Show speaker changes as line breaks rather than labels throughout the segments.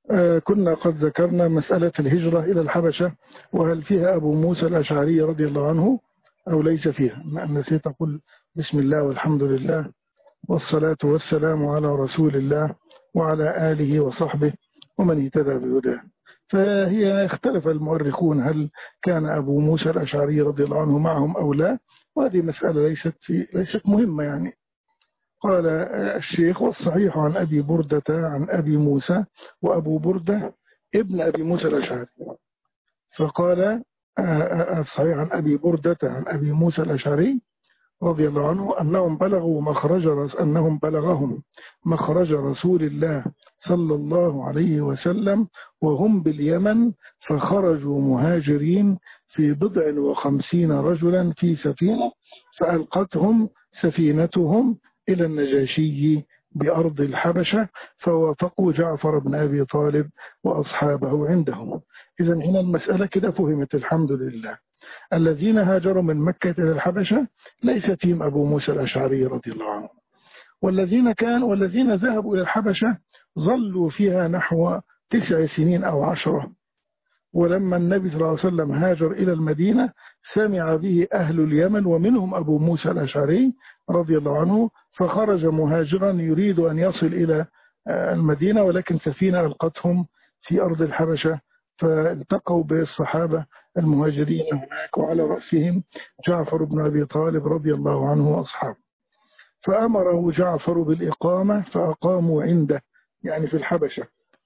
كنا قد ذكرنا مسألة الهجرة إلى الحبشة، وهل فيها أبو موسى الأشعري رضي الله عنه أو ليس فيها. نسيت أقول بسم الله والحمد لله والصلاة والسلام على رسول الله وعلى آله وصحبه ومن اهتدى بهداه. فهي اختلف المؤرخون هل كان أبو موسى الأشعري رضي الله عنه معهم أو لا، وهذه مسألة ليست مهمة يعني. قال الشيخ: والصحيح عن أبي بردة عن أبي موسى، وأبو بردة ابن أبي موسى الأشعري. فقال الصحيح عن أبي بردة عن أبي موسى الأشعري رضي الله عنه أنهم بلغهم مخرج رسول الله صلى الله عليه وسلم وهم باليمن، فخرجوا مهاجرين في 59 رجلا في سفينة، فألقتهم سفينتهم إلى النجاشي بأرض الحبشة، فوافقوا جعفر بن أبي طالب وأصحابه عندهم. إذن هنا المسألة كده فهمت الحمد لله. الذين هاجروا من مكة إلى الحبشة ليس فيهم أبو موسى الأشعري رضي الله عنه، والذين ذهبوا إلى الحبشة ظلوا فيها نحو 9 سنين أو 10. ولما النبي صلى الله عليه وسلم هاجر إلى المدينة سمع به أهل اليمن ومنهم أبو موسى الأشعري رضي الله عنه، فخرج مهاجرا يريد أن يصل إلى المدينة، ولكن سفينة ألقتهم في أرض الحبشة، فالتقوا بالصحابة المهاجرين هناك، وعلى رأسهم جعفر بن أبي طالب رضي الله عنه وأصحابه. فأمره جعفر بالإقامة، فأقاموا عنده يعني في الحبشة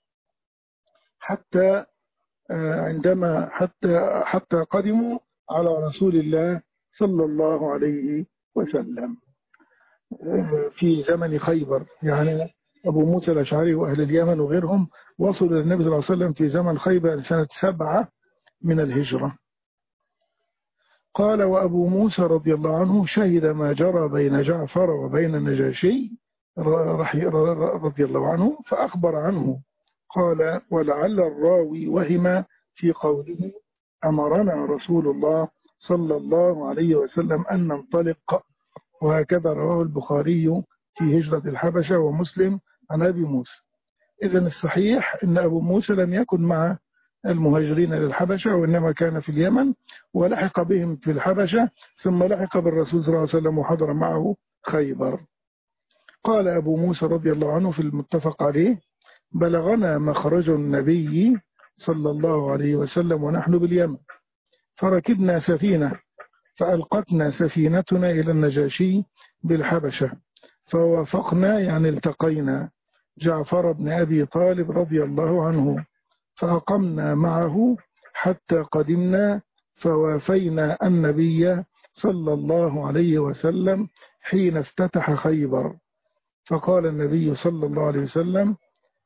حتى قدموا على رسول الله صلى الله عليه وسلم في زمن خيبر. يعني أبو موسى الأشعري وأهل اليمن وغيرهم وصلوا إلى النبي صلى الله عليه وسلم في زمن خيبر سنة 7 من الهجرة. قال: وأبو موسى رضي الله عنه شهد ما جرى بين جعفر وبين النجاشي رضي الله عنه، فأخبر عنه. قال: ولعل الراوي وهم في قوله أمرنا رسول الله صلى الله عليه وسلم أن ننطلق، وهكذا رواه البخاري في هجرة الحبشة ومسلم عن أبي موسى. إذن الصحيح أن أبو موسى لم يكن مع المهاجرين للحبشة، وإنما كان في اليمن ولحق بهم في الحبشة، ثم لحق بالرسول صلى الله عليه وسلم وحضر معه خيبر. قال أبو موسى رضي الله عنه في المتفق عليه: بلغنا مخرج النبي صلى الله عليه وسلم ونحن باليمن، فركبنا سفينة فألقتنا سفينتنا إلى النجاشي بالحبشة، فوافقنا يعني التقينا جعفر بن أبي طالب رضي الله عنه، فأقمنا معه حتى قدمنا، فوافينا النبي صلى الله عليه وسلم حين افتتح خيبر. فقال النبي صلى الله عليه وسلم: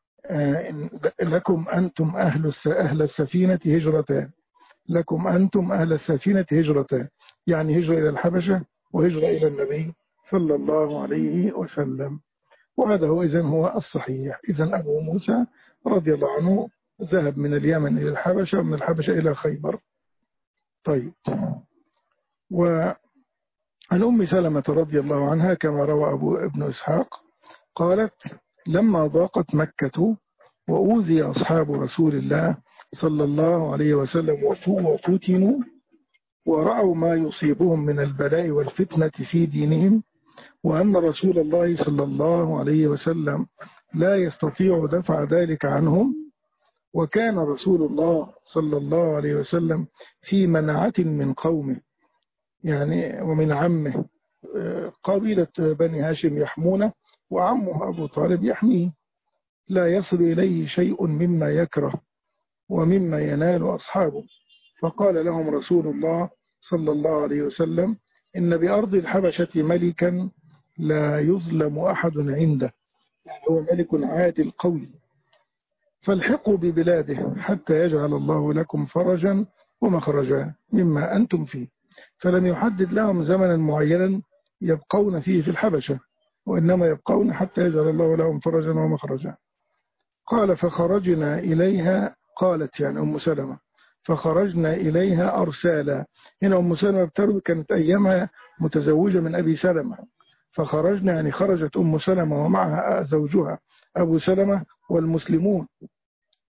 لكم أنتم أهل السفينة هجرتان، لكم أنتم أهل السفينة هجرتان، يعني هجرة إلى الحبشة وهجرة إلى النبي صلى الله عليه وسلم. وهذا هو الصحيح. إذن أبو موسى رضي الله عنه ذهب من اليمن إلى الحبشة ومن الحبشة إلى خيبر. طيب. وعن أم سلمة رضي الله عنها كما روى ابن إسحاق قالت: لما ضاقت مكة وأوذي أصحاب رسول الله صلى الله عليه وسلم وفتنوا ورأوا ما يصيبهم من البلاء والفتنة في دينهم، وأن رسول الله صلى الله عليه وسلم لا يستطيع دفع ذلك عنهم، وكان رسول الله صلى الله عليه وسلم في منعة من قومه يعني ومن عمه، قبيلة بني هاشم يحمونه، وعمه أبو طالب يحميه، لا يصل إليه شيء مما يكره ومما ينال أصحابه. فقال لهم رسول الله صلى الله عليه وسلم: إن بأرض الحبشة ملكا لا يظلم أحد عنده، يعني هو ملك عادل قوي، فالحقوا ببلاده حتى يجعل الله لكم فرجا ومخرجا مما أنتم فيه. فلم يحدد لهم زمنا معينا يبقون فيه في الحبشة، وإنما يبقون حتى يجعل الله لهم فرجا ومخرجا. قال: فخرجنا إليها، قالت يعني أم سلمة، فخرجنا إليها أرسالا. هنا أم سلمة بتروي كانت أيامها متزوجة من أبي سلمة، فخرجنا يعني خرجت أم سلمة ومعها زوجها أبو سلمة والمسلمون،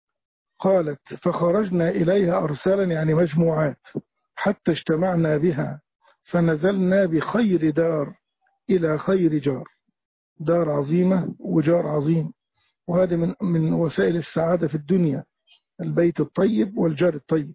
قالت فخرجنا إليها أرسالا يعني مجموعات حتى اجتمعنا بها فنزلنا بخير دار إلى خير جار، دار عظيمة وجار عظيم، وهذا من وسائل السعادة في الدنيا، البيت الطيب والجار الطيب.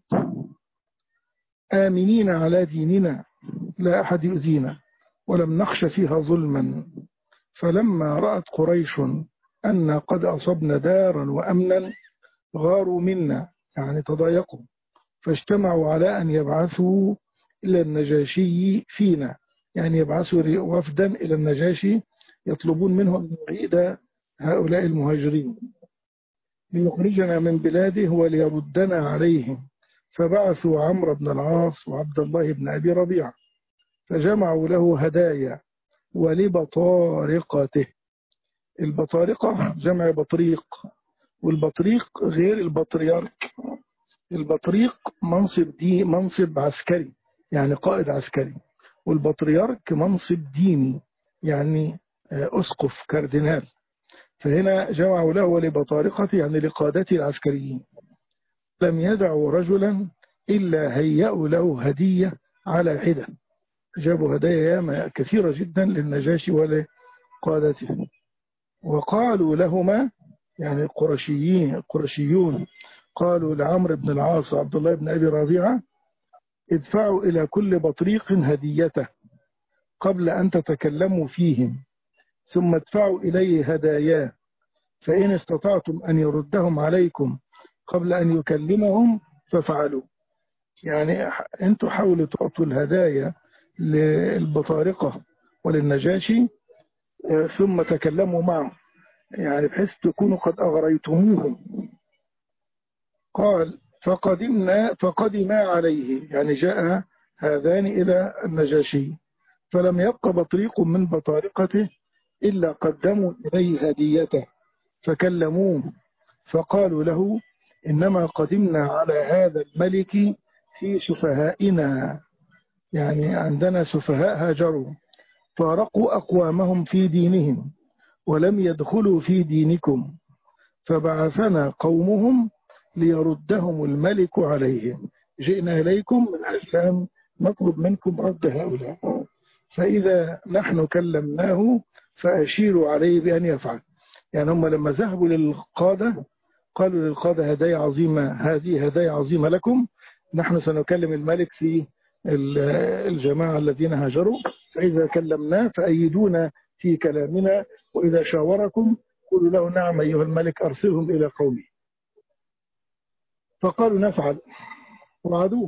آمنين على ديننا لا أحد يؤذينا ولم نخش فيها ظلما. فلما رأت قريش أن قد أصبنا دارا وأمنا غاروا منا يعني تضايقوا، فاجتمعوا على أن يبعثوا إلى النجاشي فينا، يعني يبعثوا وفدا إلى النجاشي يطلبون منه أن يعيد هؤلاء المهاجرين ليخرجنا من بلاده وليردنا عليهم. فبعثوا عمرو بن العاص وعبد الله بن أبي ربيعة فجمعوا له هدايا ولبطارقته. البطارقة جمع بطريق، والبطريق غير البطريرك. البطريق منصب عسكري يعني قائد عسكري، والبطريرك منصب ديني يعني أسقف كاردينال. فهنا جمعوا له ولبطارقته يعني لقادته العسكريين. لم يدعوا رجلا إلا هيئوا له هدية على حدة، جابوا هدايا كثيرة جدا للنجاشي ولقادته. وقالوا لهما يعني القرشيون قالوا لعمرو بن العاص وعبد الله بن أبي ربيعة ادفعوا إلى كل بطريق هديته قبل أن تتكلموا فيهم، ثم ادفعوا إليه هداياه، فإن استطعتم أن يردهم عليكم قبل أن يكلمهم ففعلوا. يعني أنتوا حاولوا تعطوا الهدايا للبطارقة وللنجاشي ثم تكلموا معه، يعني بحيث تكونوا قد أغريتموهم. قال فقدما عليه يعني جاء هذان إلى النجاشي، فلم يبق بطريق من بطارقته إلا قدموا إليه هديته فكلموه، فقالوا له إنما قدمنا على هذا الملك في سفهائنا، يعني عندنا سفهاء هاجروا فارقوا أقوامهم في دينهم ولم يدخلوا في دينكم، فبعثنا قومهم ليردهم الملك عليهم، جئنا إليكم من أجل نطلب منكم رد هؤلاء، فإذا نحن كلمناه فأشيروا عليه بأن يفعل. يعني هم لما ذهبوا للقادة قالوا للقادة هدايا عظيمة، هذه هدايا عظيمة لكم، نحن سنكلم الملك في الجماعة الذين هاجروا، فإذا كلمناه فأيدونا في كلامنا، وإذا شاوركم قولوا له نعم أيها الملك أرسلهم إلى قومه. فقالوا نفعل وعدوه.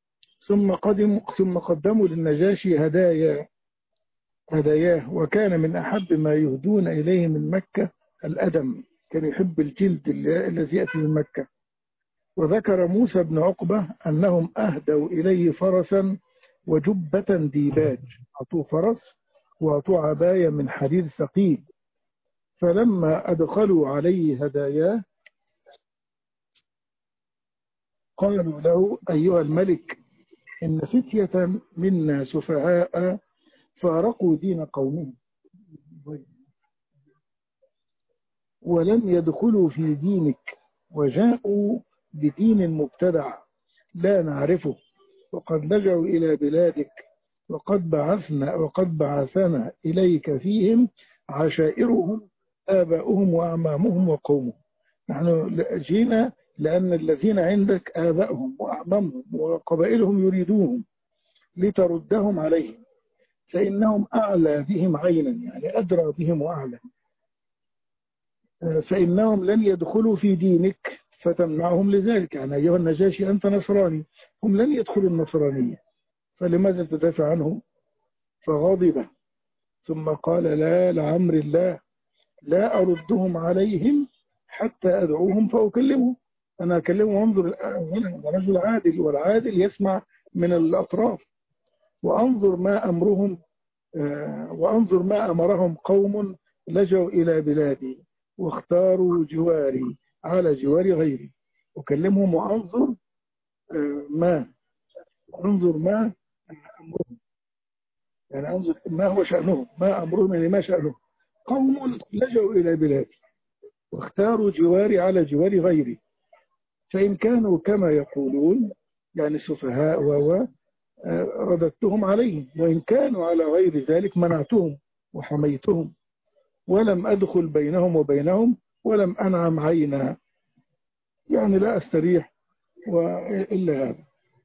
ثم قدموا للنجاشي هداياه، وكان من أحب ما يهدون إليه من مكة الأدم، كان يحب الجلد الذي يأتي من مكة. وذكر موسى بن عقبة أنهم أهدوا إليه فرسا وجبة ديباج، أعطوه فرس وأعطوه عباية من حديد ثقيل. فلما أدخلوا عليه هداياه قالوا له أيها الملك إن فتية منا سفهاء فارقوا دين قومهم ولم يدخلوا في دينك وجاءوا بدين مبتدع لا نعرفه، وقد لجوا إلى بلادك وقد بعثنا إليك فيهم عشائرهم آباؤهم وأعمامهم وقومهم. نحن جينا لأن الذين عندك آباؤهم وأعمامهم وقبائلهم يريدوهم لتردهم عليهم، فإنهم أعلى بهم عينا يعني أدرى بهم وأعلى، فإنهم لن يدخلوا في دينك فتمنعهم لذلك. يعني أيها النجاشي أنت نصراني، هم لن يدخلوا النصرانية فلماذا تدافع عنهم؟ فغضب ثم قال لا لعمر الله لا أردهم عليهم حتى أدعوهم فأكلمهم. أنا أكلمهم وانظر رجل عادل، والعادل يسمع من الأطراف، وأنظر ما أمرهم قوم لجوا إلى بلادي واختاروا جواري على جوار غيري، أكلمهم وأنظر ما أمرهم، يعني أنظر ما هو شأنهم، ما أمرهم يعني ما شأنهم. قوم لجوا إلى بلادي واختاروا جواري على جوار غيري، فإن كانوا كما يقولون يعني سفهاء رددتهم عليهم، وإن كانوا على غير ذلك منعتهم وحميتهم، ولم أدخل بينهم وبينهم، ولم أنعم عينا، يعني لا أستريح إلا هذا.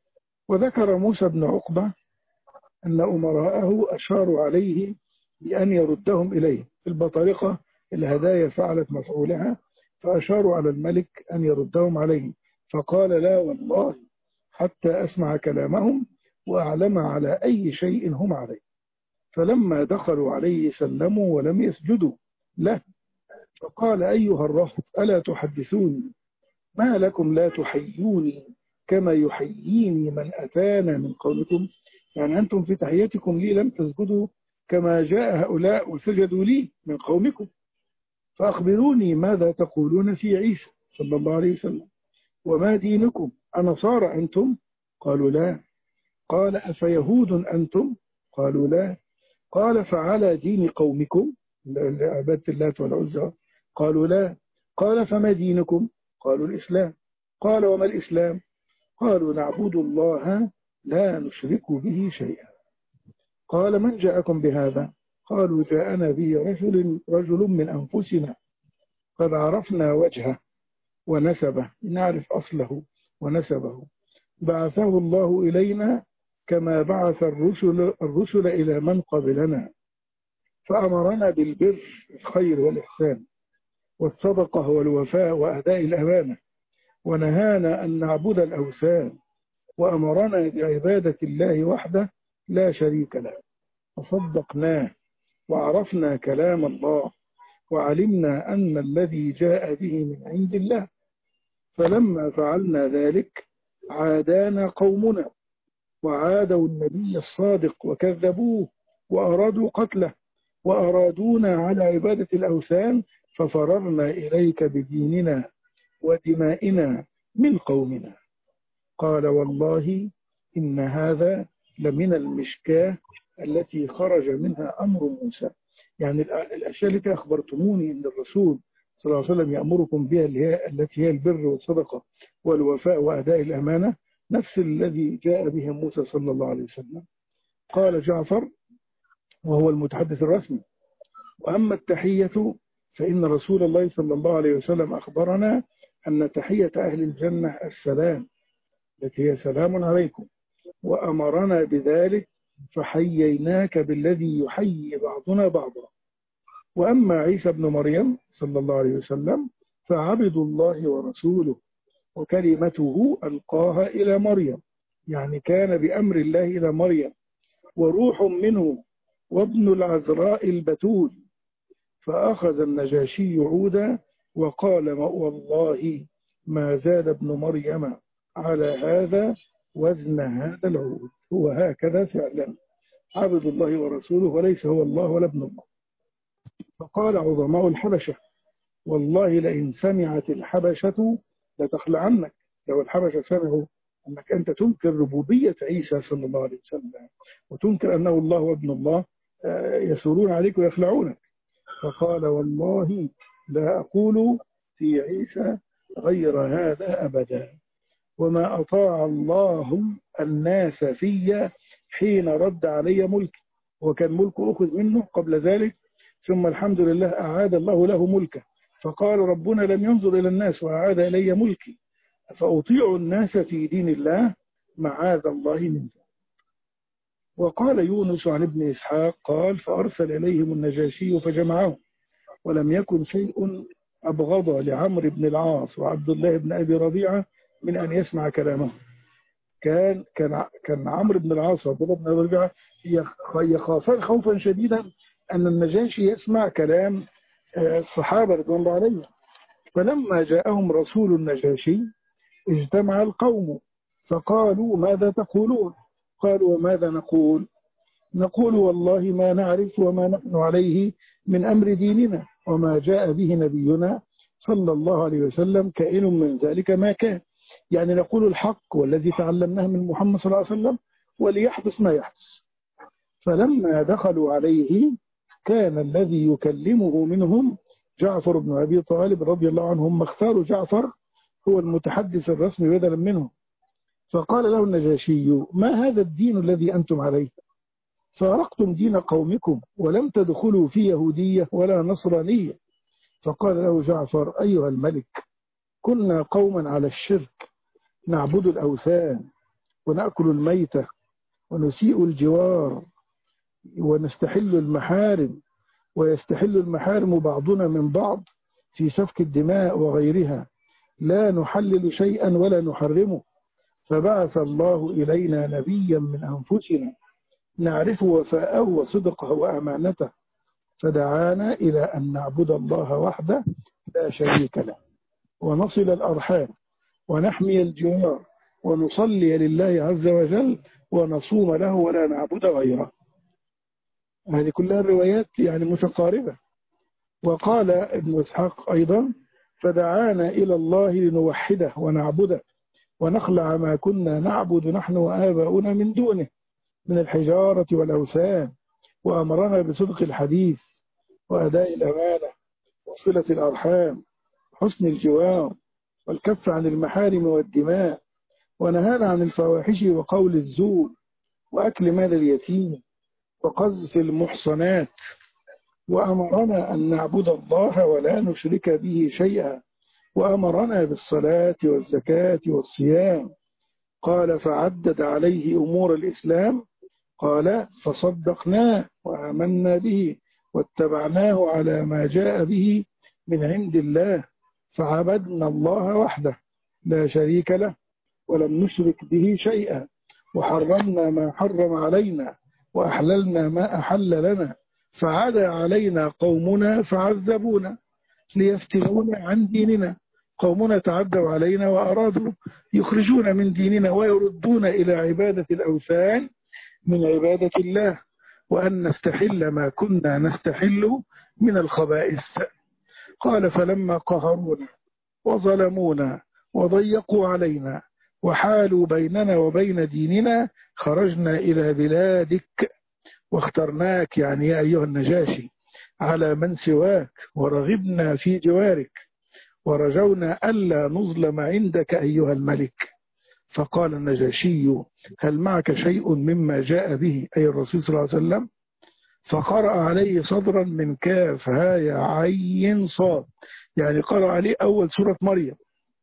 وذكر موسى بن عقبة أن أمراءه أشاروا عليه بأن يردهم إليه. في البطارقة الهدايا فعلت مفعولها، فأشاروا على الملك أن يردهم عليه، فقال لا والله حتى أسمع كلامهم وأعلم على أي شيء هم عليه. فلما دخلوا عليه سلموا ولم يسجدوا له، فقال أيها الرهط ألا تحدثوني ما لكم لا تحيوني كما يحييني من أتانا من قومكم؟ يعني أنتم في تحياتكم لي لم تسجدوا كما جاء هؤلاء وسجدوا لي من قومكم، فأخبروني ماذا تقولون في عيسى صلى الله عليه وسلم، وما دينكم؟ أنصارى أنتم؟ قالوا لا. قال أفيهود أنتم؟ قالوا لا. قال فعلى دين قومكم عبادة اللات والعزى؟ قالوا لا. قال فما دينكم؟ قالوا الإسلام. قال وما الإسلام؟ قالوا نعبد الله لا نشرك به شيئا. قال من جاءكم بهذا؟ قالوا جاءنا به رجل من أنفسنا قد عرفنا وجهه ونسبه، نعرف أصله ونسبه، بعثه الله إلينا كما بعث الرسل إلى من قبلنا، فأمرنا بالبر الخير والإحسان والصدقة والوفاء وأداء الأمانة، ونهانا أن نعبد الأوثان، وأمرنا بعبادة الله وحده لا شريك له، فصدقناه وعرفنا كلام الله وعلمنا أن الذي جاء به من عند الله. فلما فعلنا ذلك عادانا قومنا وعادوا النبي الصادق وكذبوه وأرادوا قتله وأرادونا على عبادة الأوثان، ففررنا إليك بديننا ودمائنا من قومنا. قال والله إن هذا لمن المشكاة التي خرج منها أمر موسى، يعني الأشياء التي أخبرتموني أن الرسول صلى الله عليه وسلم يأمركم بها التي هي البر والصدقة والوفاء وأداء الأمانة، نفس الذي جاء به موسى صلى الله عليه وسلم. قال جعفر وهو المتحدث الرسمي: وأما التحية فإن رسول الله صلى الله عليه وسلم أخبرنا أن تحية أهل الجنة السلام، التي هي سلام عليكم، وأمرنا بذلك فحييناك بالذي يحيي بعضنا بعضا. وأما عيسى بن مريم صلى الله عليه وسلم فعبد الله ورسوله وكلمته ألقاها إلى مريم، يعني كان بأمر الله إلى مريم، وروح منه وابن العذراء البتول. فأخذ النجاشي عودا وقال والله ما زاد ابن مريم على هذا وزن هذا العود، هو هكذا فعلا عبد الله ورسوله وليس هو الله ولا ابن الله. فقال عظماء الحبشة والله لئن سمعت الحبشة لتخلعنك، لو الحبشة سمعوا أنك أنت تنكر ربوبية عيسى صلى الله عليه وسلم وتنكر أنه الله وابن الله يسورون عليك ويخلعونك. فقال والله لا أقول في عيسى غير هذا أبدا، وما أطاع الله الناس في حين رد علي ملكي، وكان ملكه أخذ منه قبل ذلك، ثم الحمد لله أعاد الله له ملكه، فقال ربنا لم ينظر إلى الناس وأعاد إلي ملكي، فأطيع الناس في دين الله معاذ الله من ذلك. وقال يونس عن ابن إسحاق قال فأرسل إليهم النجاشي فجمعهم، ولم يكن شيء أبغض لعمرو بن العاص وعبد الله بن أبي ربيعة من أن يسمع كلامه. كان عمرو بن العاص وعبد الله بن أبي ربيعة يخافان خوفا شديدا أن النجاشي يسمع كلام الصحابة رضوان الله عليهم. فلما جاءهم رسول النجاشي اجتمع القوم فقالوا ماذا تقولون؟ قالوا وماذا نقول؟ نقول والله ما نعرف وما نحن عليه من أمر ديننا، وما جاء به نبينا صلى الله عليه وسلم كائن من ذلك ما كان، يعني نقول الحق والذي تعلمناه من محمد صلى الله عليه وسلم وليحدث ما يحدث. فلما دخلوا عليه كان الذي يكلمه منهم جعفر بن أبي طالب رضي الله عنهم، اختاروا جعفر هو المتحدث الرسمي بدلا منه. فقال له النجاشي: ما هذا الدين الذي أنتم عليه؟ فارقتم دين قومكم ولم تدخلوا في يهودية ولا نصرانية. فقال له جعفر: أيها الملك، كنا قوما على الشرك، نعبد الأوثان ونأكل الميتة ونسيء الجوار ونستحل المحارم، ويستحل المحارم بعضنا من بعض في سفك الدماء وغيرها، لا نحلل شيئا ولا نحرمه. فبعث الله إلينا نبيا من أنفسنا نعرف وفاءه وصدقه وأمانته، فدعانا إلى أن نعبد الله وحده لا شريك له، ونصل الأرحام، ونحمي الجوار، ونصلي لله عز وجل، ونصوم له ولا نعبد غيره. هذه كلها الروايات يعني متقاربة. وقال ابن إسحاق أيضا: فدعانا إلى الله لنوحده ونعبده ونخلع ما كنا نعبد نحن وآباؤنا من دونه من الحجارة والأوثان، وأمرنا بصدق الحديث وأداء الأمانة وصلة الأرحام وحسن الجوار والكف عن المحارم والدماء، ونهانا عن الفواحش وقول الزور وأكل مال اليتيم وقذف المحصنات، وأمرنا أن نعبد الله ولا نشرك به شيئا، وأمرنا بالصلاة والزكاة والصيام. قال: فعدد عليه أمور الإسلام. قال: فصدقناه وآمنا به واتبعناه على ما جاء به من عند الله، فعبدنا الله وحده لا شريك له ولم نشرك به شيئا، وحرمنا ما حرم علينا وأحللنا ما أحل لنا، فعدا علينا قومنا فعذبونا ليفتنونا عن ديننا. قومنا تعدوا علينا وأرادوا يخرجون من ديننا ويردون إلى عبادة الأوثان من عبادة الله، وأن نستحل ما كنا نستحل من الخبائث. قال: فلما قهرونا وظلمونا وضيقوا علينا وحالوا بيننا وبين ديننا خرجنا إلى بلادك واخترناك، يعني يا أيها النجاشي، على من سواك، ورغبنا في جوارك، ورجونا ألا نظلم عندك أيها الملك. فقال النجاشي: هل معك شيء مما جاء به أي الرسول صلى الله عليه وسلم؟ فقرأ عليه صدرا من كاف هاء عين صاد، يعني قرأ عليه أول سورة مريم.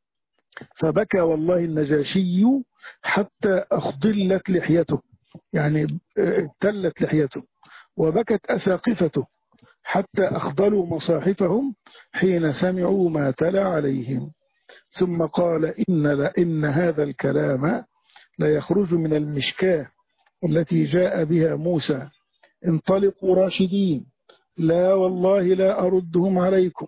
فبكى والله النجاشي حتى أخضلت لحيته، يعني ابتلت لحيته، وبكت أساقفته حتى أخضلوا مصاحفهم حين سمعوا ما تلا عليهم. ثم قال: إن هذا الكلام لا يخرج من المشكاة التي جاء بها موسى، انطلقوا راشدين، لا والله لا أردهم عليكم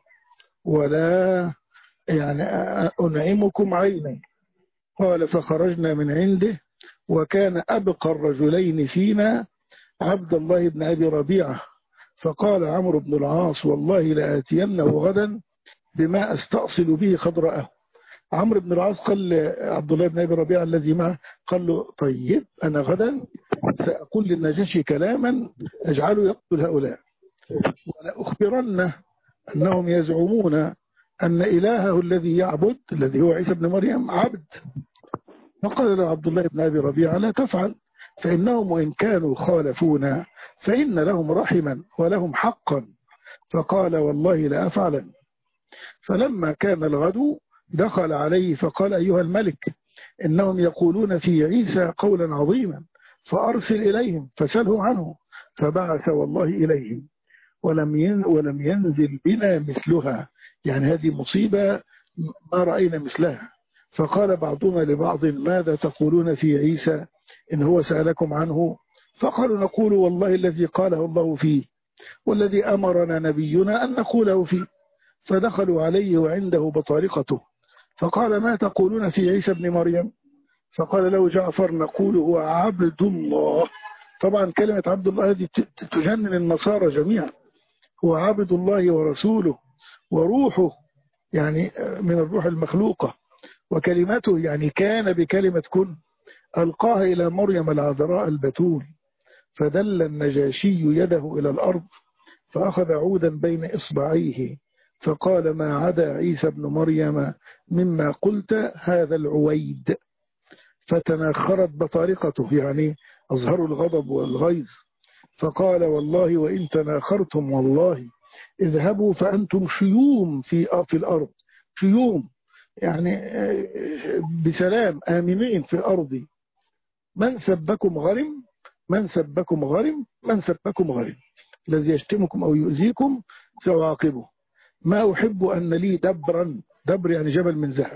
ولا يعني أنعمكم عيني. قال: فخرجنا من عنده، وكان أبقى الرجلين فينا عبد الله بن أبي ربيعة. فقال عمرو بن العاص: والله لآتينه غدا بما أستأصل به خضرأه. عمرو بن العاص قال عبد الله بن أبي ربيعة الذي معه، قال له: طيب أنا غدا سأقول للنجاشي كلاما أجعله يقتل هؤلاء، ولا أخبرنه أنهم يزعمون أن إلهه الذي يعبد الذي هو عيسى بن مريم عبد. فقال له عبد الله بن أبي ربيعة: لا تفعل، فإنهم وإن كانوا خالفونا فإن لهم رحما ولهم حقا. فقال: والله لا أفعلا. فلما كان الغد دخل عليه فقال: أيها الملك، إنهم يقولون في عيسى قولا عظيما، فأرسل إليهم فسألهم عنه. فبعث والله إليهم ولم ينزل بنا مثلها، يعني هذه مصيبة ما رأينا مثلها. فقال بعضنا لبعض: ماذا تقولون في عيسى إن هو سألكم عنه؟ فقالوا: نقول والله الذي قاله الله فيه والذي أمرنا نبينا أن نقوله فيه. فدخلوا عليه وعنده بطارقته، فقال: ما تقولون في عيسى بن مريم؟ فقال له جعفر: نقول هو عبد الله. طبعا كلمة عبد الله هذه تجنن النصارى جميعا. هو عبد الله ورسوله وروحه، يعني من الروح المخلوقة، وكلمته يعني كان بكلمة كن ألقاها إلى مريم العذراء البتول. فدل النجاشي يده إلى الأرض، فأخذ عودا بين إصبعيه فقال ما عدا عيسى بن مريم مما قلت هذا العويد. فتناخرت بطارقته، يعني أظهروا الغضب والغيظ. فقال والله وإن تناخرتم والله اذهبوا فأنتم شيوم في الأرض، شيوم يعني بسلام آمنين في أرضي. من سبكم غرم، من سبكم غرم، من سبكم غرم، الذي يشتمكم أو يؤذيكم سأعاقبه. ما أحب أن لي دبرا، دبر يعني جبل من ذهب،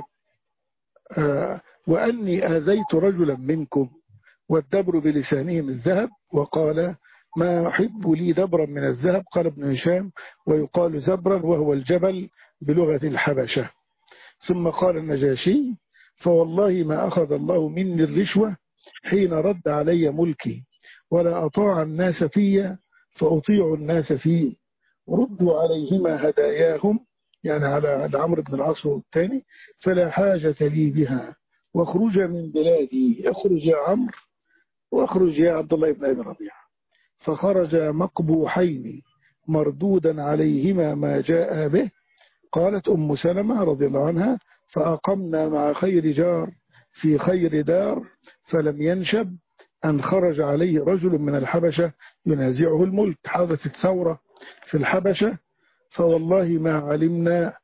وأني آذيت رجلا منكم، والدبر بلسانهم الذهب. وقال ما أحب لي دبرا من الذهب، قال ابن هشام ويقال زبرا وهو الجبل بلغة الحبشة. ثم قال النجاشي فوالله ما أخذ الله مني الرشوة حين رد علي ملكي، ولا أطاع الناس في فأطيع الناس فيه، ردوا عليهما هداياهم، يعني على عمرو بن العاص الثاني، فلا حاجة لي بها، واخرج من بلادي، اخرج يا عمرو واخرج يا عبد الله بن أبي ربيعة. فخرج مقبوحين مردودا عليهما ما جاء به. قالت أم سلمة رضي الله عنها فأقمنا مع خير جار في خير دار، فلم ينشب أن خرج عليه رجل من الحبشة ينازعه الملك. حدثت ثورة في الحبشة، فوالله ما علمنا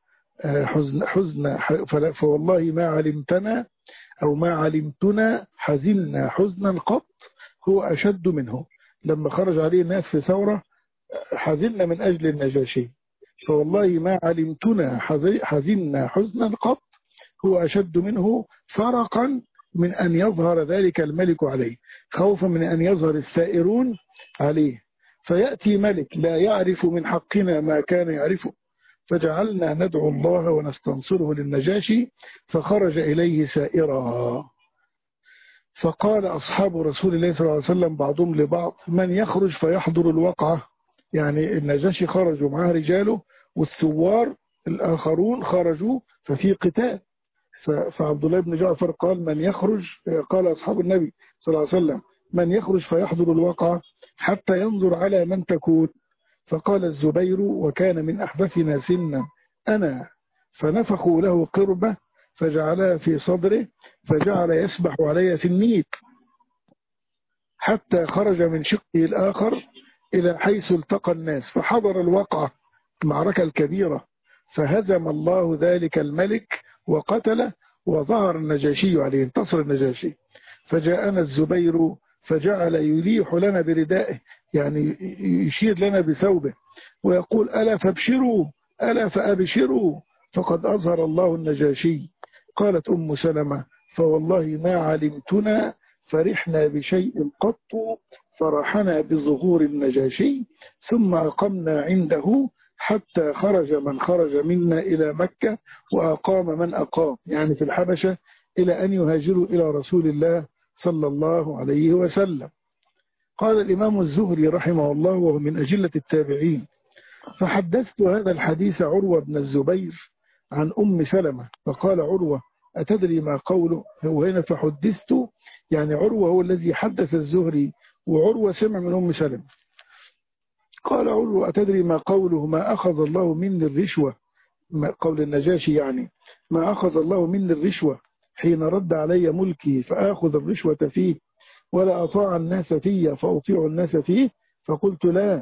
فوالله ما علمتنا أو ما علمتنا حزننا حزنا قط هو أشد منه. لما خرج عليه الناس في ثورة حزننا من أجل النجاشي، فوالله ما علمتنا حزننا حزنا قط هو أشد منه، فرقا من أن يظهر ذلك الملك عليه، خوفا من أن يظهر الثائرون عليه، فيأتي ملك لا يعرف من حقنا ما كان يعرفه. فجعلنا ندعو الله ونستنصره للنجاشي، فخرج إليه سائرا. فقال أصحاب رسول الله صلى الله عليه وسلم بعضهم لبعض من يخرج فيحضر الوقعة، يعني النجاشي خرج ومعه رجاله، والثوار الآخرون خرجوا ففي قتال. فعبد الله بن جعفر قال من يخرج، قال أصحاب النبي صلى الله عليه وسلم من يخرج فيحضر الوقعة حتى ينظر على من تكون. فقال الزبير وكان من أحدثنا سنا أنا، فنفخوا له قربة فجعلها في صدره، فجعل يسبح علي في النيل حتى خرج من شقه الآخر إلى حيث التقى الناس، فحضر الوقعة المعركة الكبيرة، فهزم الله ذلك الملك وقتله، وظهر النجاشي عليه، انتصر النجاشي. فجاءنا الزبير فجعل يليح لنا بردائه، يعني يشير لنا بثوبه ويقول ألا فابشروا، ألا فأبشروا، فقد أظهر الله النجاشي. قالت أم سلمة فوالله ما علمتنا فرحنا بشيء قط فرحنا بظهور النجاشي، ثم أقمنا عنده حتى خرج من خرج منا إلى مكة وأقام من أقام، يعني في الحبشة، إلى أن يهاجروا إلى رسول الله صلى الله عليه وسلم. قال الإمام الزهري رحمه الله وهو من أجلة التابعين فحدثت هذا الحديث عروة بن الزبير عن أم سلمة، فقال عروة أتدري ما قوله؟ هو هنا فحدثت، يعني عروة هو الذي حدث الزهري، وعروة سمع من أم سلمة. قال عروة أتدري ما قوله ما أخذ الله مني الرشوة، قول النجاشي يعني ما أخذ الله مني الرشوة حين رد علي ملكي فآخذ الرشوة فيه، ولا أطاع الناس فيه فأطيع الناس فيه؟ فقلت لا،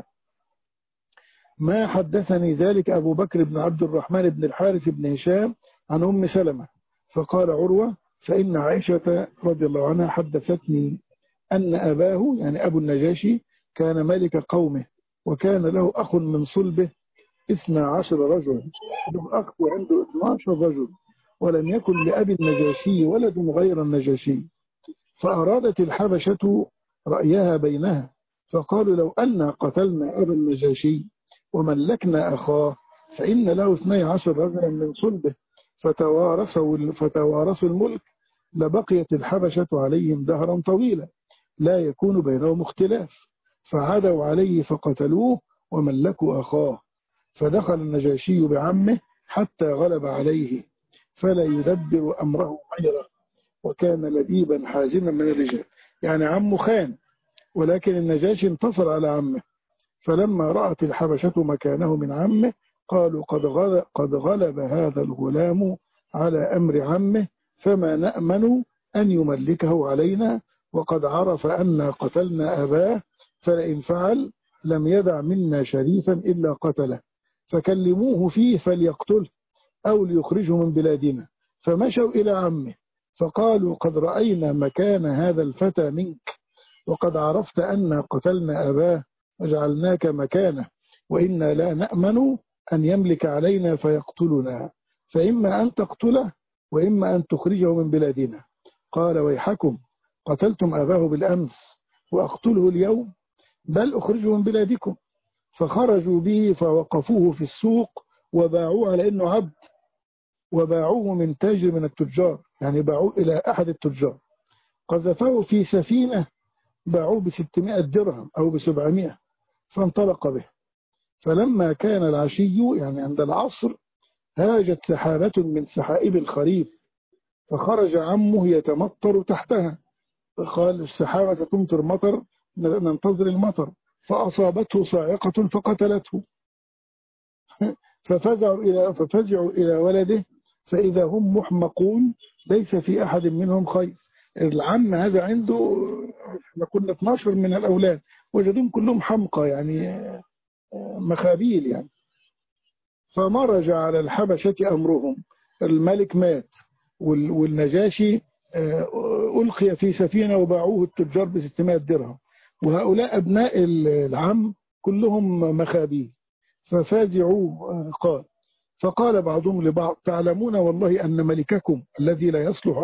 ما حدثني ذلك أبو بكر بن عبد الرحمن بن الحارث بن هشام عن أم سلمة. فقال عروة فإن عائشة رضي الله عنها حدثتني أن أباه، يعني أبو النجاشي، كان ملك قومه، وكان له أخ من صلبه 12 رجل، له أخ عنده 12 رجل، ولم يكن لأبي النجاشي ولد غير النجاشي. فأرادت الحبشة رأيها بينها، فقالوا لو أن قتلنا أبا النجاشي وملكنا أخاه فإن له 12 رجلا من صلبه فتوارثوا الملك، لبقيت الحبشة عليهم دهرا طويلا لا يكون بينهم اختلاف. فعدوا عليه فقتلوه وملكوا أخاه، فدخل النجاشي بعمه حتى غلب عليه فلا يدبر أمره غيره، وكان لبيبا حازما من الرجال، يعني عمه خان، ولكن النجاشي انتصر على عمه. فلما رأت الحبشة مكانه من عمه قالوا قد غلب هذا الغلام على أمر عمه، فما نأمن أن يملكه علينا، وقد عرف أن قتلنا أباه، فلئن فعل لم يدع منا شريفا إلا قتله، فكلموه فيه فليقتله أو ليخرجه من بلادنا. فمشوا إلى عمه فقالوا قد رأينا مكان هذا الفتى منك، وقد عرفت أن قتلنا أباه وجعلناك مكانه، وإنا لا نأمن أن يملك علينا فيقتلنا، فإما أن تقتله وإما أن تخرجه من بلادنا. قال ويحكم، قتلتم أباه بالأمس وأقتله اليوم؟ بل أخرجه من بلادكم. فخرجوا به فوقفوه في السوق وباعوه على أنه عبد، وباعوه من تاجر من التجار، يعني باعوه إلى أحد التجار. قذفوه في سفينة باعوه ب600 درهم أو ب700، فانطلق به. فلما كان العشي، يعني عند العصر، هاجت سحابة من سحائب الخريف، فخرج عمه يتمطر تحتها، قال السحابة ستمطر مطر، ننتظر المطر، فأصابته صاعقة فقتلته. ففزعوا إلى ولده فإذا هم محمقون، ليس في أحد منهم خير. العم هذا عنده، احنا كنا 12 من الأولاد، وجدهم كلهم حمقى، يعني مخابيل يعني. فمرج على الحبشة أمرهم، الملك مات والنجاشي ألقي في سفينة وباعوه التجار ب600 درهم، وهؤلاء أبناء العم كلهم مخابيل. ففازعوا فقال بعضهم لبعض تعلمون والله أن ملككم الذي لا يصلح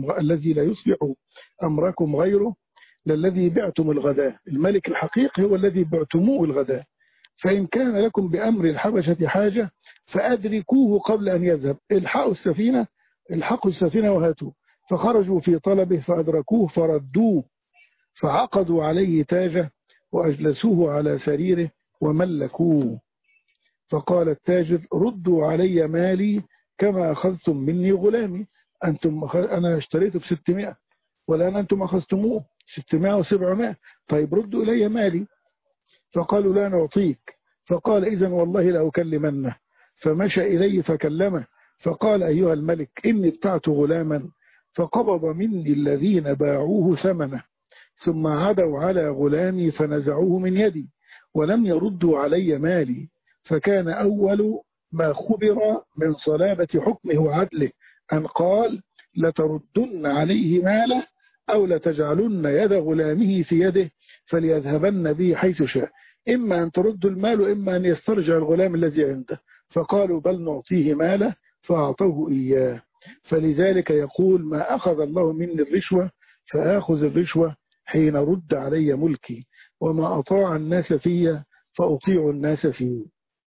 أمركم غيره للذي بعتم الغداء، الملك الحقيقي هو الذي بعتموه الغداء، فإن كان لكم بأمر الحبشة حاجة فأدركوه قبل أن يذهب، الحقوا السفينة وهاتوه. فخرجوا في طلبه فأدركوه فردوه، فعقدوا عليه تاجه وأجلسوه على سريره وملكوه. فقال التاجر ردوا علي مالي كما أخذتم مني غلامي، أنا اشتريته ب600 والآن أنتم أخذتموه 600 و700، طيب ردوا إلي مالي. فقالوا لا نعطيك. فقال إذن والله لأكلمنه. فمشى إليه فكلمه، فقال أيها الملك إني ابتعت غلاما، فقبض مني الذين باعوه ثمنه، ثم عدوا على غلامي فنزعوه من يدي ولم يردوا علي مالي، فكان أول ما خبر من صلابة حكمه وعدله أن قال لتردن عليه ماله أو لتجعلن يد غلامه في يده فليذهبن به حيث شاء، إما أن تردوا المال وإما أن يسترجع الغلام الذي عنده. فقالوا بل نعطيه ماله، فأعطوه إياه. فلذلك يقول ما أخذ الله مني الرشوة فآخذ الرشوة حين رد علي ملكي، وما أطاع الناس فيه فأطيع الناس فيه.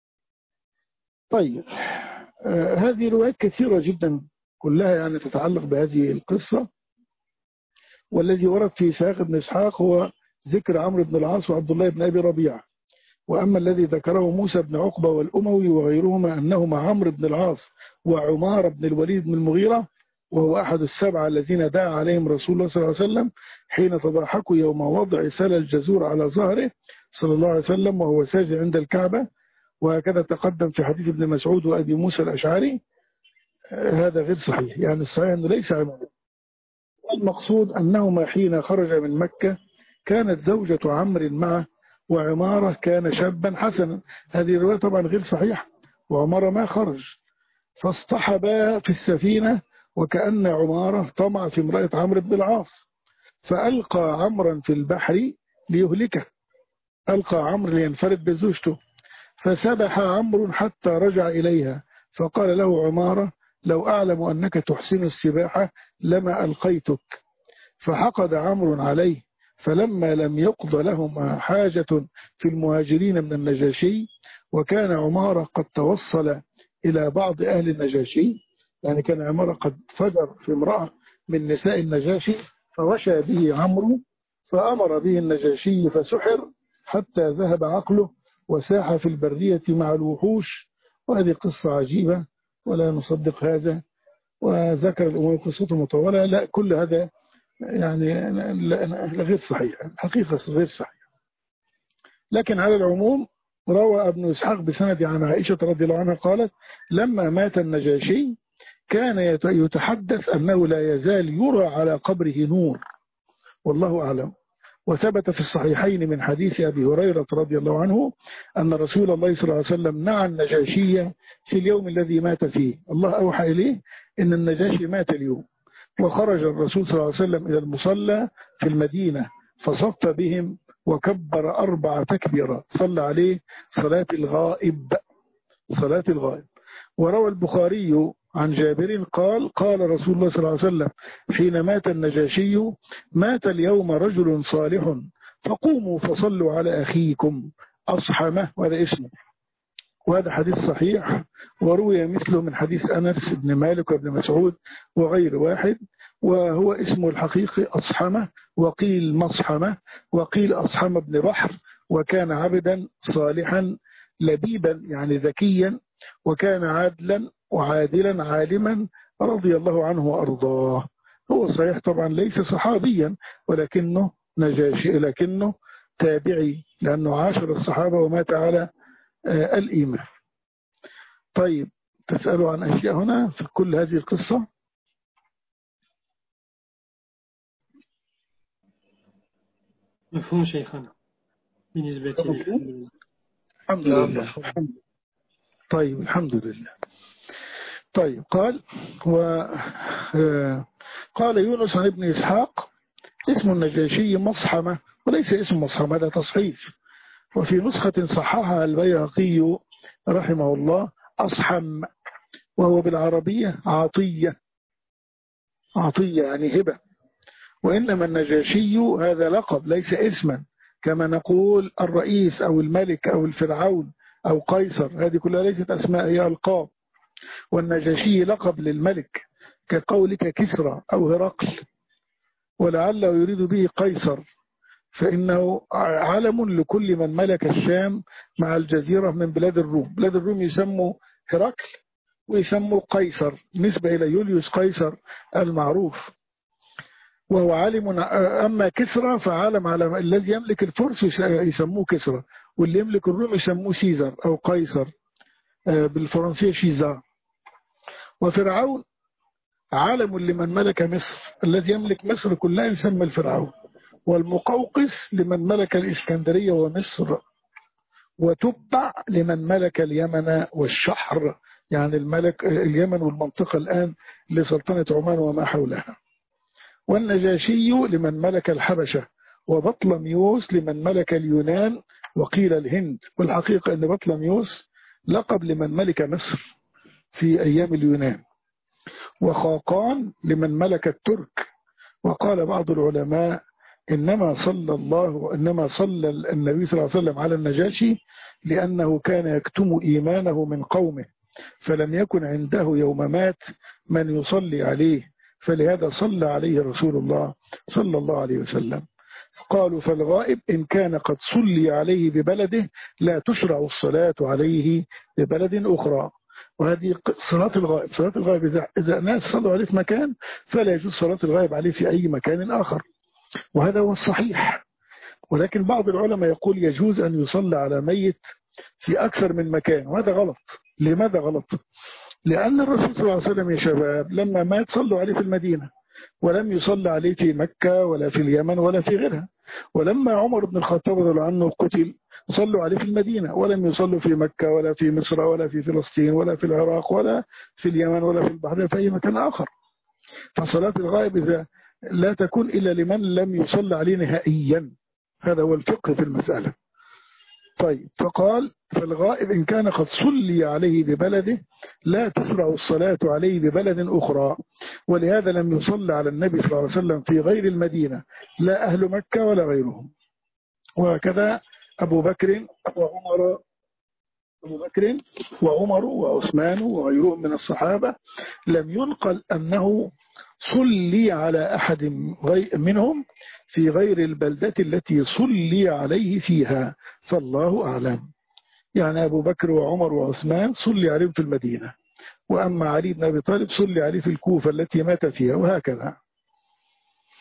طيب، هذه روايات كثيرة جدا كلها يعني تتعلق بهذه القصة، والذي ورد في سياق بن إسحاق هو ذكر عمرو بن العاص وعبد الله بن أبي ربيعة. وأما الذي ذكره موسى بن عقبة والأموي وغيرهما أنهما عمرو بن العاص وعمار بن الوليد بن المغيرة، وهو أحد السبعة الذين دعا عليهم رسول الله صلى الله عليه وسلم حين تضاحكوا يوم وضع سل الجزور على ظهره صلى الله عليه وسلم وهو ساجد عند الكعبة، وهكذا تقدم في حديث ابن مسعود وأبي موسى الأشعري. هذا غير صحيح، يعني الصحيح أنه ليس عمره. المقصود أنهما حين خرج من مكة كانت زوجة عمرو معه، وعمارة كان شابا حسنا. هذه الرواية طبعا غير صحيحة، وعمارة ما خرج، فاصطحبا في السفينة، وكأن عمارة طمع في امرأة عمرو بن العاص، فألقى عمرا في البحر ليهلكه، ألقى عمرو لينفرد بزوجته، فسبح عمرو حتى رجع إليها، فقال له عمارة لو أعلم أنك تحسن السباحة لما ألقيتك. فحقد عمرو عليه، فلما لم يقض لهما حاجة في المهاجرين من النجاشي، وكان عمارة قد توصل إلى بعض أهل النجاشي، يعني كان عمارة قد فجر في امرأة من نساء النجاشي، فوشى به عمرو فأمر به النجاشي فسحر حتى ذهب عقله وساح في البرية مع الوحوش. وهذه قصة عجيبة ولا نصدق هذا، وذكر الأمور قصته مطولة، لا كل هذا يعني غير صحيح، الحقيقة غير صحيح. لكن على العموم روى ابن إسحاق بسند عن عائشة رضي الله عنها قالت لما مات النجاشي كان يتحدث أنه لا يزال يرى على قبره نور، والله أعلم. وثبت في الصحيحين من حديث أبي هريرة رضي الله عنه أن رسول الله صلى الله عليه وسلم نعى النجاشي في اليوم الذي مات فيه، الله أوحى إليه إن النجاشي مات اليوم، وخرج الرسول صلى الله عليه وسلم إلى المصلى في المدينة فصف بهم وكبر 4 تكبيرات، صلى عليه صلاة الغائب، صلاة الغائب. وروى البخاري عن جابر قال قال رسول الله صلى الله عليه وسلم حين مات النجاشي مات اليوم رجل صالح فقوموا فصلوا على أخيكم أصحمه، وهذا اسمه، وهذا حديث صحيح. وروي مثله من حديث أنس بن مالك وابن مسعود وغير واحد، وهو اسمه الحقيقي أصحمه، وقيل مصحمه، وقيل أصحم بن بحر، وكان عبدا صالحا لبيبا يعني ذكيا، وكان عادلا وعادلا عالما رضي الله عنه وأرضاه. هو صحيح طبعا ليس صحابيا ولكنه نجاشي، لكنه تابعي لأنه عاشر الصحابة ومات على الإيمان. طيب تسألوا عن أشياء هنا في كل هذه القصة؟
مفهوم شيخنا بالنسبة لي؟
الحمد لله. طيب الحمد لله. طيب قال يونس عن ابن إسحاق اسم النجاشي مصحمة وليس اسم مصحمة، هذا تصحيف. وفي نسخة صححها البيهقي رحمه الله أصحم، وهو بالعربية عطية، عطية يعني هبة. وإنما النجاشي هذا لقب ليس اسما، كما نقول الرئيس أو الملك أو الفرعون أو قيصر، هذه كلها ليست أسماء، هي ألقاب. والنجاشي لقب للملك كقولك كسرى أو هرقل، ولعله يريد به قيصر، فإنه علم لكل من ملك الشام مع الجزيرة من بلاد الروم. بلاد الروم يسموا هرقل ويسموا قيصر نسبة إلى يوليوس قيصر المعروف، وهو عالم. أما كسرى فعالم على الذي يملك الفرس يسموه كسرى، واللي يملك الروم يسموه سيزر أو قيصر بالفرنسية شيزار. وفرعون عالم لمن ملك مصر، الذي يملك مصر كلها يسمى الفرعون. والمقوقس لمن ملك الإسكندرية ومصر. وتبع لمن ملك اليمن والشحر، يعني الملك اليمن والمنطقة الآن لسلطنة عمان وما حولها. والنجاشي لمن ملك الحبشة، وبطلميوس لمن ملك اليونان وقيل الهند. والحقيقة أن بطلميوس لقب لمن ملك مصر في أيام اليونان. وخاقان لمن ملك الترك. وقال بعض العلماء إنما صلى النبي صلى الله عليه وسلم على النجاشي لأنه كان يكتم إيمانه من قومه، فلم يكن عنده يوم مات من يصلي عليه، فلهذا صلى عليه رسول الله صلى الله عليه وسلم. قالوا فالغائب إن كان قد صلي عليه ببلده لا تشرع الصلاة عليه ببلد أخرى. وهذه صلاة الغائب. صلاة الغائب إذا ناس صلوا عليه في مكان فلا يجوز صلاة الغائب عليه في أي مكان آخر، وهذا هو الصحيح. ولكن بعض العلماء يقول يجوز أن يصلى على ميت في أكثر من مكان، وهذا غلط. لماذا غلط؟ لأن الرسول صلى الله عليه وسلم يا شباب لما مات صلوا عليه في المدينة، ولم يصلى عليه في مكة ولا في اليمن ولا في غيرها. ولما عمر بن الخطاب رضي الله عنه قتل صلوا عليه في المدينة، ولم يصلوا في مكة ولا في مصر ولا في فلسطين ولا في العراق ولا في اليمن ولا في البحرين في أي مكان آخر. فصلاة الغائب إذا لا تكون إلا لمن لم يصلى عليه نهائيا، هذا هو الفقه في المسألة. طيب فقال فالغائب إن كان قد صلي عليه ببلده لا تشرع الصلاة عليه ببلد أخرى، ولهذا لم يصلى على النبي صلى الله عليه وسلم في غير المدينة لا أهل مكة ولا غيرهم. وهكذا أبو بكر وعمر وعثمان وغيرهم من الصحابة لم ينقل أنه صلي على أحد منهم في غير البلدة التي صلي عليه فيها، فالله أعلم. يعني أبو بكر وعمر وعثمان صلي عليهم في المدينة، وأما علي بن أبي طالب صلي عليه في الكوفة التي مات فيها، وهكذا.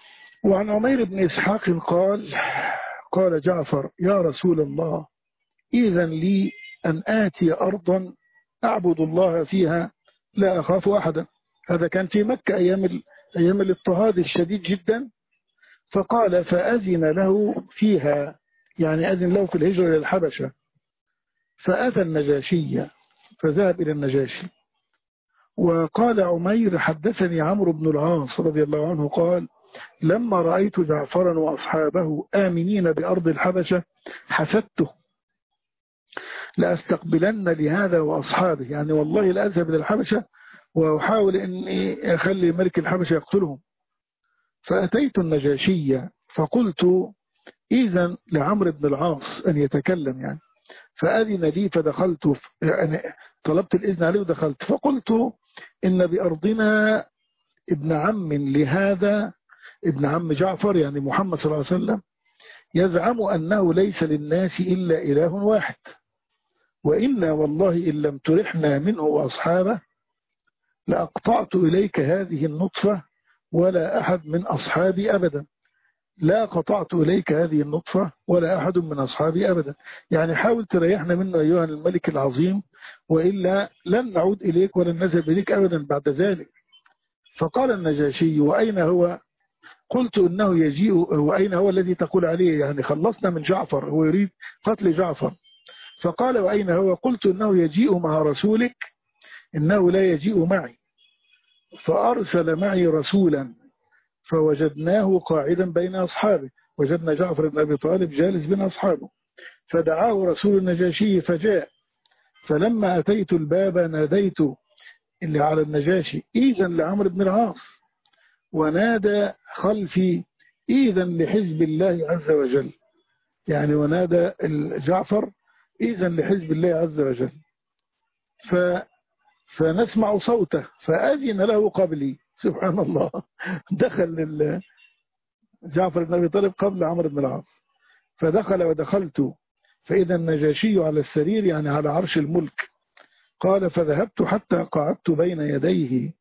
وعن عمير بن إسحاق قال جعفر يا رسول الله إذن لي أن آتي أرضا أعبد الله فيها لا أخاف أحدا. هذا كان في مكة أيام الاضطهاد الشديد جدا. فقال فأذن له فيها، يعني أذن له في الهجرة إلى الحبشة. فأتى النجاشي فذهب إلى النجاشي. وقال عمير حدثني عمرو بن العاص رضي الله عنه قال لما رأيت جعفرا وأصحابه آمنين بأرض الحبشة حسدته لأستقبلن لهذا وأصحابه، يعني والله لا أذهب إلى الحبشة وأحاول أني أخلي ملك الحبشة يقتلهم. فأتيت النجاشي فقلت إذن لعمرو بن العاص أن يتكلم، يعني فأذن لي فدخلت، يعني طلبت الإذن عليه ودخلت. فقلت إن بأرضنا ابن عم لهذا، ابن عم جعفر يعني محمد صلى الله عليه وسلم، يزعم أنه ليس للناس إلا إله واحد، وإنا والله إن لم ترحنا منه وأصحابه لأقطعت إليك هذه النطفة ولا أحد من أصحابي أبدا. لا قطعت إليك هذه النطفة ولا أحد من أصحابي أبدا، يعني حاول تريحنا منه أيها الملك العظيم، وإلا لن نعود إليك ولن نذهب إليك أبدا بعد ذلك. فقال النجاشي وأين هو؟ قلت إنه يجيء. وأين هو الذي تقول عليه؟ يعني خلصنا من جعفر، هو يريد قتل جعفر. فقال وأين هو؟ قلت إنه يجيء مع رسولك، إنه لا يجيء معي. فأرسل معي رسولا فوجدناه قاعدا بين أصحابه، وجدنا جعفر بن أبي طالب جالس بين أصحابه. فدعاه رسول النجاشي فجاء. فلما أتيت الباب ناديت اللي على النجاشي إذن لعمرو بن العاص، ونادى خلفي إذن لحزب الله عز وجل، يعني ونادى جعفر إذن لحزب الله عز وجل. فنسمع صوته فأذن له قبلي. سبحان الله، دخل جعفر بن أبي طالب قبل عمرو بن العاص. فدخل ودخلت فإذا النجاشي على السرير، يعني على عرش الملك. قال فذهبت حتى قعدت بين يديه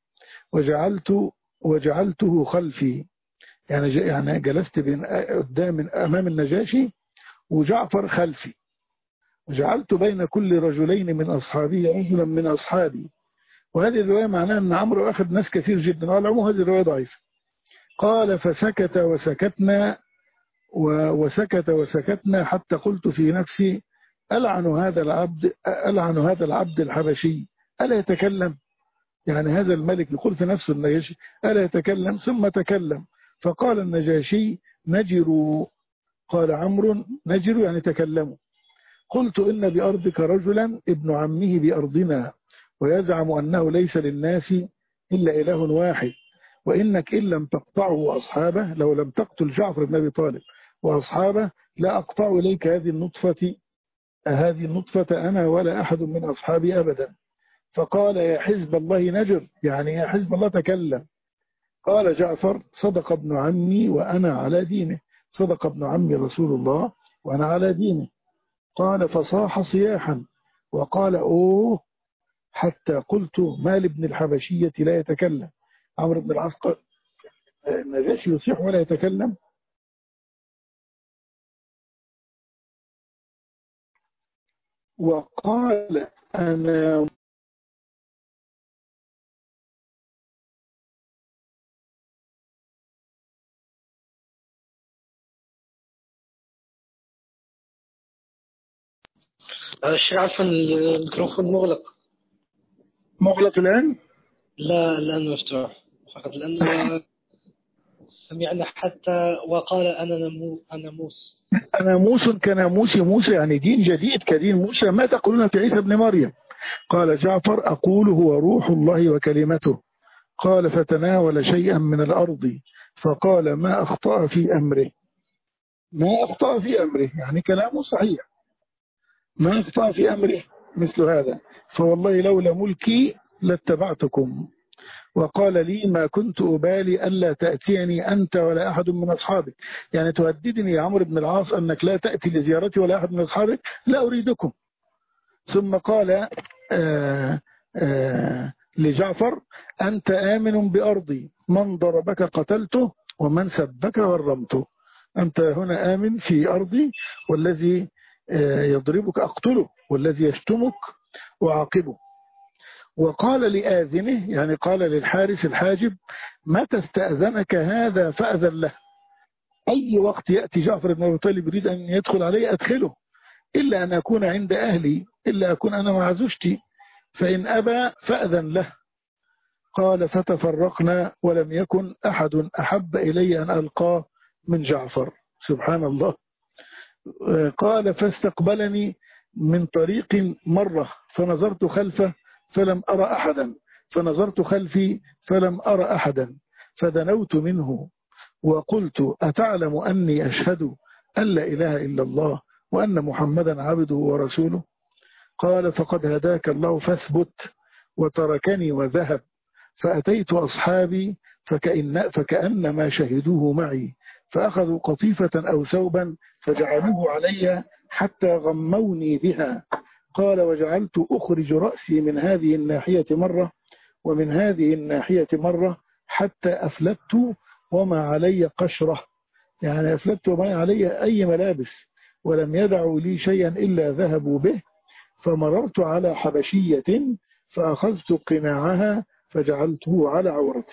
وجعلته خلفي، يعني جلست أمام النجاشي وجعفر خلفي. وجعلت بين كل رجلين من أصحابي رجلا من أصحابي. وهذه الرواية معناها أن عمرو أخذ ناس كثير جدا، وعلى العموم هذه الرواية ضعيفة. قال فسكت وسكتنا حتى قلت في نفسي ألعن هذا العبد الحبشي ألا يتكلم، يعني هذا الملك يقول في نفسه النجاشي ألا يتكلم. ثم تكلم فقال النجاشي نجروا. قال عمرو نجروا يعني تكلموا. قلت إن بأرضك رجلا ابن عمه بأرضنا ويزعم أنه ليس للناس إلا إله واحد، وإنك إن لم تقطعه وأصحابه، لو لم تقتل جعفر بن أبي طالب وأصحابه لا أقطع إليك هذه النطفة أنا ولا أحد من أصحابي أبدا. فقال يا حزب الله نجر، يعني يا حزب الله تكلم. قال جعفر صدق ابن عمي وأنا على دينه، صدق ابن عمي رسول الله وأنا على دينه. قال فصاح صياحا وقال أوه، حتى قلت ما لابن الحبشية لا يتكلم. عمرو بن العاص قال النجاشي يصيح ولا يتكلم. وقال أنا
الشيخ عفوا الميكروفون
مغلق الآن؟
لا الآن مفتوح فقط، لأنه سمعنا حتى وقال أنا موسى.
ناموس كناموس موسى، يعني دين جديد كدين موسى. ما تقولون في عيسى ابن مريم؟ قال جعفر أقول هو روح الله وكلمته. قال فتناول شيئا من الأرض فقال ما أخطأ في أمره، يعني كلامه صحيح، ما أخطأ في أمره مثل هذا. فوالله لولا ملكي لاتبعتكم. وقال لي ما كنت أبالي ألا تأتيني أنت ولا أحد من أصحابك، يعني تهددني يا عمرو بن العاص أنك لا تأتي لزيارتي ولا أحد من أصحابك، لا أريدكم. ثم قال لجعفر أنت آمن بأرضي، من ضربك قتلته ومن سبك ورمته. أنت هنا آمن في أرضي، والذي يضربك أقتله، والذي يشتمك أعاقبه. وقال لآذنه، يعني قال للحارس الحاجب: متى استأذنك هذا فأذن له. أي وقت يأتي جعفر بن أبي طالب يريد أن يدخل علي أدخله، إلا أن أكون عند أهلي، إلا أكون أنا مع زوجتي، فإن أبى فأذن له. قال: فتفرقنا ولم يكن أحد أحب إلي أن ألقاه من جعفر. سبحان الله. قال: فاستقبلني من طريق مرة فنظرت خلفه فلم أرى أحدا، فنظرت خلفي فلم أرى أحدا، فدنوت منه وقلت: أتعلم أني أشهد أن لا إله إلا الله وأن محمدا عبده ورسوله؟ قال: فقد هداك الله فاثبت. وتركني وذهب، فأتيت أصحابي فكأنما شهدوه معي، فأخذوا قطيفة أو ثوبا فجعلوه علي حتى غموني بها. قال: وجعلت أخرج رأسي من هذه الناحية مرة ومن هذه الناحية مرة حتى أفلت وما علي قشرة، يعني أفلت وما علي أي ملابس، ولم يدعوا لي شيئا إلا ذهبوا به. فمررت على حبشية فأخذت قناعها فجعلته على عورتي.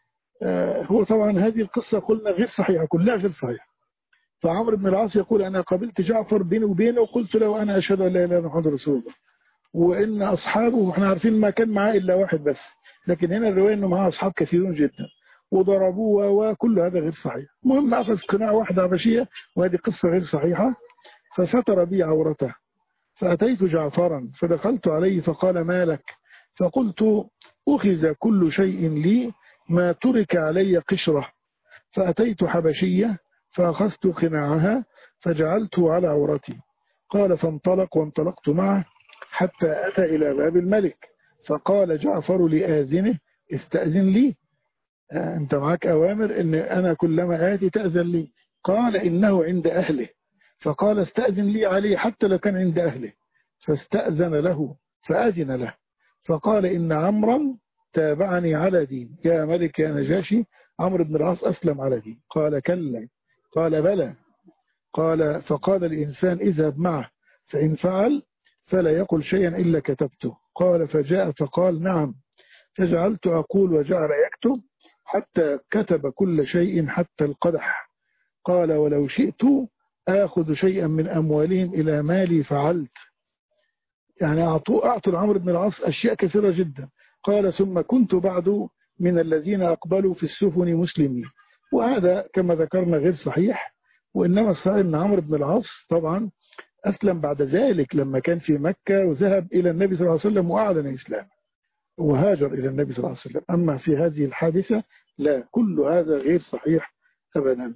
هو طبعا هذه القصة قلنا غير صحيحة، كلها غير صحيحة. فعمرو بن العاص يقول: أنا قابلت جعفر بيني وبينه وقلت له: أنا أشهد أن لا إله إلا محمد رسول الله. وإن أصحابه، وإحنا عارفين ما كان معاه إلا واحد بس، لكن هنا الرواية إنه معاه أصحاب كثيرون جدا وضربوه، وكل هذا غير صحيح. المهم أخذ قناع واحدة حبشية، وهذه قصة غير صحيحة. فستر بي عورته، فأتيت جعفرا فدخلت عليه فقال: ما لك؟ فقلت: أخذ كل شيء لي ما ترك علي قشرة. فأتيت حبشية فأخذت قناعها فجعلته على عورتي. قال: فانطلق وانطلقت معه حتى أتى إلى باب الملك، فقال جعفر لآذنه: استأذن لي، أنت معك أوامر إن أنا كلما آتي تأذن لي. قال: إنه عند أهله. فقال: استأذن لي عليه حتى لو كان عند أهله. فاستأذن له فأذن له، فقال: إن عمرا تابعني على دين. يا ملك يا نجاشي، عمرو بن العاص أسلم على دين. قال: كلا. قال: بلى. قال: فقال الإنسان: اذهب معه، فإن فعل فلا يقل شيئا إلا كتبته. قال: فجاء فقال: نعم. فجعلت أقول وجعل يكتب حتى كتب كل شيء حتى القدح. قال: ولو شئت آخذ شيئا من أموالهم إلى مالي فعلت. يعني أعطوا عمرو بن العاص أشياء كثيرة جدا. قال: ثم كنت بعد من الذين أقبلوا في السفن مسلمين. وهذا كما ذكرنا غير صحيح، وإنما الصحيح أن عمرو بن العاص طبعا أسلم بعد ذلك لما كان في مكة، وذهب إلى النبي صلى الله عليه وسلم وأعلن الإسلام وهاجر إلى النبي صلى الله عليه وسلم. أما في هذه الحادثة لا، كل هذا غير صحيح أبدا.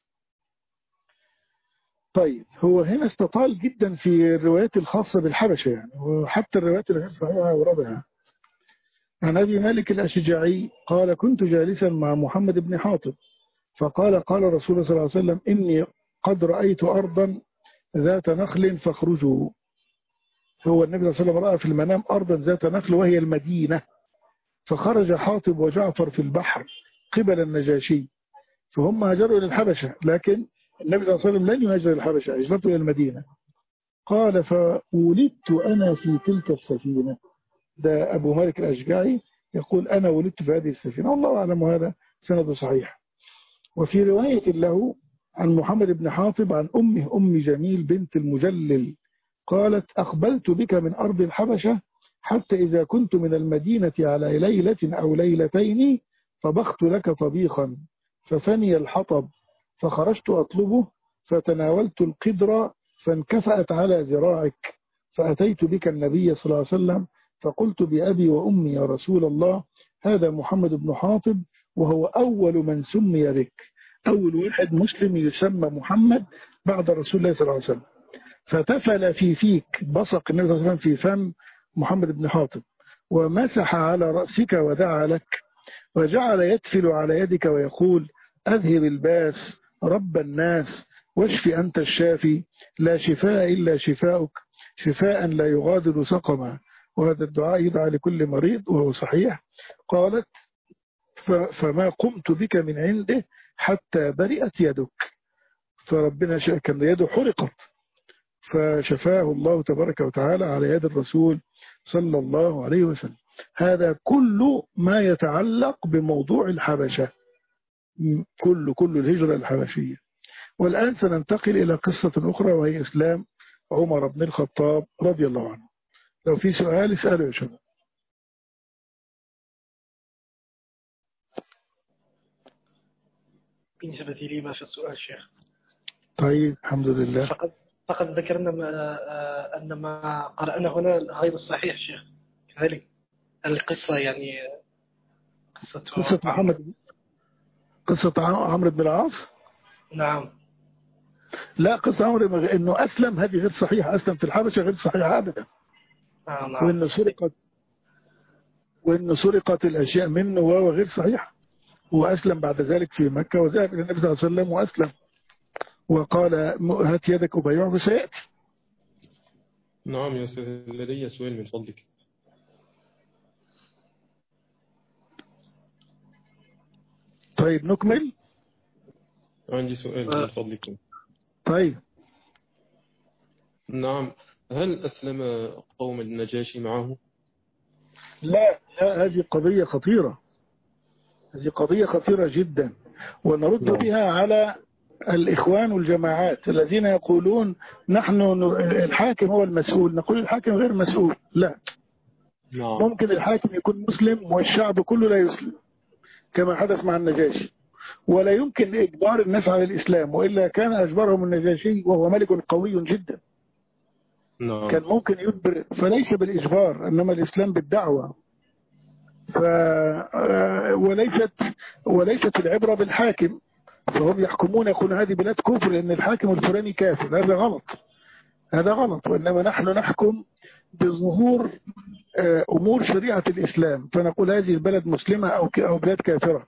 طيب، هو هنا استطال جدا في الروايات الخاصة بالحبشة يعني، وحتى الروايات الغير صحيحة وردها. عن أبي مالك الأشجعي قال: كنت جالسا مع محمد بن حاطب فقال: قال رسول الله صلى الله عليه وسلم: إني قد رأيت أرضا ذات نخل فاخرجوا. هو النبي صلى الله عليه وسلم رأى في المنام أرضا ذات نخل وهي المدينة، فخرج حاطب وجعفر في البحر قبل النجاشي، فهم هاجروا إلى الحبشة، لكن النبي صلى الله عليه وسلم لن يهاجر إلى الحبشة، هجرته إلى المدينة. قال: فولدت أنا في تلك السفينة. ده أبو مالك الأشجعي يقول: أنا ولدت في هذه السفينة، والله أعلم، هذا سند صحيح. وفي رواية له عن محمد بن حاطب عن أمه أم جميل بنت المجلل قالت: أقبلت بك من أرض الحبشة حتى إذا كنت من المدينة على ليلة أو ليلتين طبخت لك طبيخا ففني الحطب، فخرجت أطلبه فتناولت القدر فانكفأت على ذراعك، فأتيت بك النبي صلى الله عليه وسلم فقلت: بأبي وأمي يا رسول الله، هذا محمد بن حاطب وهو أول من سمي بك، أول واحد مسلم يسمى محمد بعد رسول الله صلى الله عليه وسلم. فتفل في فيك، بصق النبي صلى الله عليه وسلم في فم محمد بن حاطب، ومسح على رأسك ودعا لك، وجعل يتفل على يدك ويقول: أذهب الباس رب الناس واشف أنت الشافي، لا شفاء إلا شفاؤك، شفاء لا يغادر سقما. وهذا الدعاء يدعى لكل مريض وهو صحيح. قالت: فما قمت بك من عنده حتى برئت يدك. فربنا شاء كان يده حرقت، فشفاه الله تبارك وتعالى على يد الرسول صلى الله عليه وسلم. هذا كل ما يتعلق بموضوع الحبشة، كل الهجرة الحبشية. والآن سننتقل إلى قصة أخرى وهي إسلام عمر بن الخطاب رضي الله عنه. لو في سؤال اسأله يا شباب.
بالنسبة لي ما في السؤال شيخ.
طيب الحمد لله.
فقد ذكرنا أن ما قرأنا هنا غير الصحيح شيخ كذلك. القصة يعني
قصة محمد، قصة عمرو بن العاص.
نعم.
لا، قصة عمرو إنه أسلم هذه غير صحيحة، أسلم في الحبشة غير صحيحة أبدا.
نعم.
وإنه سرقت الأشياء منه وهو غير صحيح. وأسلم بعد ذلك في مكة وذهب إلى النبي صلى الله عليه وسلم وأسلم وقال هات يدك أبايعك فسيأتي.
نعم يا أستاذ، لدي سؤال من فضلك.
طيب نكمل.
عندي سؤال من فضلك.
طيب.
نعم، هل أسلم قوم النجاشي معه؟
لا، هذه قضية خطيرة، هذه قضية خطيرة جدا، ونرد بها على الإخوان والجماعات الذين يقولون نحن الحاكم هو المسؤول. نقول الحاكم غير مسؤول. لا، ممكن الحاكم يكون مسلم والشعب كله لا يسلم كما حدث مع النجاشي، ولا يمكن إجبار الناس على الإسلام، وإلا كان أجبرهم النجاشي وهو ملك قوي جدا. كان ممكن يجبر، فليس بالإجبار إنما الإسلام بالدعوة. وليست العبرة بالحاكم، فهم يحكمون يقولون هذه بلاد كفر لأن الحاكم الفلاني كافر. هذا غلط، هذا غلط. وإنما نحن نحكم بظهور أمور شريعة الإسلام، فنقول هذه البلد مسلمة أو بلاد كافرة.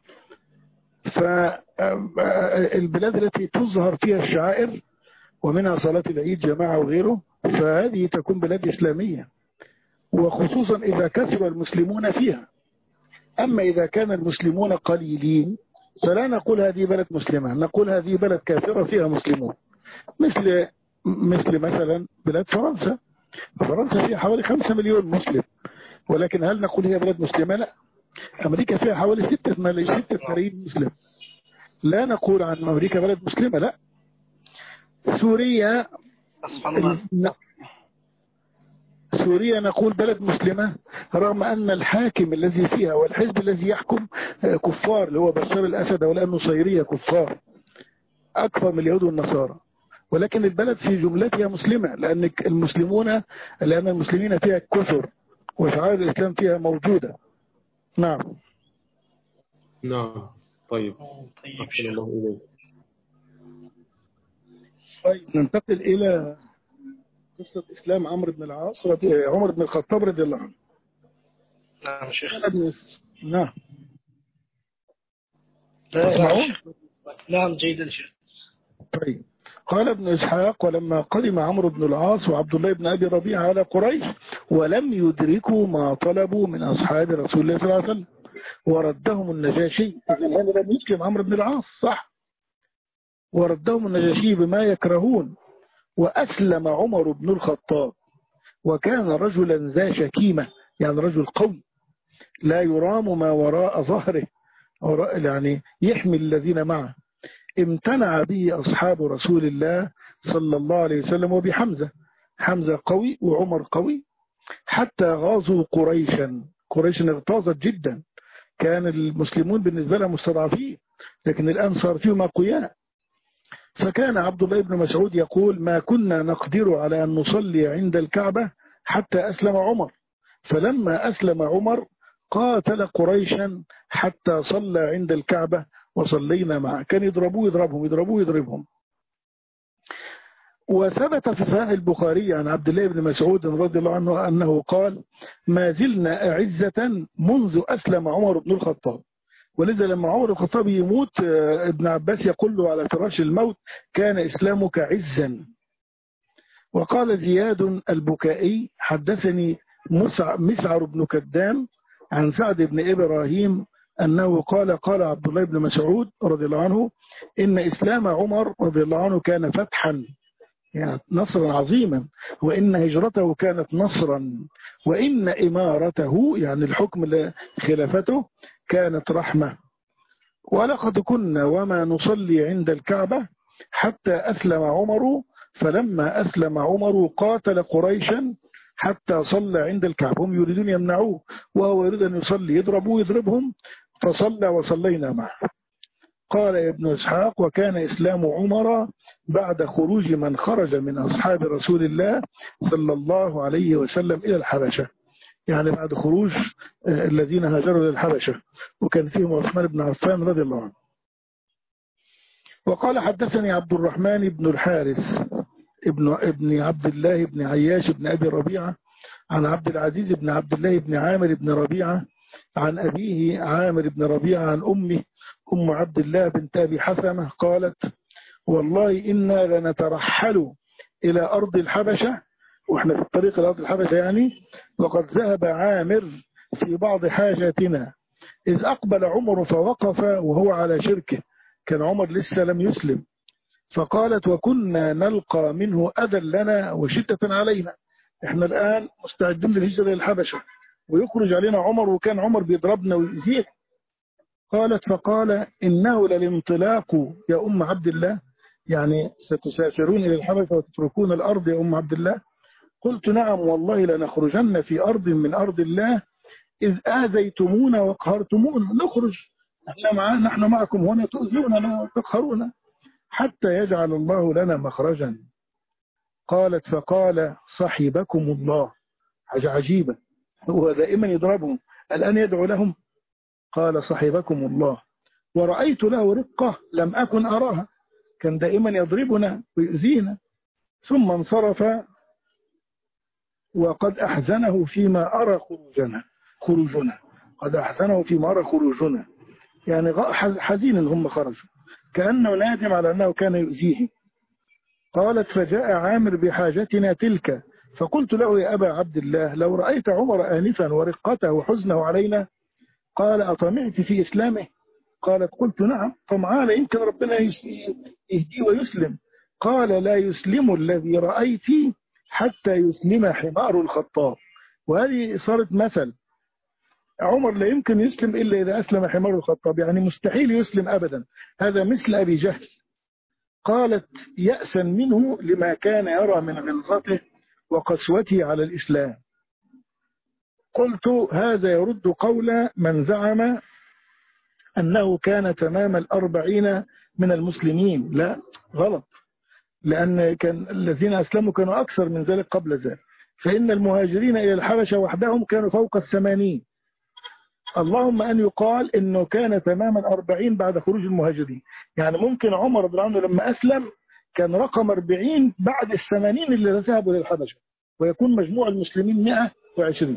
فالبلاد التي تظهر فيها الشعائر ومنها صلاة العيد جماعة وغيره، فهذه تكون بلاد إسلامية، وخصوصا إذا كثر المسلمون فيها. أما إذا كان المسلمون قليلين فلا نقول هذه بلد مسلمة، نقول هذه بلد كافرة فيها مسلمون. مثل مثلا بلاد فرنسا. فرنسا فيها حوالي 5 مليون مسلم، ولكن هل نقول هي بلد مسلمة؟ لا. أمريكا فيها حوالي 6 ملايين مسلم، لا نقول عن أمريكا بلد مسلمة. لا. سوريا نقول بلد مسلمة رغم أن الحاكم الذي فيها والحزب الذي يحكم كفار، اللي هو بشار الأسد ولا النصيرية، كفار أكثر من اليهود والنصارى، ولكن البلد في جملتها مسلمة لأن المسلمين فيها كثر وشعائر الإسلام فيها موجودة. نعم.
نعم. طيب.
طيب ننتقل إلى قصة إسلام عمرو بن العاص عمر بن الخطاب رضي الله عنه.
نعم شيخ.
نعم.
نعم جيدا شيخ.
طيب. قال ابن إسحاق ولما قدم عمرو بن العاص وعبد الله بن أبي ربيعة على قريش ولم يدركوا ما طلبوا من أصحاب رسول الله صلى الله عليه وسلم وردهم النجاشي. هذا لم يسلم عمرو بن العاص صح، وردهم النجاشي بما يكرهون، وأسلم عمر بن الخطاب وكان رجلا ذا شكيمة، يعني رجل قوي لا يرام ما وراء ظهره، يعني يحمي الذين معه. امتنع به أصحاب رسول الله صلى الله عليه وسلم وبحمزة. حمزة قوي وعمر قوي، حتى غازوا قريشا. قريش اغتاظت جدا، كان المسلمون بالنسبة لهم مستضعفين، لكن الآن صار فيهم أقوياء. فكان عبد الله بن مسعود يقول ما كنا نقدر على أن نصلي عند الكعبة حتى أسلم عمر، فلما أسلم عمر قاتل قريشا حتى صلى عند الكعبة وصلينا معه. كان يضربوه. وثبت في صحيح البخاري عن عبد الله بن مسعود رضي الله عنه أنه قال ما زلنا أعزة منذ أسلم عمر بن الخطاب. ولذا لما عمر بن الخطاب يموت ابن عباس يقول له على فراش الموت كان إسلامك عزا. وقال زياد البكائي حدثني مسعر بن كدام عن سعد بن إبراهيم أنه قال عبد الله بن مسعود رضي الله عنه إن إسلام عمر رضي الله عنه كان فتحا، يعني نصرا عظيما، وإن هجرته كانت نصرا، وإن إمارته يعني الحكم خلافته كانت رحمة. ولقد كنا وما نصلي عند الكعبة حتى أسلم عمر، فلما أسلم عمر قاتل قريشا حتى صلى عند الكعبة. هم يريدون يمنعوه وهو يريد أن يصلي، يضربوه يضربهم، فصلى وصلينا معه. قال ابن إسحاق: وكان إسلام عمر بعد خروج من خرج من أصحاب رسول الله صلى الله عليه وسلم إلى الحبشة، يعني بعد خروج الذين هاجروا للحبشة، وكان فيهم عثمان بن عفان رضي الله عنه. وقال: حدثني عبد الرحمن بن الحارث ابن عبد الله بن عياش بن أبي ربيعة عن عبد العزيز بن عبد الله بن عامر بن ربيعة عن أبيه عامر بن ربيعة عن أمه أم عبد الله بنت أبي حثمة قالت: والله إنا لنترحل إلى أرض الحبشة، وإحنا في الطريق إلى أرض الحبشة يعني، وقد ذهب عامر في بعض حاجاتنا، إذ أقبل عمر فوقف وهو على شركه، كان عمر لسه لم يسلم. فقالت: وكنا نلقى منه أذى لنا وشدة علينا، إحنا الآن مستعدين للهجرة للحبشة ويخرج علينا عمر، وكان عمر بيضربنا ويؤذينا. قالت: فقال: إنه للانطلاق يا أم عبد الله، يعني ستسافرون إلى الحبشة وتتركون الأرض يا أم عبد الله؟ قلت: نعم والله لنخرجن في أرض من أرض الله إذ آذيتمونا وقهرتمونا، نخرج نحن معكم هنا، تؤذوننا وتقهرونا حتى يجعل الله لنا مخرجا. قالت: فقال: صحبكم الله. حاجة عجيبة، هو دائما يضربهم، الآن يدعو لهم. قال: صحبكم الله. ورأيت له رقة لم أكن أراها، كان دائما يضربنا ويؤذينا. ثم انصرف وقد أحزنه فيما أرى خروجنا، قد أحزنه فيما أرى خروجنا، يعني حزين إن هم خرجوا، كأنه نادم على أنه كان يؤذيه. قالت: فجاء عامر بحاجتنا تلك، فقلت له: يا أبا عبد الله، لو رأيت عمر آنفا ورقته وحزنه علينا. قال: أطمعت في إسلامه؟ قالت: قلت: نعم طمعان، يمكن ربنا يهدي ويسلم. قال: لا يسلم الذي رأيت حتى يسلم حمار الخطاب. وهذه صارت مثل، عمر لا يمكن يسلم إلا إذا أسلم حمار الخطاب، يعني مستحيل يسلم أبدا، هذا مثل أبي جهل. قالت: يأسا منه لما كان يرى من غلظته وقسوته على الإسلام. قلت: هذا يرد قول من زعم أنه كان تمام 40 من المسلمين. لا، غلط، لأن كان الذين أسلموا كانوا أكثر من ذلك قبل ذلك، فإن المهاجرين إلى الحبشة وحدهم كانوا فوق 80. اللهم أن يقال إنه كان تماما 40 بعد خروج المهاجرين، يعني ممكن عمر رضي الله عنه لما أسلم كان رقم 40 بعد 80 اللي ذهبوا للحبشة، ويكون مجموع المسلمين 120.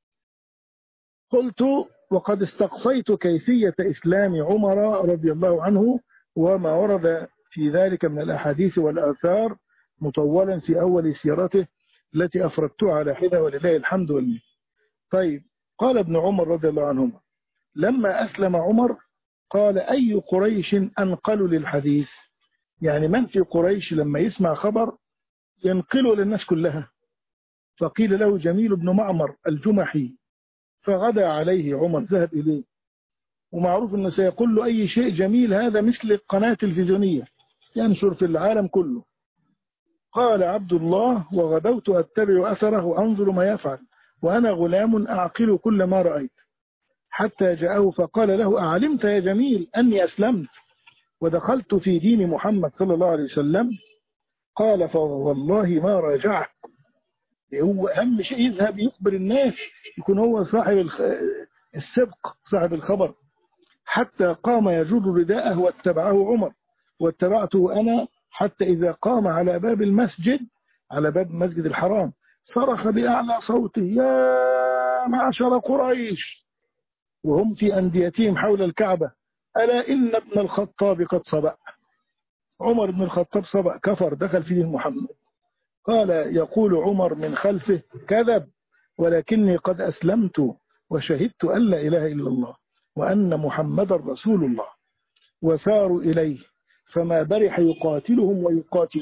قلت: وقد استقصيت كيفية إسلام عمر رضي الله عنه وما ورد في ذلك من الأحاديث والآثار مطولا في أول سيرته التي أفردتها على حدة، ولله الحمد والمنة. طيب، قال ابن عمر رضي الله عنهما: لما أسلم عمر قال: أي قريش أنقل للحديث؟ يعني من في قريش لما يسمع خبر ينقله للناس كلها. فقيل له: جميل بن معمر الجمحي. فغدا عليه عمر، ذهب إليه، ومعروف أنه سيقول له أي شيء جميل، هذا مثل القناة التلفزيونية ينشر في العالم كله. قال عبد الله: وغدوت أتبع أثره وأنظر ما يفعل، وأنا غلام أعقل كل ما رأيت، حتى جاءه فقال له: أعلمت يا جميل أني أسلمت ودخلت في دين محمد صلى الله عليه وسلم؟ قال: فوالله ما راجعه. هو أهم شيء يذهب يخبر الناس، يكون هو صاحب السبق، صاحب الخبر. حتى قام يجر رداءه واتبعه عمر، واتبعته أنا، حتى إذا قام على باب المسجد، على باب المسجد الحرام، صرخ بأعلى صوته: يا معشر قريش، وهم في أنديتهم حول الكعبة: ألا إن ابن الخطاب قد صبأ. عمر بن الخطاب صبأ، كفر، دخل في دين محمد. قال يقول عمر من خلفه: كذب، ولكني قد أسلمت وشهدت أن لا إله إلا الله وأن محمد رسول الله. وساروا إليه، فما برح يقاتلهم ويقاتلون،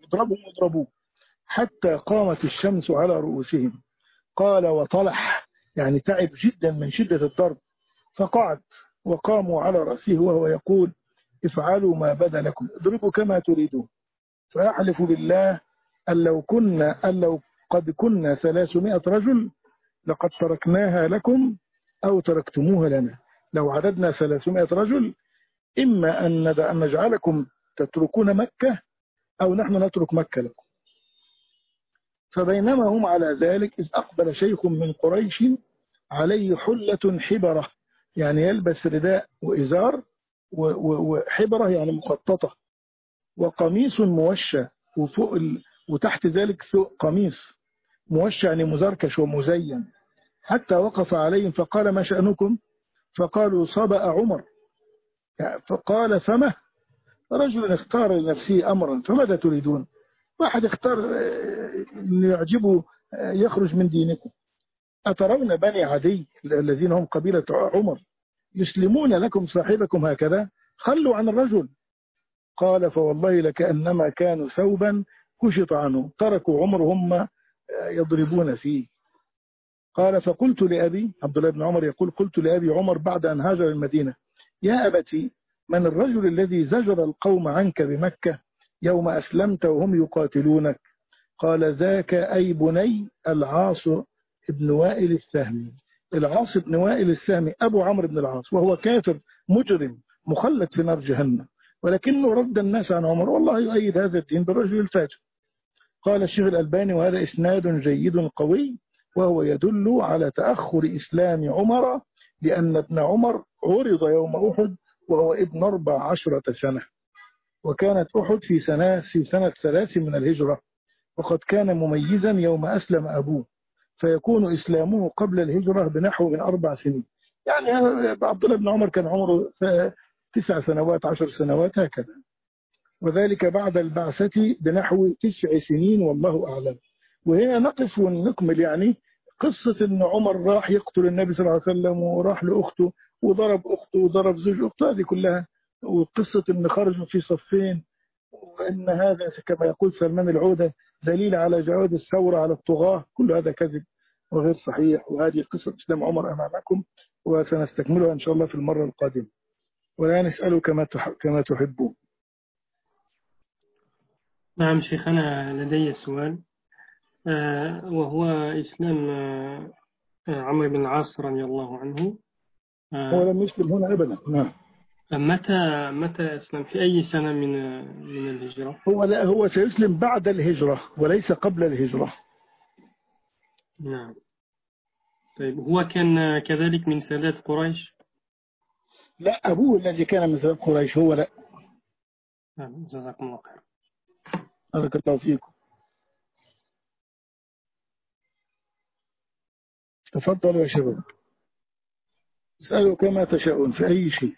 اضربوه حتى قامت الشمس على رؤوسهم. قال وطلح، يعني تعب جدا من شدة الضرب، فقعد وقاموا على رأسه وهو يقول افعلوا ما بدا لكم، اضربوا كما تريدون. فأحلف بالله أن لو قد كنا 300 رجل لقد تركناها لكم أو تركتموها لنا. لو عددنا 300 رجل إما أن نجعلكم تتركون مكة أو نحن نترك مكة لكم. فبينما هم على ذلك إذ أقبل شيخ من قريش عليه حلة حبرة، يعني يلبس رداء وإزار وحبرة يعني مخططة، وقميص موشى، وتحت ذلك قميص موشى يعني مزركش ومزين، حتى وقف عليهم فقال ما شأنكم؟ فقالوا صبأ عمر. فقال فما؟ رجل اختار لنفسه أمرا فماذا تريدون؟ واحد اختار أن يعجبه يخرج من دينكم. أترون بني عدي الذين هم قبيلة عمر يسلمون لكم صاحبكم هكذا؟ خلوا عن الرجل. قال فوالله لكأنما كانوا ثوبا كشط عنه، تركوا عمر هم يضربون فيه. قال فقلت لأبي، عبد الله بن عمر يقول قلت لأبي عمر بعد أن هاجر المدينة يا أبتي من الرجل الذي زجر القوم عنك بمكة يوم أسلمت وهم يقاتلونك؟ قال ذاك أي بني العاص بن وائل السهمي. العاص بن وائل السهمي أبو عمرو بن العاص، وهو كافر مجرم مخلد في نار جهنم، ولكنه رد الناس عن عمر، والله يؤيد هذا الدين بالرجل الفاجر. قال الشيخ الألباني وهذا إسناد جيد قوي، وهو يدل على تأخر إسلام عمر، لأن ابن عمر عرض يوم أحد وهو ابن 14 سنة، وكانت أحد في سنة 3 من الهجرة، وقد كان مميزا يوم أسلم أبوه، فيكون إسلامه قبل الهجرة بنحو من 4 سنين. يعني عبد الله بن عمر كان عمره 9 سنوات 10 سنوات هكذا، وذلك بعد البعثة بنحو 9 سنين والله أعلم. وهنا نقف ونكمل يعني قصة أن عمر راح يقتل النبي صلى الله عليه وسلم وراح لأخته وضرب أخته وضرب زوج أخته، هذه كلها، وقصة أن خرجوا في صفين، وأن هذا كما يقول سلمان العودة دليل على جواز الثورة على الطغاة، كل هذا كذب وغير صحيح. وهذه قصة إسلام عمر أمامكم، وسنستكملها إن شاء الله في المرة القادمة. ولا نسأله كما تحبون.
نعم شيخنا، لدي سؤال، وهو إسلام عمرو بن العاص رضي الله عنه.
هو لم يسلم هنا أبدا. نعم.
متى أسلم؟ في أي سنة من الهجرة؟
هو سيسلم بعد الهجرة وليس قبل الهجرة.
نعم. طيب هو كان كذلك من سادات قريش؟
لا، أبوه الذي كان من سادات قريش، هو لا.
نعم، جزاكم الله خير.
بارك الله فيكم. تفضلوا يا شباب، اسألوا كما تشاءون في أي شيء.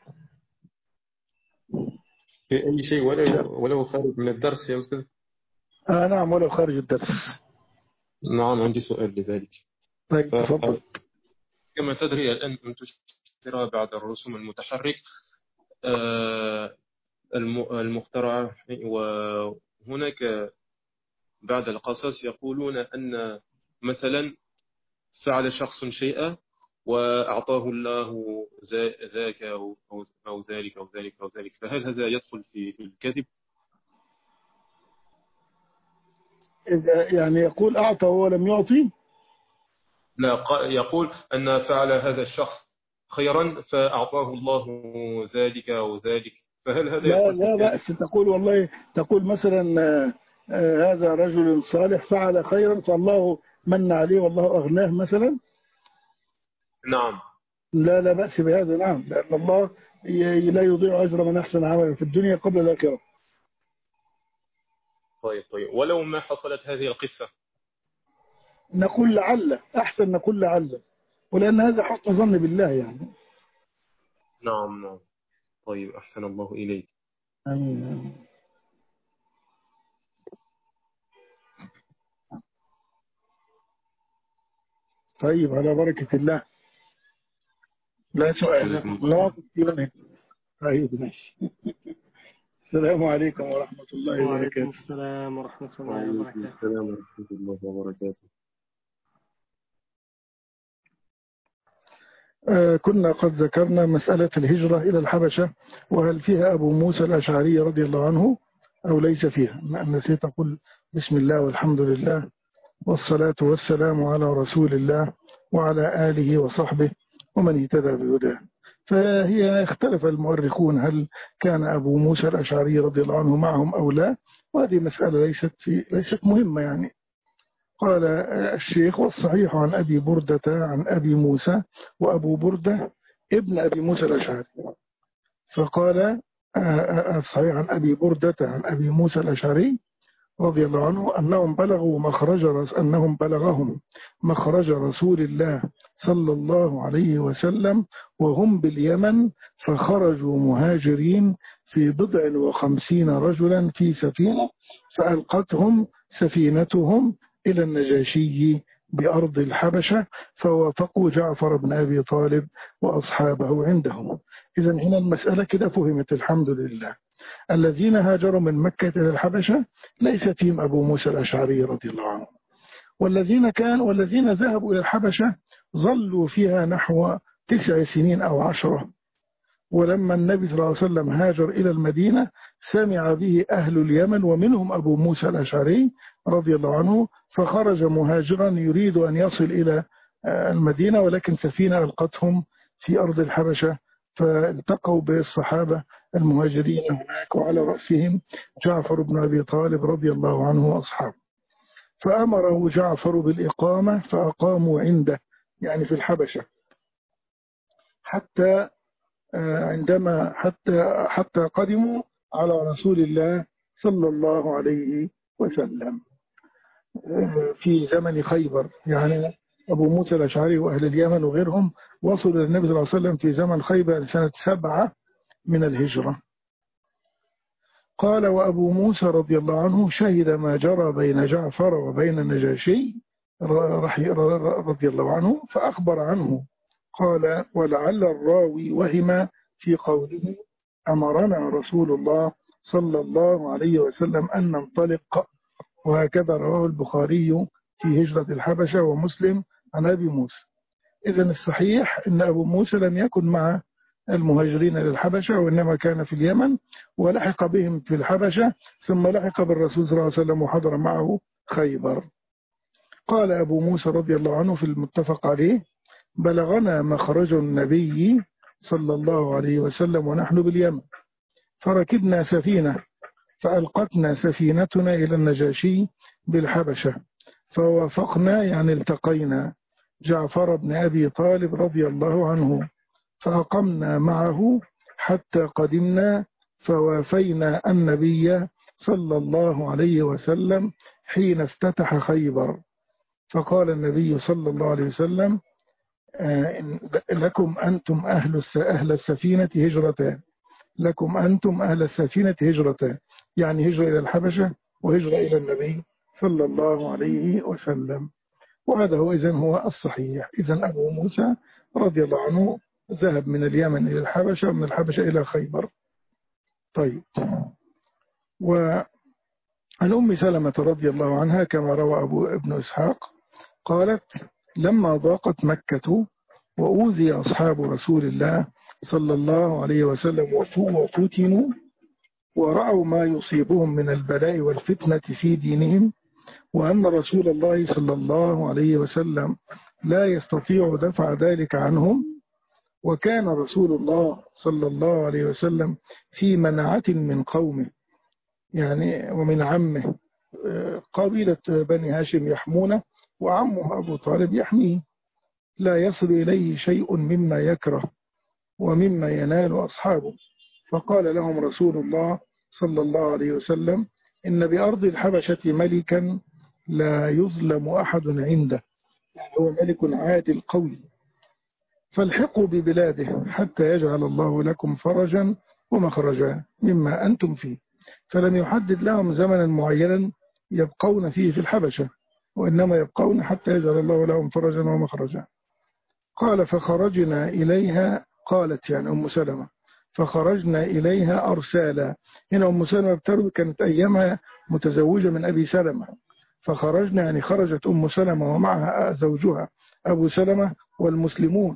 في أي شيء ولو خارج من الدرس يا أستاذ؟
نعم، ولو خارج الدرس.
نعم، عندي سؤال لذلك.
طيب تفضل.
كما تدري الآن أن تشترى بعد الرسوم المتحرك المخترعة، وهناك بعض القصص يقولون أن مثلا فعل شخص شيئا وأعطاه الله ذاك أو ذلك أو ذلك أو ذلك، فهل هذا يدخل في الكذب؟
إذا يعني يقول أعطى ولم يعطي؟
لا، يقول أن فعل هذا الشخص خيرا فأعطاه الله ذلك أو ذلك، فهل هذا يدخل في
لا
الكذب؟
بأس. تقول مثلا هذا رجل صالح فعل خيرا فالله من عليه والله أغناه مثلا.
نعم.
لا بأس بهذا. نعم، لأن الله لا يضيع أجر من أحسن عملا في الدنيا قبل الآخرة.
طيب، ولو ما حصلت هذه القصة
نقول لعل، أحسن نقول لعل، ولأن هذا حسن ظن بالله يعني.
نعم. طيب، أحسن الله إليك.
آمين. طيب، على بركة الله. لا سؤال. لا. طيب ماشي. السلام عليكم ورحمة الله
وعليكم
وبركاته.
السلام ورحمة الله
وعليكم
وبركاته.
السلام ورحمة الله وبركاته.
كنا قد ذكرنا مسألة الهجرة إلى الحبشة، وهل فيها أبو موسى الأشعري رضي الله عنه أو ليس فيها. نسيت أقول بسم الله والحمد لله والصلاة والسلام على رسول الله وعلى آله وصحبه ومن اهتدى بهداه. فهي اختلف المؤرخون هل كان أبو موسى الأشعري رضي الله عنه معهم أو لا، وهذه مسألة ليست مهمة يعني. قال الشيخ: والصحيح عن أبي بردة عن أبي موسى، وأبو بردة ابن أبي موسى الأشعري. فقال الصحيح عن أبي بردة عن أبي موسى الأشعري رضي الله عنه أنهم بلغهم مخرج رسول الله صلى الله عليه وسلم وهم باليمن، فخرجوا مهاجرين في 59 رجلا في سفينة، فألقتهم سفينتهم إلى النجاشي بأرض الحبشة، فوافقوا جعفر بن أبي طالب وأصحابه عندهم. إذن هنا المسألة كده فهمت الحمد لله. الذين هاجروا من مكة إلى الحبشة ليس فيهم أبو موسى الأشعري رضي الله عنه، والذين ذهبوا إلى الحبشة ظلوا فيها نحو 9 سنين أو 10. ولما النبي صلى الله عليه وسلم هاجر إلى المدينة سمع به أهل اليمن ومنهم أبو موسى الأشعري رضي الله عنه، فخرج مهاجرا يريد أن يصل إلى المدينة، ولكن سفينة ألقتهم في أرض الحبشة، فالتقوا بالصحابة المهاجرين هناك، وعلى رأسهم جعفر بن أبي طالب رضي الله عنه وأصحابه. فأمره جعفر بالإقامة، فأقاموا عنده يعني في الحبشة حتى حتى قدموا على رسول الله صلى الله عليه وسلم في زمن خيبر. يعني أبو موسى الأشعري وأهل اليمن وغيرهم وصلوا إلى النبي صلى الله عليه وسلم في زمن خيبر سنة 7 من الهجرة. قال: وأبو موسى رضي الله عنه شهد ما جرى بين جعفر وبين النجاشي رضي الله عنه، فأخبر عنه. قال: ولعل الراوي وهم في قوله أمرنا رسول الله صلى الله عليه وسلم أن ننطلق، وهكذا رواه البخاري في هجرة الحبشة ومسلم عن أبي موسى. إذن الصحيح أن أبو موسى لم يكن مع المهاجرين للحبشة، وإنما كان في اليمن ولحق بهم في الحبشة، ثم لحق بالرسول صلى الله عليه وسلم وحضر معه خيبر. قال أبو موسى رضي الله عنه في المتفق عليه: بلغنا مخرج النبي صلى الله عليه وسلم ونحن باليمن، فركبنا سفينة، فألقتنا سفينتنا إلى النجاشي بالحبشة، فوافقنا يعني التقينا جعفر بن أبي طالب رضي الله عنه، فأقمنا معه حتى قدمنا، فوافينا النبي صلى الله عليه وسلم حين افتتح خيبر. فقال النبي صلى الله عليه وسلم: لكم أنتم أهل السفينة هجرتان، لكم أنتم أهل السفينة هجرتان، يعني هجرة إلى الحبشة وهجرة إلى النبي صلى الله عليه وسلم. وهذا هو إذن هو الصحيح. إذن أبو موسى رضي الله عنه ذهب من اليمن إلى الحبشة ومن الحبشة إلى خيبر. طيب. وعن أم سلمة رضي الله عنها كما روى ابن إسحاق قالت: لما ضاقت مكة وأوذي أصحاب رسول الله صلى الله عليه وسلم وفتنوا ورأوا ما يصيبهم من البلاء والفتنة في دينهم، وأن رسول الله صلى الله عليه وسلم لا يستطيع دفع ذلك عنهم، وكان رسول الله صلى الله عليه وسلم في منعة من قومه يعني ومن عمه، قبيلة بني هاشم يحمونه، وعمه أبو طالب يحميه، لا يصل إليه شيء مما يكره ومما ينال أصحابه. فقال لهم رسول الله صلى الله عليه وسلم: إن بأرض الحبشة ملكا لا يظلم أحد عنده، يعني هو ملك عادل قوي، فالحقوا ببلاده حتى يجعل الله لكم فرجا ومخرجا مما أنتم فيه. فلم يحدد لهم زمنا معينا يبقون فيه في الحبشة، وإنما يبقون حتى يجعل الله لهم فرجا ومخرجا. قال: فخرجنا إليها، قالت يعني أم سلمة: فخرجنا إليها أرسالا. هنا أم سلمة بتروي كانت أيامها متزوجة من أبي سلمة، فخرجنا يعني خرجت أم سلمة ومعها زوجها أبو سلمة والمسلمون.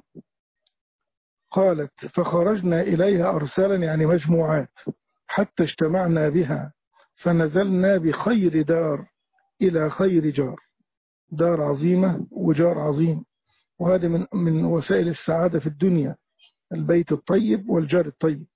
قالت فخرجنا إليها أرسالا يعني مجموعات حتى اجتمعنا بها فنزلنا بخير دار إلى خير جار، دار عظيمة وجار عظيم، وهذا من وسائل السعادة في الدنيا، البيت الطيب والجار الطيب.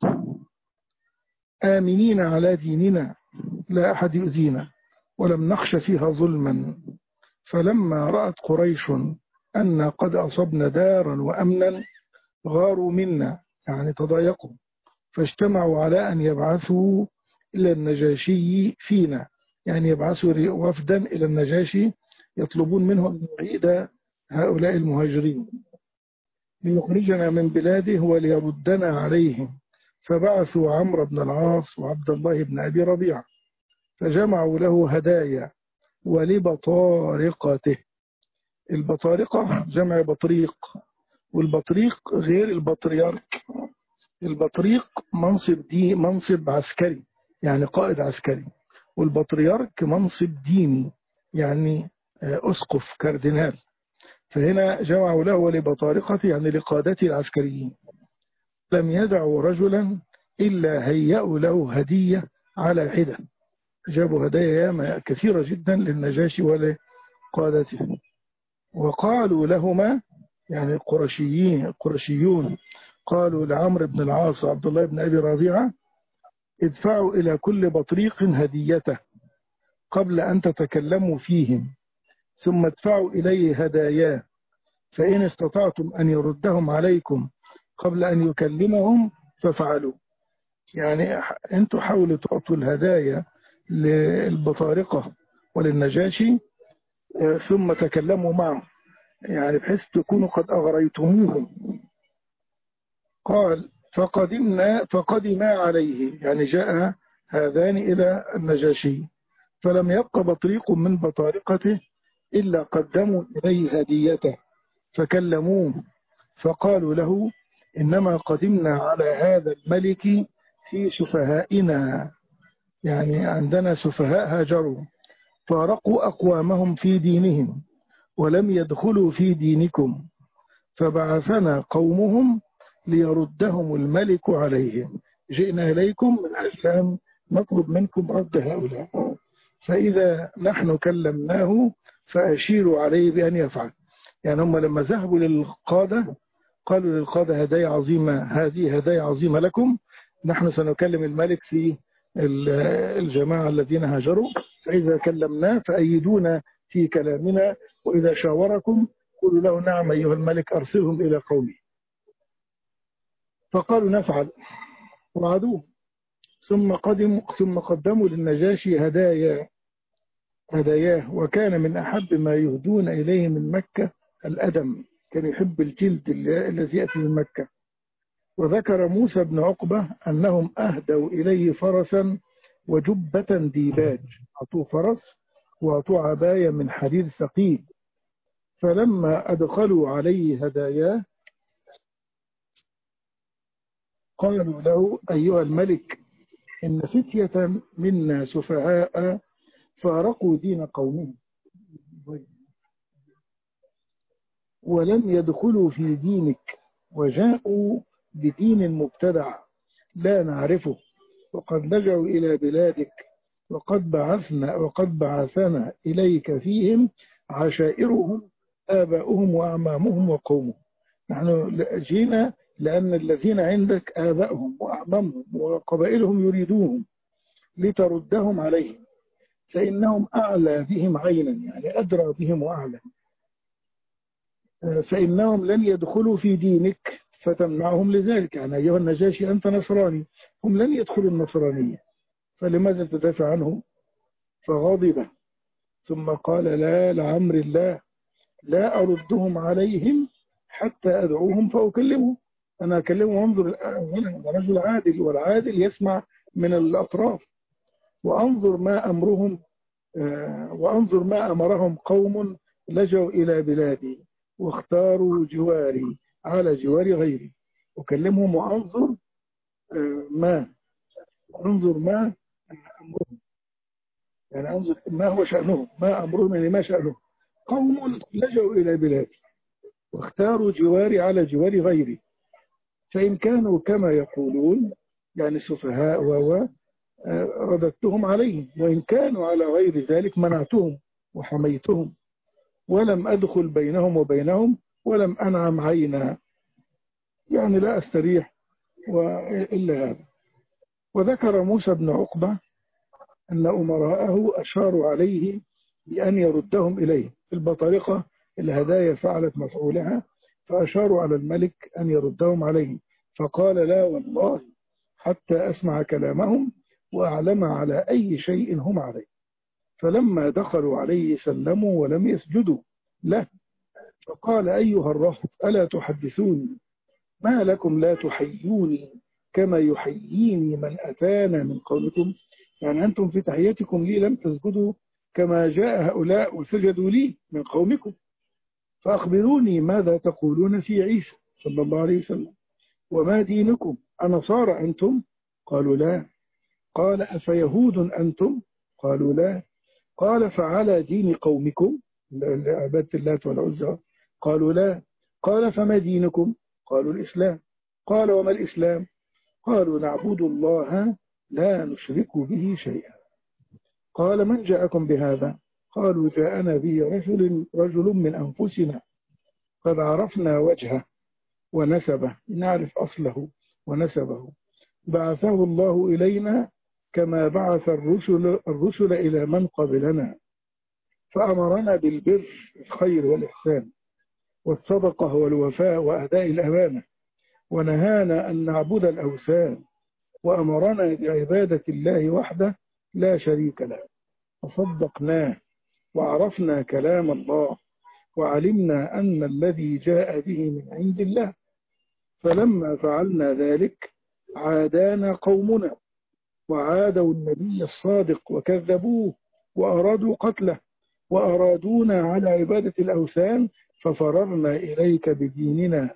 آمنين على ديننا لا أحد يؤذينا ولم نخش فيها ظلما. فلما رأت قريش أن قد أصبنا دارا وأمنا غاروا منا يعني تضايقوا، فاجتمعوا على أن يبعثوا إلى النجاشي فينا، يعني يبعثوا وفدا إلى النجاشي يطلبون منه أن يعيد هؤلاء المهاجرين ليخرجنا من بلاده وليردنا عليهم. فبعثوا عمرو بن العاص وعبد الله بن أبي ربيعة فجمعوا له هدايا ولبطارقته. البطارقة جمع بطريق، والبطريق غير البطريرك. البطريق منصب عسكري يعني قائد عسكري، والبطريرك منصب ديني يعني أسقف كاردينال. فهنا جمعوا له ولبطارقته يعني لقادته العسكريين. لم يدعوا رجلا إلا هيئوا له هدية على حدة، جابوا هدايا كثيرة جدا للنجاشي ولقادته. وقالوا لهما يعني القرشيون قالوا لعمرو بن العاص وعبد الله بن أبي ربيعة ادفعوا إلى كل بطريق هديته قبل أن تتكلموا فيهم، ثم ادفعوا إليه هداياه، فإن استطعتم أن يردهم عليكم قبل أن يكلمهم ففعلوا. يعني أنتوا حاولوا تعطوا الهدايا للبطارقة وللنجاشي ثم تكلموا معه، يعني بحيث تكونوا قد أغريتموهم. قال فقدما عليه يعني جاء هذان إلى النجاشي، فلم يبق بطريق من بطارقته إلا قدموا إليه هديته فكلموه، فقالوا له إنما قدمنا على هذا الملك في سفهائنا، يعني عندنا سفهاء هاجروا فارقوا أقوامهم في دينهم ولم يدخلوا في دينكم، فبعثنا قومهم ليردهم الملك عليهم. جئنا إليكم من أجل أن نطلب منكم رد هؤلاء، فإذا نحن كلمناه فأشيروا عليه بأن يفعل. يعني هم لما ذهبوا للقادة قالوا للقادة هدايا عظيمة، هذه هدايا عظيمة لكم، نحن سنكلم الملك في الجماعة الذين هاجروا، فإذا كلمناه فأيدونا في كلامنا، وإذا شاوركم قولوا له نعم أيها الملك أرسلهم إلى قومه. فقالوا نفعل وعدوه. ثم قدموا للنجاشي هداياه، وكان من أحب ما يهدون إليه من مكة الأدم، كان يحب الجلد الذي يأتي من مكة. وذكر موسى بن عقبة أنهم أهدوا إليه فرسا وجبة ديباج، أعطوه فرس وأعطوه عباية من حديد ثقيل. فلما أدخلوا عليه هداياه قالوا له أيها الملك إن فتية منا سفهاء فارقوا دين قومهم ولم يدخلوا في دينك وجاءوا بدين مبتدع لا نعرفه، وقد لجوا إلى بلادك وقد بعثنا إليك فيهم عشائرهم آباؤهم وأعمامهم وقومهم. نحن جينا لأن الذين عندك آباؤهم وأعمامهم وقبائلهم يريدوهم لتردهم عليهم، فإنهم أعلى بهم عينا يعني أدرى بهم وأعلم، فإنهم لن يدخلوا في دينك فتمنعهم لذلك. يعني أيها النجاشي أنت نصراني، هم لن يدخلوا النصرانية، فلماذا تدافع عنهم؟ فغضب ثم قال لا لعمر الله لا أردهم عليهم حتى أدعوهم فأكلمهم. أنا أكلمهم وانظر أولا رجل عادل، والعادل يسمع من الأطراف، وأنظر ما أمرهم قوم لجوا إلى بلادي واختاروا جواري على جوار غيري، أكلمهم وأنظر ما انظر ما أمرهم، يعني انظر ما هو شأنهم، ما أمرهم يعني ما شأنهم. قوم لجوا إلى بلاد واختاروا جواري على جوار غيري، فإن كانوا كما يقولون يعني سفهاء رددتهم عليهم، وإن كانوا على غير ذلك منعتهم وحميتهم، ولم أدخل بينهم وبينهم، ولم أنعم عينا، يعني لا أستريح إلا هذا. وذكر موسى بن عقبة أن أمراءه أشاروا عليه بأن يردهم إليه. البطارقة الهدايا فعلت مفعولها، فأشاروا على الملك أن يردهم عليه، فقال لا والله حتى أسمع كلامهم وأعلم على أي شيء هم عليه. فلما دخلوا عليه سلموا ولم يسجدوا له، فقال أيها الرهط ألا تحدثوني ما لكم لا تحيوني كما يحييني من أتانا من قومكم؟ يعني أنتم في تحياتكم لي لم تسجدوا كما جاء هؤلاء وسجدوا لي من قومكم، فأخبروني ماذا تقولون في عيسى صلى الله عليه وسلم، وما دينكم؟ أنصارى أنتم؟ قالوا لا. قال أفيهود أنتم؟ قالوا لا. قال فعلى دين قومكم عبادة اللات والعزى؟ قالوا لا. قال فما دينكم؟ قالوا الإسلام. قال وما الإسلام؟ قالوا نعبد الله لا نشرك به شيئا. قال من جاءكم بهذا؟ قالوا جاءنا به رجل من أنفسنا قد عرفنا وجهه ونسبه، نعرف أصله ونسبه، بعثه الله إلينا كما بعث الرسل إلى من قبلنا، فأمرنا بالبر الخير والإحسان والصدقة والوفاء وأداء الأمانة، ونهانا أن نعبد الأوثان، وأمرنا بعبادة الله وحده لا شريك له، فصدقناه وعرفنا كلام الله وعلمنا أن الذي جاء به من عند الله. فلما فعلنا ذلك عادانا قومنا وعادوا النبي الصادق وكذبوه وأرادوا قتله وأرادونا على عبادة الأوثان، ففررنا إليك بديننا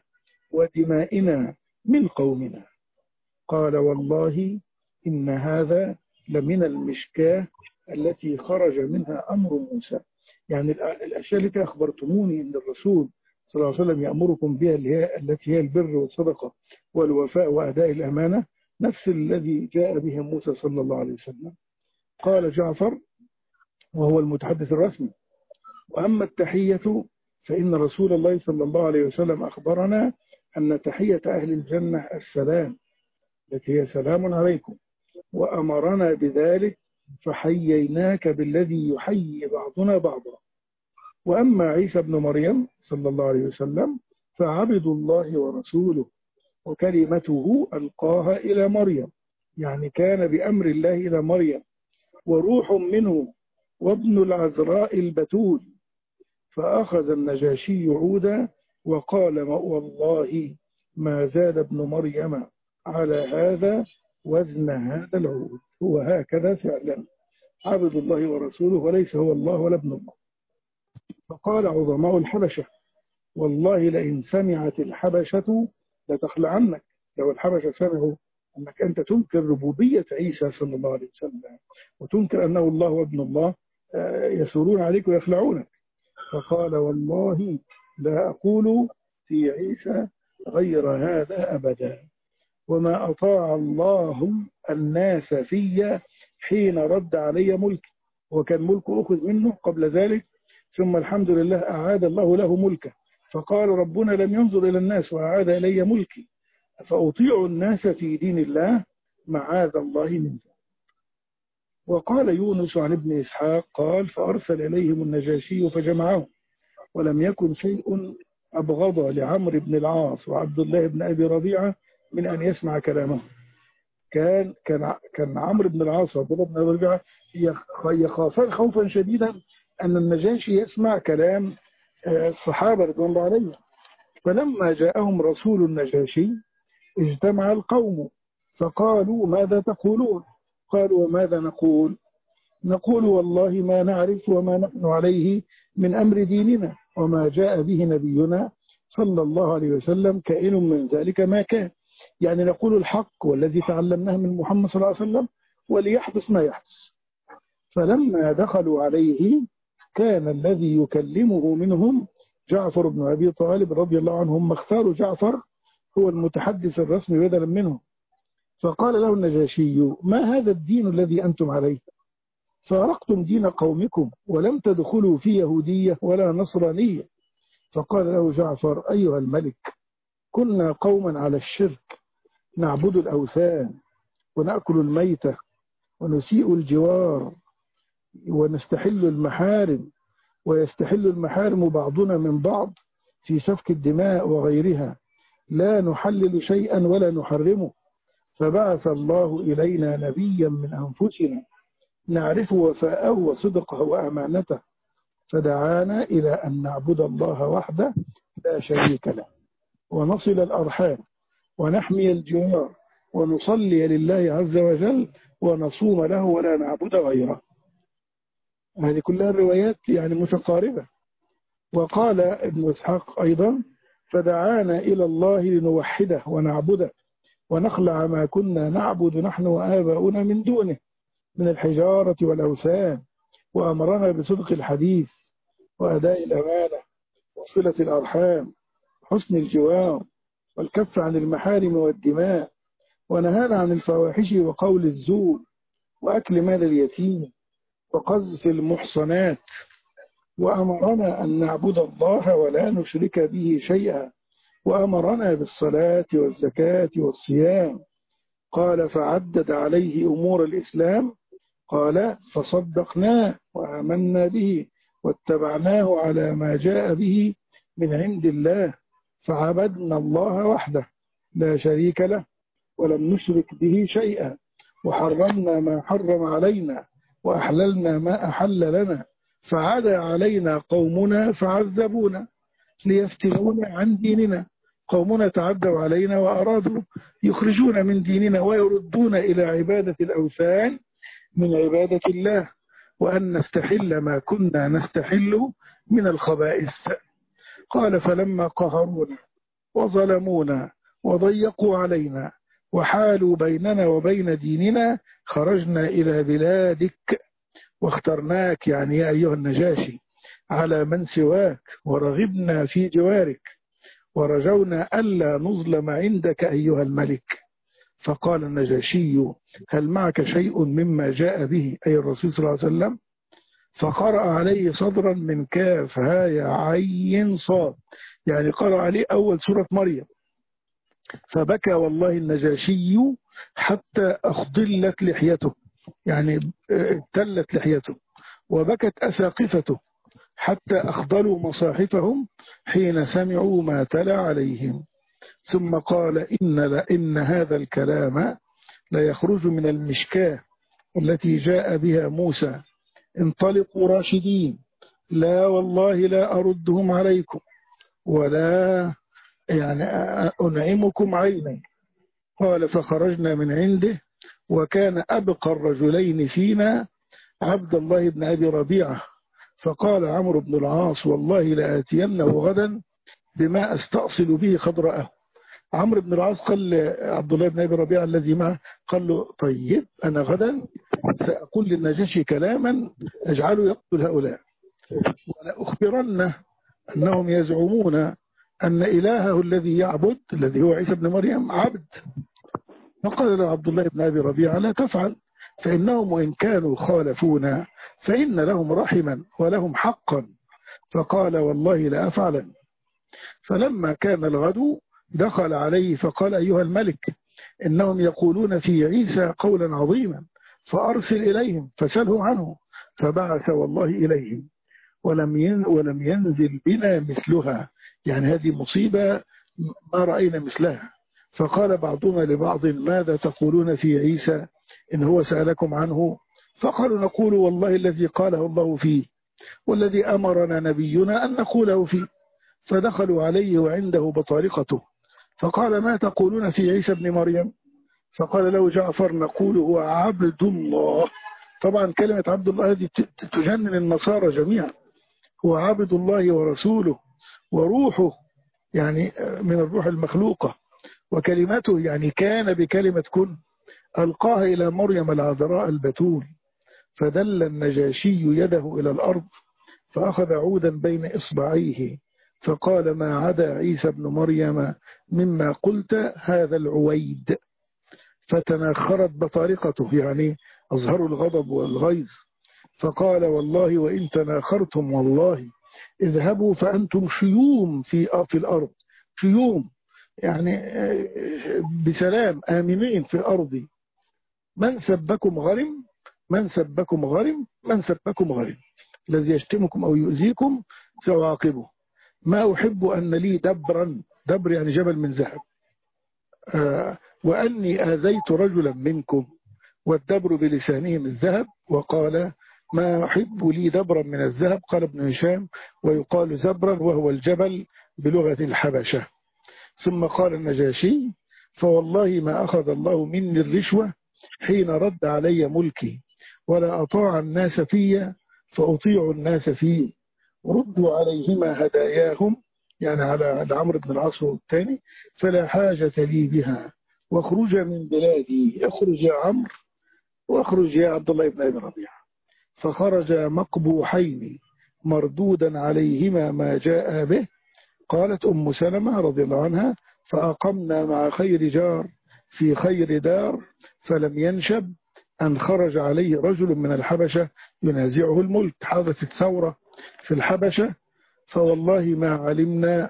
ودمائنا من قومنا. قال والله إن هذا لمن المشكاة التي خرج منها أمر موسى، يعني الأشياء التي أخبرتموني أن الرسول صلى الله عليه وسلم يأمركم بها التي هي البر والصدقة والوفاء وأداء الأمانة، نفس الذي جاء به موسى صلى الله عليه وسلم. قال جعفر وهو المتحدث الرسمي: وأما التحية فإن رسول الله صلى الله عليه وسلم أخبرنا أن تحية أهل الجنة السلام، التي هي سلام عليكم، وأمرنا بذلك فحييناك بالذي يحيي بعضنا بعضا. وأما عيسى بن مريم صلى الله عليه وسلم فعبد الله ورسوله وكلمته ألقاها إلى مريم، يعني كان بأمر الله إلى مريم، وروح منه وابن العذراء البتول. فأخذ النجاشي عودا وقال والله ما زاد ابن مريم على هذا وزن هذا العود. هو هكذا فعلا عبد الله ورسوله، وليس هو الله ولا ابن الله. فقال عظماء الحبشة والله لئن سمعت الحبشة لتخلعنك. لو الحبشة سمعوا أنك أنت تنكر ربوبية عيسى صلى الله عليه وسلم وتنكر أنه الله وابن الله يسورون عليك ويخلعونك. فقال والله لا أقول في عيسى غير هذا أبدا، وما أطاع الله الناس في حين رد علي ملكي، وكان ملكه أخذ منه قبل ذلك، ثم الحمد لله أعاد الله له ملكه، فقال ربنا لم ينظر إلى الناس وأعاد إلي ملكي، فأطيع الناس في دين الله معاذ الله من ذلك. وقال يونس عن ابن إسحاق قال فأرسل إليهم النجاشي فجمعهم، ولم يكن شيء أبغض لعمرو بن العاص وعبد الله بن أبي ربيعة من أن يسمع كلامه. كان عمرو بن العاص وعبد الله بن أبي ربيعة يخافان خوفا شديدا أن النجاشي يسمع كلام الصحابة رضوان الله عليهم. فلما جاءهم رسول النجاشي اجتمع القوم فقالوا ماذا تقولون؟ قالوا وماذا نقول؟ نقول والله ما نعرف وما نحن عليه من أمر ديننا، وما جاء به نبينا صلى الله عليه وسلم كائن من ذلك ما كان، يعني نقول الحق والذي تعلمناه من محمد صلى الله عليه وسلم وليحدث ما يحدث. فلما دخلوا عليه كان الذي يكلمه منهم جعفر بن أبي طالب رضي الله عنهم، اختاروا جعفر هو المتحدث الرسمي بدلا منه. فقال له النجاشي: ما هذا الدين الذي أنتم عليه؟ فارقتم دين قومكم ولم تدخلوا في يهودية ولا نصرانية. فقال له جعفر: أيها الملك، كنا قوما على الشرك نعبد الأوثان ونأكل الميتة ونسيء الجوار ونستحل المحارم، ويستحل المحارم بعضنا من بعض في سفك الدماء وغيرها، لا نحلل شيئا ولا نحرمه. فبعث الله إلينا نبيا من أنفسنا نعرف وفاءه وصدقه وأمانته، فدعانا إلى أن نعبد الله وحده لا شريك له، ونصل الأرحام، ونحمي الجوار، ونصلي لله عز وجل، ونصوم له ولا نعبد غيره. هذه كلها الروايات يعني متقاربة. وقال ابن إسحاق أيضا: فدعانا إلى الله لنوحده ونعبده ونخلع ما كنا نعبد نحن وآباؤنا من دونه من الحجارة والأوثان، وأمرنا بصدق الحديث وأداء الأمانة وصلة الأرحام حسن الجوار والكف عن المحارم والدماء، ونهانا عن الفواحش وقول الزور وأكل مال اليتيم وقذف المحصنات، وأمرنا أن نعبد الله ولا نشرك به شيئا، وأمرنا بالصلاة والزكاة والصيام. قال: فعدد عليه أمور الإسلام. قال: فصدقناه وآمنا به واتبعناه على ما جاء به من عند الله، فعبدنا الله وحده لا شريك له ولم نشرك به شيئا، وحرمنا ما حرم علينا وأحللنا ما أحل لنا، فعدا علينا قومنا فعذبونا ليفتنونا عن ديننا. قومنا تعدوا علينا وأرادوا يخرجون من ديننا ويردون إلى عبادة الأوثان من عبادة الله، وأن نستحل ما كنا نستحل من الخبائث. قال: فلما قهرونا وظلمونا وضيقوا علينا وحالوا بيننا وبين ديننا خرجنا إلى بلادك واخترناك، يعني يا أيها النجاشي، على من سواك، ورغبنا في جوارك، ورجونا ألا نظلم عندك أيها الملك. فقال النجاشي: هل معك شيء مما جاء به أي الرسول صلى الله عليه وسلم؟ فقرأ عليه صدرا من كاف هاء عين صاد، يعني قرأ عليه أول سورة مريم. فبكى والله النجاشي حتى أخضلت لحيته، يعني تلت لحيته، وبكت أساقفته حتى أخضلوا مصاحفهم حين سمعوا ما تلا عليهم. ثم قال: إن هذا الكلام لا يخرج من المشكاة التي جاء بها موسى. انطلقوا راشدين، لا والله لا أردهم عليكم ولا يعني أنعمكم عيني. قال: فخرجنا من عنده، وكان أبقى الرجلين فينا عبد الله بن أبي ربيعة. فقال عمرو بن العاص: والله لآتينه غدا بما أستأصل به خضرأه. عمرو بن العاص قال لعبد الله بن أبي ربيعة الذي معه، قال له: طيب أنا غدا سأقول للنجاشي كلاما أجعله يقتل هؤلاء، ولأخبرنه أنهم يزعمون أن إلهه الذي يعبد الذي هو عيسى بن مريم عبد. فقال له عبد الله بن أبي ربيعة: لا تفعل، فإنهم وإن كانوا خالفونا فإن لهم رحما ولهم حقا. فقال: والله لا أفعلا. فلما كان الغد دخل عليه فقال: أيها الملك، إنهم يقولون في عيسى قولا عظيما، فأرسل إليهم فسألهم عنه. فبعث والله إليهم ولم ينزل بنا مثلها، يعني هذه مصيبة ما رأينا مثلها. فقال بعضنا لبعض: ماذا تقولون في عيسى إن هو سألكم عنه؟ فقالوا: نقول والله الذي قاله الله فيه والذي أمرنا نبينا أن نقوله فيه. فدخلوا عليه وعنده بطارقته، فقال: ما تقولون في عيسى بن مريم؟ فقال له جعفر: نقول هو عبد الله. طبعا كلمة عبد الله هذه تجنن النصارى جميعا. هو عبد الله ورسوله وروحه، يعني من الروح المخلوقة، وكلمته يعني كان بكلمة كن ألقاها إلى مريم العذراء البتول، فدل النجاشي يده إلى الأرض فأخذ عودا بين إصبعيه فقال ما عدا عيسى ابن مريم مما قلت هذا العويد، فتناخرت بطارقته يعني أظهروا الغضب والغيظ، فقال والله وإن تناخرتم والله اذهبوا فأنتم شيوم في الأرض، شيوم يعني بسلام آمنين في أرضي، من سبكم غرم من سبكم غرم من سبكم غرم، الذي يشتمكم أو يؤذيكم سأعاقبه، ما أحب أن لي دبرا، دبر يعني جبل من ذهب، وأني آذيت رجلا منكم، والدبر بلسانهم الذهب، وقال ما أحب لي دبرا من الذهب، قال ابن هشام ويقال زبرا وهو الجبل بلغة الحبشة. ثم قال النجاشي فوالله ما أخذ الله مني الرشوة حين رد علي ملكي، ولا أطاع الناس في فأطيع الناس فيه، ردوا عليهما هداياهم يعني على عمرو بن العاص الثاني، فلا حاجة لي بها، واخرج من بلادي، اخرج يا عمرو واخرج يا عبد الله بن أبي ربيعة، فخرج مقبوحين مردودا عليهما ما جاء به. قالت أم سلمة رضي الله عنها فأقمنا مع خير جار في خير دار، فلم ينشب أن خرج عليه رجل من الحبشة ينازعه الملك، حدثت ثورة في الحبشة، فوالله ما علمنا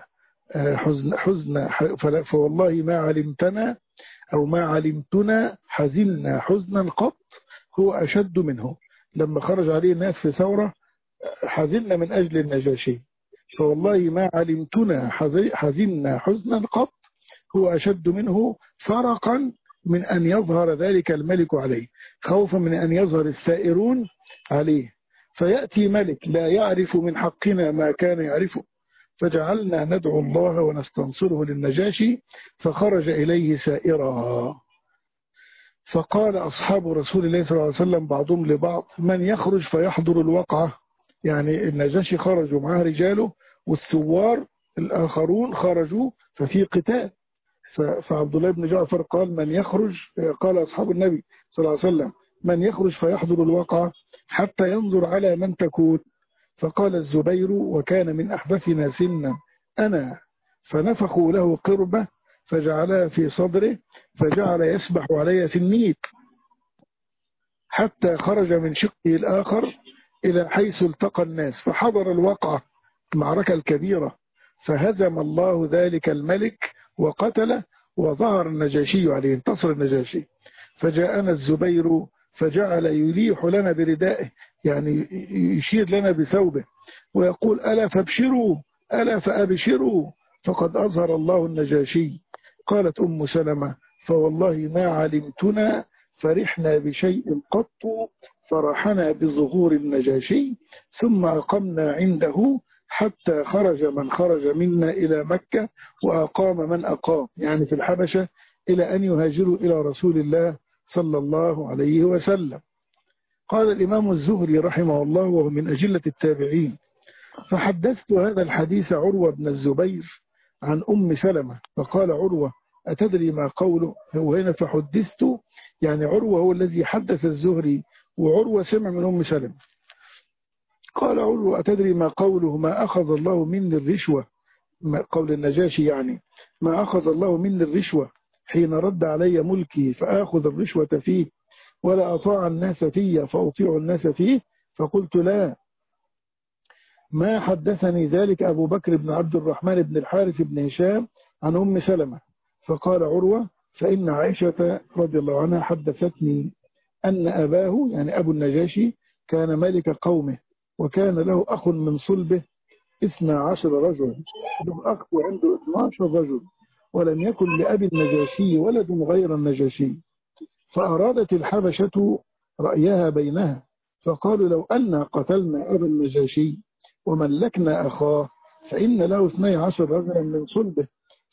فوالله ما علمتنا أو ما علمتنا حزننا حزنا قط هو أشد منه، لما خرج عليه الناس في ثورة حزننا من أجل النجاشي، فوالله ما علمتنا حزننا حزنا قط هو أشد منه فرقا من أن يظهر ذلك الملك عليه، خوفا من أن يظهر الثائرون عليه، فيأتي ملك لا يعرف من حقنا ما كان يعرفه، فجعلنا ندعو الله ونستنصره للنجاشي، فخرج إليه سائرا. فقال أصحاب رسول الله صلى الله عليه وسلم بعضهم لبعض من يخرج فيحضر الوقعة، يعني النجاشي خرجوا معاه رجاله والثوار الآخرون خرجوا ففي قتال، فعبد الله بن جعفر قال من يخرج، قال أصحاب النبي صلى الله عليه وسلم من يخرج فيحضر الواقعة حتى ينظر على من تكون، فقال الزبير وكان من أحدثنا سنا أنا، فنفخوا له قربة فجعلها في صدره فجعل يسبح عليها في النيك حتى خرج من شقه الآخر إلى حيث التقى الناس، فحضر الوقعة المعركة الكبيرة، فهزم الله ذلك الملك وقتله، وظهر النجاشي عليه، انتصر النجاشي، فجاءنا الزبير فجعل يليح لنا بردائه يعني يشير لنا بثوبه ويقول ألا فابشروا ألا فأبشروا فقد أظهر الله النجاشي. قالت أم سلمة فوالله ما علمتنا فرحنا بشيء قط فرحنا بظهور النجاشي، ثم أقمنا عنده حتى خرج من خرج منا إلى مكة وأقام من أقام يعني في الحبشة إلى أن يهاجروا إلى رسول الله صلى الله عليه وسلم. قال الإمام الزهري رحمه الله وهو من أجلة التابعين فحدثت هذا الحديث عروة بن الزبير عن أم سلمة، فقال عروة أتدري ما قوله، هو هنا فحدثت يعني عروة هو الذي حدث الزهري وعروة سمع من أم سلمة. قال عروة أتدري ما قوله ما أخذ الله مني الرشوة، قول النجاشي يعني ما أخذ الله مني الرشوة حين رد علي ملكي فآخذ الرشوة فيه ولا أطاع الناس فيه فأطيع الناس فيه، فقلت لا، ما حدثني ذلك أبو بكر بن عبد الرحمن بن الحارث بن هشام عن أم سلمة. فقال عروة فإن عائشة رضي الله عنها حدثتني أن أباه يعني أبو النجاشي كان ملك قومه وكان له أخ من صلبه 12 رجل، له أخ عنده 12 رجل ولم يكن لأبي النجاشي ولد غير النجاشي، فأرادت الحبشة رأيها بينها فقالوا لو أن قتلنا أبا النجاشي وملكنا أخاه فإن له 12 رجلا من صلبه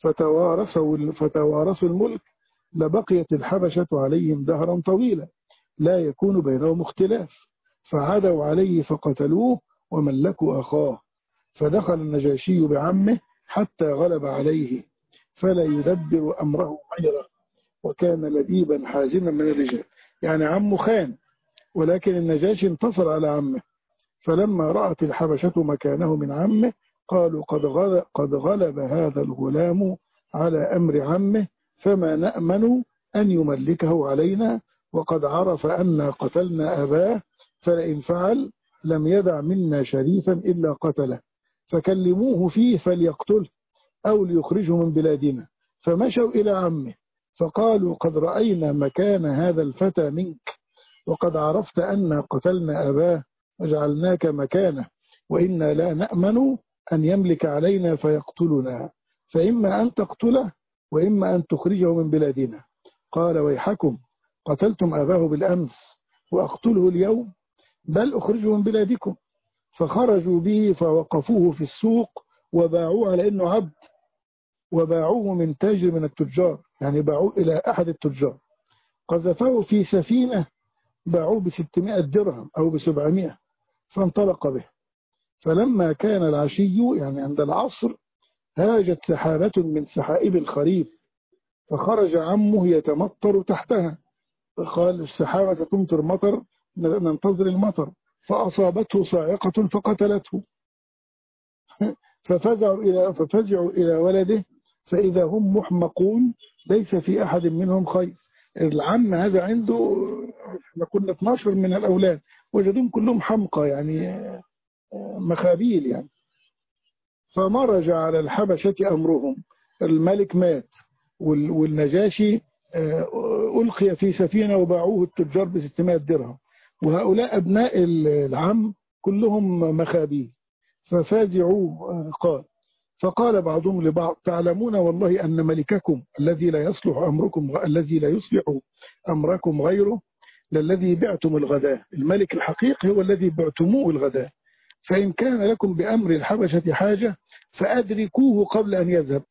فتوارثوا الملك لبقيت الحبشة عليهم دهرا طويلا لا يكون بينهم اختلاف، فعدوا عليه فقتلوه وملكوا أخاه، فدخل النجاشي بعمه حتى غلب عليه فلا يدبر أمره غيره، وكان لبيبا حازما من الرجال. يعني عمه خان، ولكن النجاشي انتصر على عمه. فلما رأت الحبشة مكانه من عمه قالوا قد غلب هذا الغلام على أمر عمه، فما نأمن أن يملكه علينا، وقد عرف أن قتلنا أباه، فلئن فعل لم يدع منا شريفا إلا قتله، فكلموه فيه فليقتله أو ليخرجه من بلادنا. فمشوا إلى عمه فقالوا قد رأينا مكان هذا الفتى منك، وقد عرفت أن قتلنا أباه وجعلناك مكانه، وإنا لا نأمن أن يملك علينا فيقتلنا، فإما أن تقتله وإما أن تخرجه من بلادنا. قال ويحكم، قتلتم أباه بالأمس وأقتله اليوم؟ بل أخرجه من بلادكم. فخرجوا به فوقفوه في السوق وباعوه على أنه عبد، وباعوه من تاجر من التجار، يعني باعوه إلى أحد التجار. قذفوه في سفينة باعوه ب600 درهم أو ب700، فانطلق به. فلما كان العشي، يعني عند العصر، هاجت سحابة من سحائب الخريف، فخرج عمه يتمطر تحتها، فقال السحابة ستمطر مطر، ننتظر المطر، فأصابته صاعقة فقتلته. ففزعوا إلى ولده فإذا هم محمقون، ليس في أحد منهم خير. العم هذا عنده، احنا كنا 12 من الأولاد، وجدهم كلهم حمقى، يعني مخابيل يعني. فمرج على الحبشة أمرهم، الملك مات والنجاشي ألقي في سفينة وباعوه التجار ب600 درهم، وهؤلاء أبناء العم كلهم مخابيل. ففازعوا فقال بعضهم لبعض تعلمون والله أن ملككم الذي لا يصلح أمركم غيره للذي بعتم الغداء. الملك الحقيقي هو الذي بعتموه الغداء، فإن كان لكم بأمر الحبشة حاجة فأدركوه قبل أن يذهب.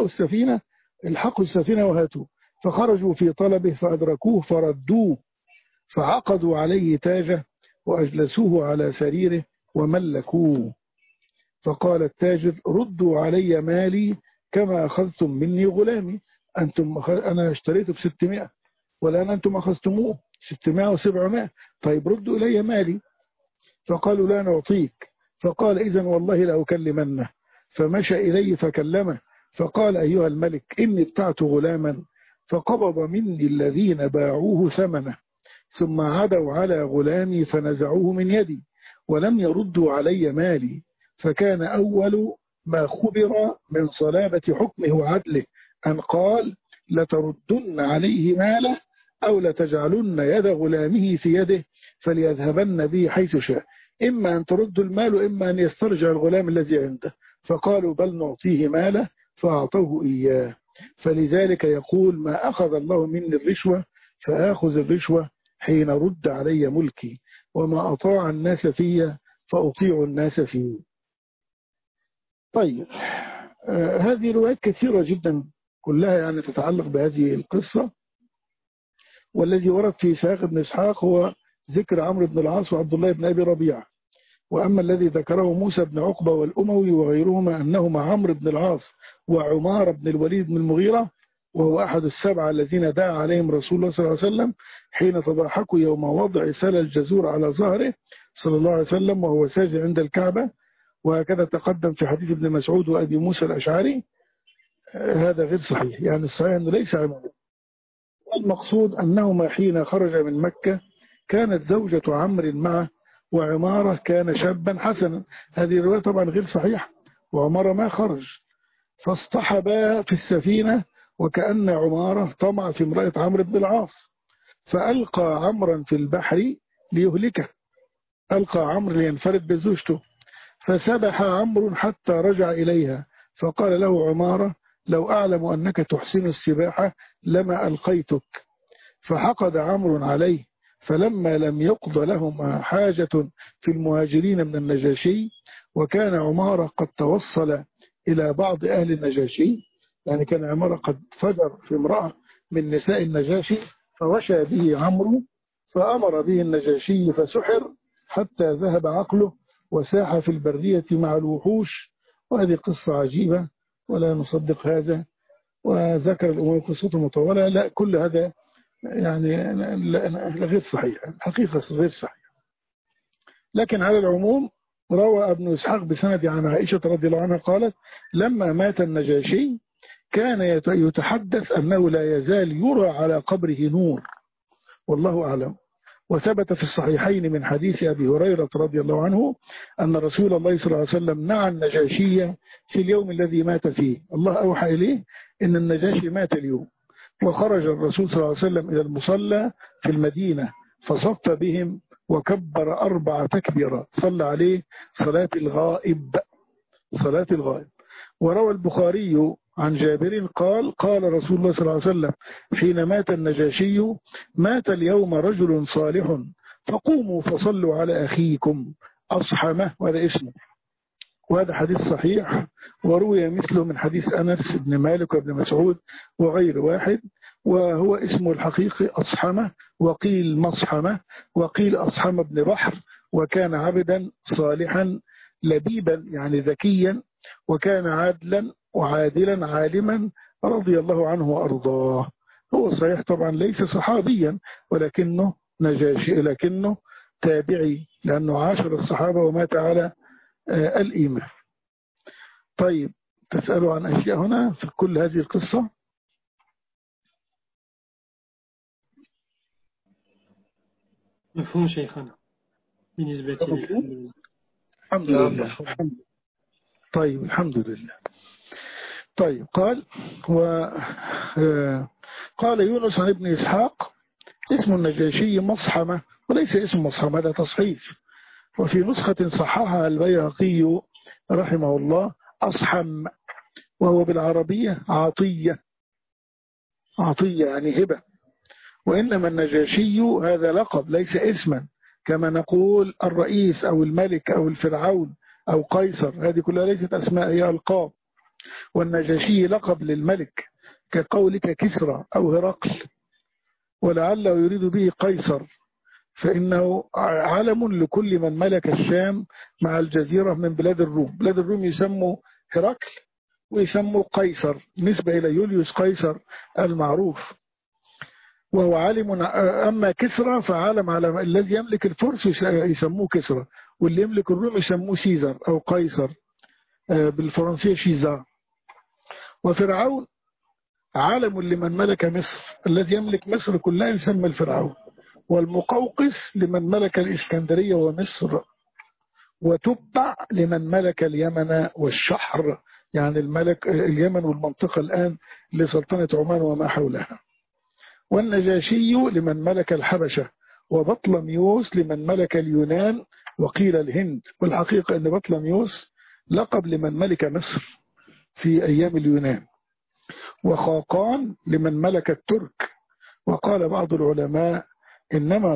الحقوا السفينة وهاتوه. فخرجوا في طلبه فأدركوه فردوه، فعقدوا عليه تاجه وأجلسوه على سريره وملكوه. فقال التاجر ردوا علي مالي كما أخذتم مني غلامي. أنا اشتريته ب600 والآن أنتم أخذتموه 600 و700، طيب ردوا إلي مالي. فقالوا لا نعطيك. فقال إذن والله لأكلمنه. فمشى إليه فكلمه، فقال أيها الملك إني ابتعت غلاما فقبض مني الذين باعوه ثمنه، ثم عدوا على غلامي فنزعوه من يدي ولم يردوا علي مالي، فكان أول ما خبر من صلابة حكمه وعدله أن قال لتردن عليه ماله أو لتجعلن يد غلامه في يده فليذهبن به حيث شاء، إما أن تردوا المال وإما أن يسترجع الغلام الذي عنده. فقالوا بل نعطيه ماله، فأعطوه إياه. فلذلك يقول ما أخذ الله مني الرشوة فآخذ الرشوة حين رد علي ملكي، وما أطاع الناس في فأطيع الناس فيه. طيب، هذه روايات كثيرة جدا كلها يعني تتعلق بهذه القصة، والذي ورد في سياق ابن إسحاق هو ذكر عمرو بن العاص وعبد الله بن أبي ربيعة. وأما الذي ذكره موسى بن عقبة والأموي وغيرهما أنهما عمرو بن العاص وعمار بن الوليد بن المغيرة، وهو أحد السبعة الذين دعا عليهم رسول الله صلى الله عليه وسلم حين تضاحكوا يوم وضع سل الجزور على ظهره صلى الله عليه وسلم وهو ساجد عند الكعبة، وهكذا تقدم في حديث ابن مسعود وأبي موسى الأشعري. هذا غير صحيح، يعني الصحيح أنه ليس عمامه. والمقصود أنهما حين خرج من مكة كانت زوجة عمرو معه، وعمارة كان شابا حسنا. هذه الرواية طبعا غير صحيحة، وعمارة ما خرج. فاصطحبا في السفينة وكأن عمارة طمع في امرأة عمرو بن العاص، فألقى عمرا في البحر ليهلكه، ألقى عمرو لينفرد بزوجته، فسبح عمرو حتى رجع إليها، فقال له عمارة لو أعلم أنك تحسن السباحة لما ألقيتك. فحقد عمرو عليه، فلما لم يقض لهما حاجة في المهاجرين من النجاشي، وكان عمارة قد توصل إلى بعض أهل النجاشي، يعني كان عمارة قد فجر في امرأة من نساء النجاشي، فوشى به عمرو فأمر به النجاشي فسحر حتى ذهب عقله وساح في البرية مع الوحوش. وهذه قصة عجيبة ولا نصدق هذا، وذكر الأمور قصته مطولة. لا، كل هذا يعني غير صحيح، الحقيقة غير صحيح. لكن على العموم روى ابن إسحاق بسند عن عائشة رضي الله عنها قالت: لما مات النجاشي كان يتحدث أنه لا يزال يرى على قبره نور، والله أعلم. وثبت في الصحيحين من حديث أبي هريرة رضي الله عنه أن رسول الله صلى الله عليه وسلم نعى النجاشي في اليوم الذي مات فيه. الله أوحى إليه إن النجاشي مات اليوم، وخرج الرسول صلى الله عليه وسلم إلى المصلى في المدينة فصف بهم وكبر 4 تكبيرات، صلى عليه صلاة الغائب. وروى البخاري عن جابر قال: قال رسول الله صلى الله عليه وسلم حين مات النجاشي: مات اليوم رجل صالح فقوموا فصلوا على أخيكم أصحمه، وهذا اسمه. وهذا حديث صحيح، وروي مثله من حديث أنس بن مالك وابن مسعود وغير واحد، وهو اسمه الحقيقي أصحمه، وقيل مصحمه، وقيل أصحم بن بحر، وكان عبدا صالحا لبيبا يعني ذكيا، وكان عادلا وعادلا عالما رضي الله عنه وأرضاه. هو صحيح طبعا ليس صحابيا، ولكنه نجاشي، لكنه تابعي، لأنه عاشر الصحابة ومات على الإيمان. طيب، تسألوا عن أشياء هنا في كل هذه القصة؟
مفهوم شيخنا بالنسبة لي؟
الحمد لله. طيب، الحمد لله. طيب، قال يونس عن ابن إسحاق: اسم النجاشي مصحمة، وليس اسم مصحمة، هذا تصحيف. وفي نسخة صححها البيهقي رحمه الله أصحم، وهو بالعربية عطية يعني هبة. وإنما النجاشي هذا لقب ليس اسما، كما نقول الرئيس أو الملك أو الفرعون أو قيصر، هذه كلها ليست أسماء، هي ألقاب. والنجاشي لقب للملك، كقولك كسرى أو هرقل، ولعله يريد به قيصر، فإنه علم لكل من ملك الشام مع الجزيرة من بلاد الروم. بلاد الروم يسموا هرقل ويسموا قيصر نسبة إلى يوليوس قيصر المعروف، وهو عالم. أما كسرى فعالم على الذي يملك الفرس يسموه كسرى، واللي يملك الروم يسموه سيزر أو قيصر، بالفرنسية شيزا. وفرعون عالم لمن ملك مصر، الذي يملك مصر كلها يسمى الفرعون. والمقوقس لمن ملك الإسكندرية ومصر. وتبع لمن ملك اليمن والشحر، يعني الملك اليمن والمنطقة الآن لسلطنة عمان وما حولها. والنجاشي لمن ملك الحبشة، وبطلميوس لمن ملك اليونان وقيل الهند. والحقيقة أن بطلميوس لقب لمن ملك مصر في أيام اليونان. وخاقان لمن ملك الترك. وقال بعض العلماء إنما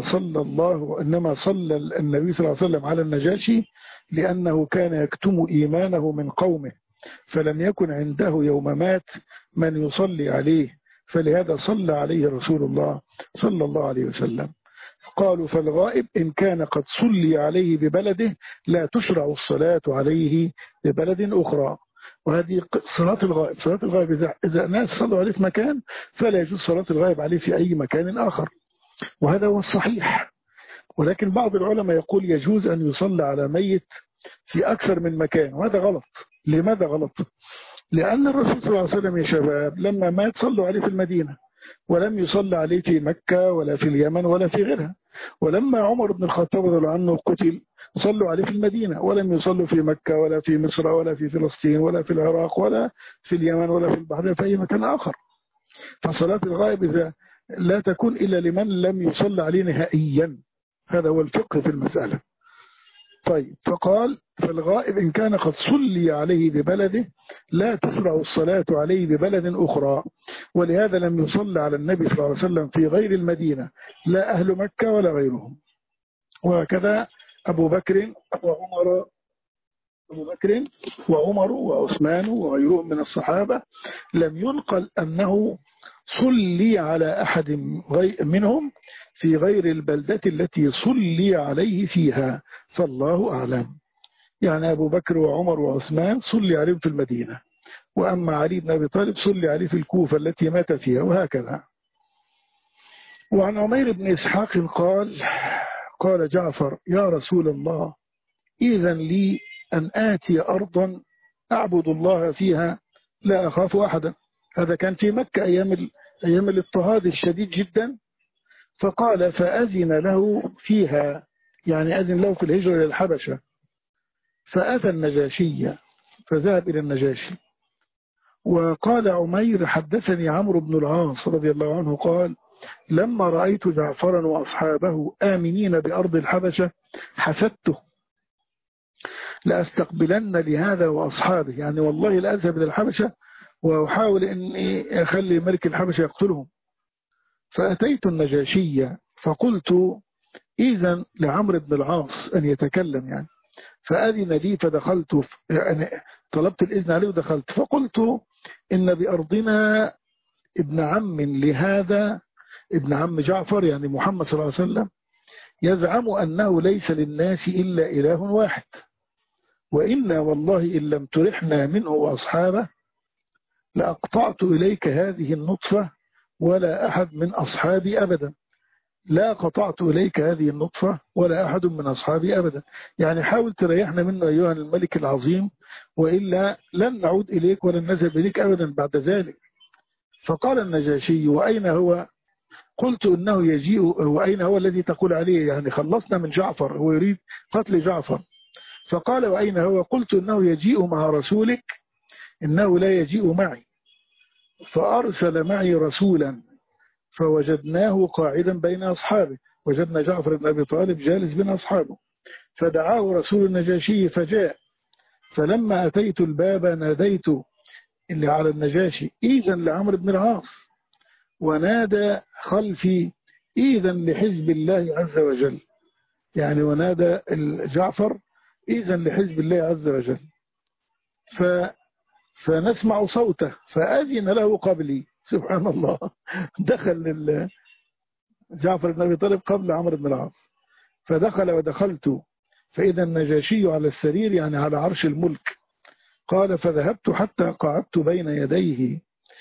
صلى النبي صلى الله عليه وسلم على النجاشي لأنه كان يكتم إيمانه من قومه، فلم يكن عنده يوم مات من يصلي عليه، فلهذا صلى عليه رسول الله صلى الله عليه وسلم. قالوا: فالغائب إن كان قد صلي عليه ببلده لا تشرع الصلاة عليه ببلد أخرى. وهذه صلاة الغائب. صلاة الغائب إذا الناس صلوا عليه في مكان فلا يجوز صلاة الغائب عليه في أي مكان آخر، وهذا هو الصحيح. ولكن بعض العلماء يقول يجوز أن يصلى على ميت في أكثر من مكان، وهذا غلط. لماذا غلط؟ لأن الرسول صلى الله عليه وسلم يا شباب لما مات صلوا عليه في المدينة، ولم يصلى عليه في مكة ولا في اليمن ولا في غيرها. ولما عمر بن الخطاب رضي الله عنه قتل صلوا عليه في المدينة، ولم يصلوا في مكة ولا في مصر ولا في فلسطين ولا في العراق ولا في اليمن ولا في البحرين في أي مكان آخر. فصلاة الغائب إذا لا تكون إلا لمن لم يصلى عليه نهائيا، هذا هو الفقه في المسألة. طيب، فقال: فالغائب إن كان قد صلي عليه ببلده لا تشرع الصلاة عليه ببلد أخرى. ولهذا لم يصلى على النبي صلى الله عليه وسلم في غير المدينة لا أهل مكة ولا غيرهم. وهكذا أبو بكر وعمر وعثمان وغيرهم من الصحابة لم ينقل أنه صلي على أحد منهم في غير البلدة التي صلي عليه فيها، فالله أعلم. يعني أبو بكر وعمر وعثمان صلي عليهم في المدينة، وأما علي بن أبي طالب صلي عليه في الكوفة التي مات فيها، وهكذا. وعن عمير بن إسحاق قال جعفر: يا رسول الله، إذن لي أن آتي أرضا أعبد الله فيها لا أخاف أحدا. هذا كان في مكة أيام الاضطهاد الشديد جدا. فقال: فأذن له فيها، يعني أذن له في الهجرة إلى الحبشة. فأتى النجاشي، فذهب إلى النجاشي. وقال عمير: حدثني عمرو بن العاص رضي الله عنه قال: لما رأيت جعفرا وأصحابه آمنين بأرض الحبشة حسدته لأستقبلن لهذا وأصحابه، يعني والله لأذهب إلى الحبشة وأحاول أني أخلي ملك الحبشة يقتلهم. فأتيت النجاشي فقلت: إذن لعمرو بن العاص أن يتكلم، يعني فأذن لي فدخلت، يعني طلبت الإذن عليه ودخلت. فقلت: إن بأرضنا ابن عم لهذا، ابن عم جعفر يعني محمد صلى الله عليه وسلم، يزعم أنه ليس للناس إلا إله واحد، وإنا والله إن لم ترحنا منه وأصحابه لأقطعت إليك هذه النطفة ولا أحد من أصحابي أبدا. لا قطعت إليك هذه النطفة ولا أحد من أصحابي أبدا، يعني حاول تريحنا منه أيها الملك العظيم، وإلا لن نعود إليك ولن نذهب إليك أبدا بعد ذلك. فقال النجاشي: وأين هو؟ قلت: إنه يجيء. وأين هو الذي تقول عليه؟ يعني خلصنا من جعفر، هو يريد قتل جعفر. فقال: وأين هو؟ قلت: إنه يجيء مع رسولك، إنه لا يجيء معي. فأرسل معي رسولا فوجدناه قاعدا بين أصحابه، وجدنا جعفر بن أبي طالب جالس بين أصحابه. فدعاه رسول النجاشي فجاء. فلما أتيت الباب ناديت اللي على النجاشي: إذن لعمرو بن العاص. ونادى خلفي: إذن لحزب الله عز وجل، يعني ونادى جعفر: إذن لحزب الله عز وجل. فنسمع صوته فأذن له قبلي. سبحان الله، دخل جعفر بن أبي طالب قبل عمرو بن العاص. فدخل ودخلت فإذا النجاشي على السرير، يعني على عرش الملك. قال: فذهبت حتى قعدت بين يديه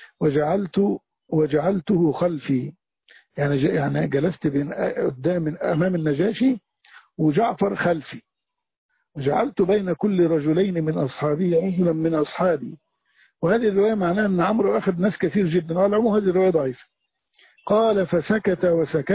وجعلته خلفي، يعني جلست أمام النجاشي وجعفر خلفي. وجعلت بين كل رجلين من أصحابي رجلا من أصحابي. وهذه الرواية معناها أن عمرو أخذ ناس كثير جدا، وعلى العموم هذه الرواية ضعيفة. قال: فسكت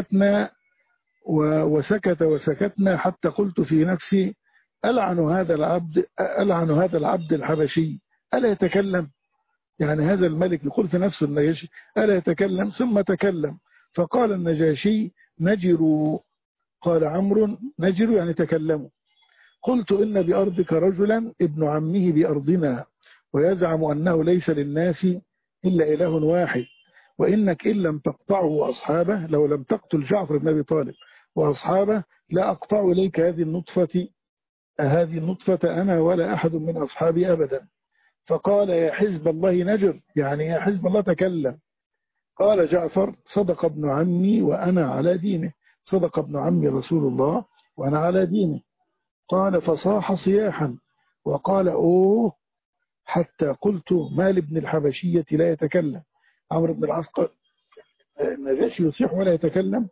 وسكتنا حتى قلت في نفسي: ألعن هذا العبد الحبشي ألا يتكلم؟ يعني هذا الملك يقول في نفسه النجاشي ألا يتكلم؟ ثم تكلم. فقال النجاشي: نجروا. قال عمرو: نجروا يعني تكلموا. قلت: إن بأرضك رجلا ابن عمه بأرضنا، ويزعم أنه ليس للناس إلا إله واحد، وإنك إن لم تقطعه أصحابه، لو لم تقتل جعفر بن أبي طالب وأصحابه لا أقطع إليك هذه النطفة أنا ولا أحد من أصحابي أبدا. فقال: يا حزب الله نجر، يعني يا حزب الله تكلم. قال جعفر: صدق ابن عمي وأنا على دينه، صدق ابن عمي رسول الله وأنا على دينه. قال: فصاح صياحا وقال: أوه، حتى قلت: ما لابن الحبشية لا يتكلم؟ عمرو بن العاص قال: النجاشي يصيح ولا يتكلم؟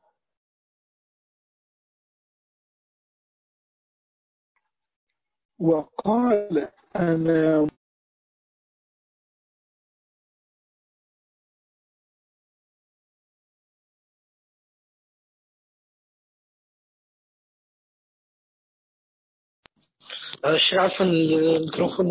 وقال: أنا
الشيخ عفوا، الميكروفون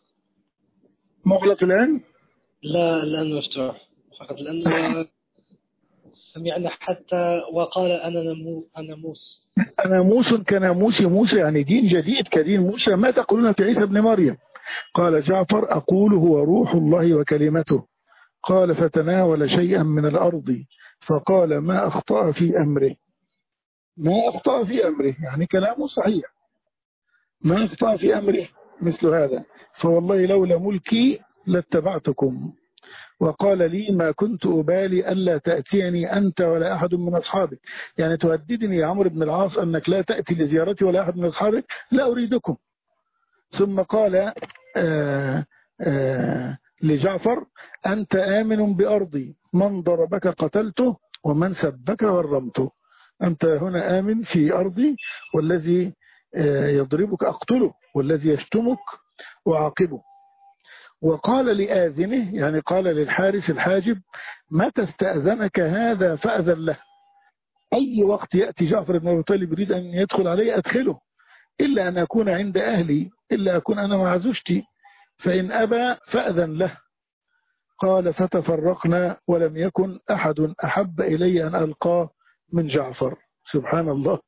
مغلق الآن؟
لا، الآن مفتوح فقط، لأنه سمعنا حتى وقال: أنا موس.
ناموس كناموس موسى، يعني دين جديد كدين موسى. ما تقولون في عيسى ابن مريم؟ قال جعفر: أقول هو روح الله وكلمته. قال: فتناول شيئا من الأرض فقال: ما أخطأ في أمره. ما أخطأ في أمره يعني كلامه صحيح، ما أخطأ في أمره مثل هذا. فوالله لولا ملكي لاتبعتكم. وقال لي: ما كنت أبالي ألا تأتيني أنت ولا أحد من أصحابك، يعني تهددني يا عمرو بن العاص أنك لا تأتي لزيارتي ولا أحد من أصحابك، لا أريدكم. ثم قال: لجعفر: أنت آمن بأرضي، من ضربك قتلته ومن سبك ورمته. أنت هنا آمن في أرضي، والذي يضربك أقتله، والذي يشتمك وعاقبه. وقال لآذنه، يعني قال للحارس الحاجب: متى استأذنك هذا فأذن له. أي وقت يأتي جعفر بن أبي طالب يريد أن يدخل علي أدخله، إلا أن أكون عند أهلي، إلا أكون أنا مع زوجتي، فإن أبى فأذن له. قال: فتفرقنا ولم يكن أحد أحب إلي أن ألقاه من جعفر. سبحان الله.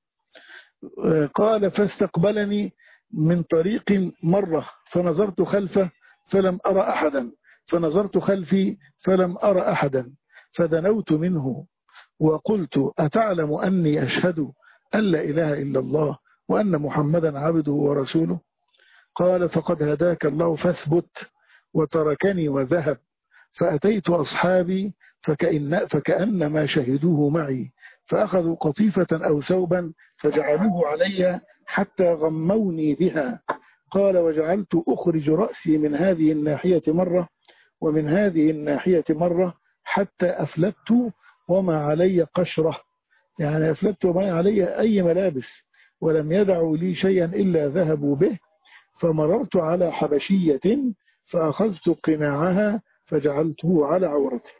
قال: فاستقبلني من طريق مرة، فنظرت خلفه فلم أرى أحدا، فنظرت خلفي فلم أرى أحدا، فدنوت منه وقلت: أتعلم أني أشهد أن لا إله إلا الله وأن محمدا عبده ورسوله؟ قال: فقد هداك الله فاثبت. وتركني وذهب، فأتيت أصحابي فكأنما شهدوه معي، فأخذوا قطيفة أو ثوبا فجعلوه علي حتى غموني بها. قال: وجعلت أخرج رأسي من هذه الناحية مرة ومن هذه الناحية مرة حتى أفلت وما علي قشرة، يعني أفلت وما علي أي ملابس، ولم يدعوا لي شيئا إلا ذهبوا به. فمررت على حبشية فأخذت قناعها فجعلته على عورتي.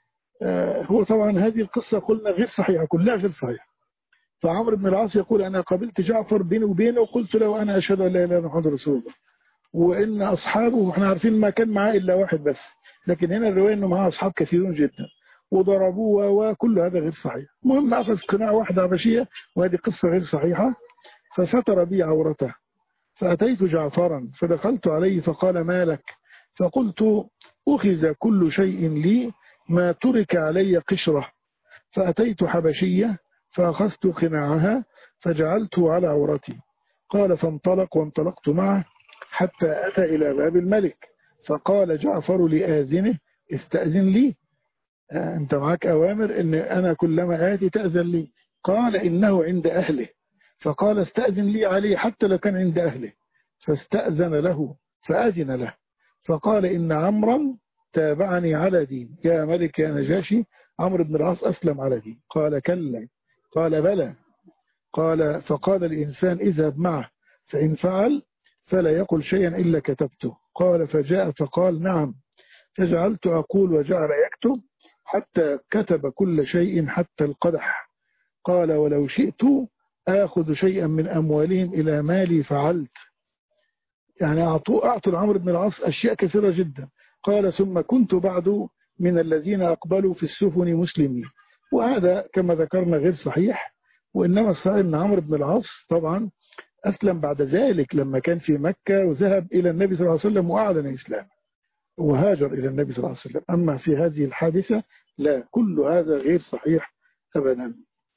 هو طبعا هذه القصة قلنا غير صحيحة، كلها غير صحيحة. فعمرو بن العاص يقول: أنا قابلت جعفر بيني وبينه وقلت له: أنا أشهد أن لا إله إلا محمد رسول الله، وإن أصحابه، وإحنا عارفين ما كان معاه إلا واحد بس، لكن هنا الرواية إنه معاه أصحاب كثيرون جدا وضربوه، وكل هذا غير صحيح. المهم أخذ قناع واحدة حبشية، وهذه قصة غير صحيحة. فستر بي عورته، فأتيت جعفرا فدخلت عليه فقال: ما لك؟ فقلت: أخذ كل شيء لي ما ترك علي قشرة. فأتيت حبشية فأخذت قناعها فجعلته على عورتي. قال: فانطلق وانطلقت معه حتى أتى إلى باب الملك، فقال جعفر لآذنه: استأذن لي، أنت معك أوامر إن أنا كلما آتي تأذن لي. قال: إنه عند أهله. فقال: استأذن لي عليه حتى لو كان عند أهله. فاستأذن له فأذن له. فقال: إن عمرا تابعني على دين. يا ملك يا نجاشي، عمرو بن العاص أسلم على دين. قال: كلا. قال: بلى. قال: فقال الإنسان: اذهب معه، فإن فعل فلا يقل شيئا إلا كتبته. قال: فجاء فقال: نعم. فجعلت أقول وجعل يكتب حتى كتب كل شيء حتى القدح. قال: ولو شئت آخذ شيئا من أموالهم إلى مالي فعلت. يعني أعطوا عمرو بن العاص أشياء كثيرة جدا. قال: ثم كنت بعد من الذين أقبلوا في السفن مسلمين. وهذا كما ذكرنا غير صحيح، وإنما الصحيح أن عمرو بن العاص طبعا أسلم بعد ذلك لما كان في مكة، وذهب إلى النبي صلى الله عليه وسلم وأعلن إسلام وهاجر إلى النبي صلى الله عليه وسلم. أما في هذه الحادثة لا، كل هذا غير صحيح أبدا.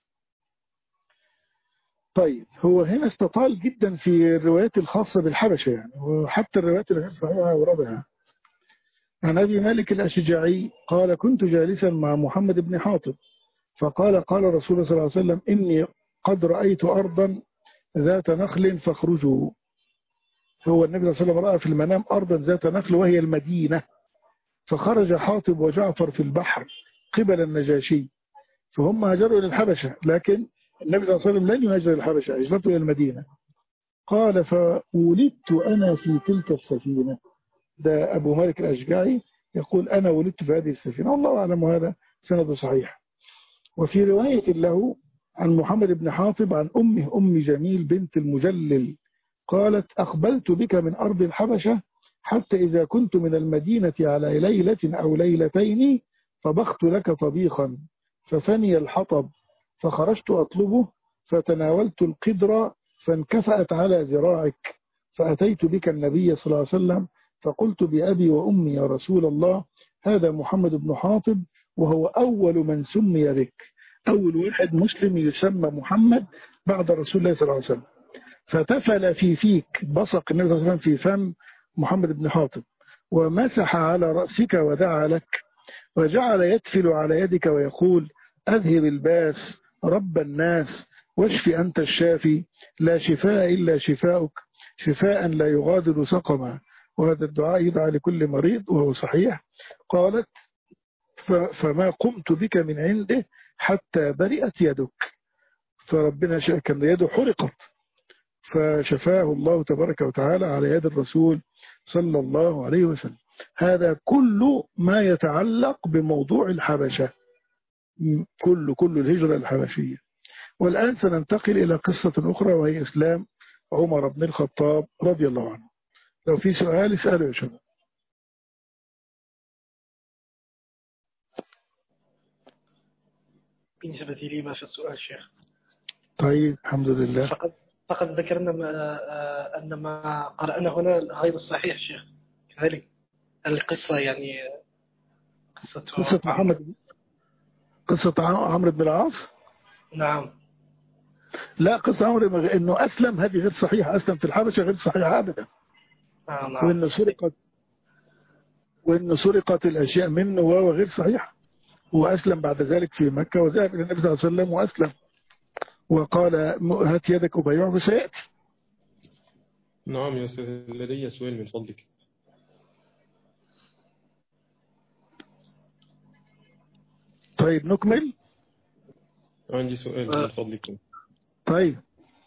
طيب، هو هنا استطال جدا في الروايات الخاصة بالحبشة يعني، وحتى الروايات الغير صحيحة وردها. عن أبي مالك الأشجعي قال: كنت جالسا مع محمد بن حاطب، فقال: قال رسول الله صلى الله عليه وسلم: إني قد رأيت أرضا ذات نخل فاخرجوا. هو النبي صلى الله عليه وسلم رأى في المنام أرضا ذات نخل وهي المدينة، فخرج حاطب وجعفر في البحر قبل النجاشي، فهم هاجروا إلى الحبشة، لكن النبي صلى الله عليه وسلم لن يهاجر إلى الحبشة، هجرته إلى المدينة. قال: فولدت أنا في تلك السفينة. ده أبو مالك الأشجعي يقول: أنا ولدت في هذه السفينة، والله أعلم، هذا سند صحيح. وفي رواية له عن محمد بن حاطب عن أمه أم جميل بنت المجلل قالت: أقبلت بك من أرض الحبشة حتى إذا كنت من المدينة على ليلة أو ليلتين طبخت لك طبيخا ففني الحطب، فخرجت أطلبه فتناولت القدر فانكفأت على ذراعك، فأتيت بك النبي صلى الله عليه وسلم فقلت: بأبي وأمي يا رسول الله، هذا محمد بن حاطب، وهو أول من سمي بك، أول واحد مسلم يسمى محمد بعد رسول الله صلى الله عليه وسلم. فتفل في فيك، بصق النبي صلى الله عليه وسلم في فم محمد بن حاطب، ومسح على رأسك ودعا لك، وجعل يتفل على يدك ويقول: أذهب الباس رب الناس واشف أنت الشافي، لا شفاء إلا شفاؤك، شفاء لا يغادر سقما. وهذا الدعاء يدعى لكل مريض وهو صحيح. قالت فما قمت بك من عنده حتى برئت يدك، فربنا كان يده حرقت فشفاه الله تبارك وتعالى على يد الرسول صلى الله عليه وسلم. هذا كل ما يتعلق بموضوع الحبشة، كل الهجرة الحبشية. والآن سننتقل إلى قصة أخرى وهي إسلام عمر بن الخطاب رضي الله عنه. لو في سؤال اسأله يا شباب.
بالنسبة لي ما في السؤال شيخ.
طيب الحمد لله.
فقد ذكرنا أن ما قرأنا هنا غير الصحيح شيخ، كذلك القصة يعني
قصة عمرو بن العاص.
نعم.
لا، قصة عمرو إنه أسلم هذه غير صحيحة، أسلم في الحبشة غير صحيحة أبدا.
نعم.
وإنه سرقت الأشياء منه وهو غير صحيح. وأسلم بعد ذلك في مكة وذهب إلى النبي صلى الله عليه وسلم وأسلم وقال هات يدك أبايعه فسيأتي.
نعم يا أستاذ، لدي سؤال من فضلك.
طيب نكمل.
عندي سؤال من فضلك.
طيب.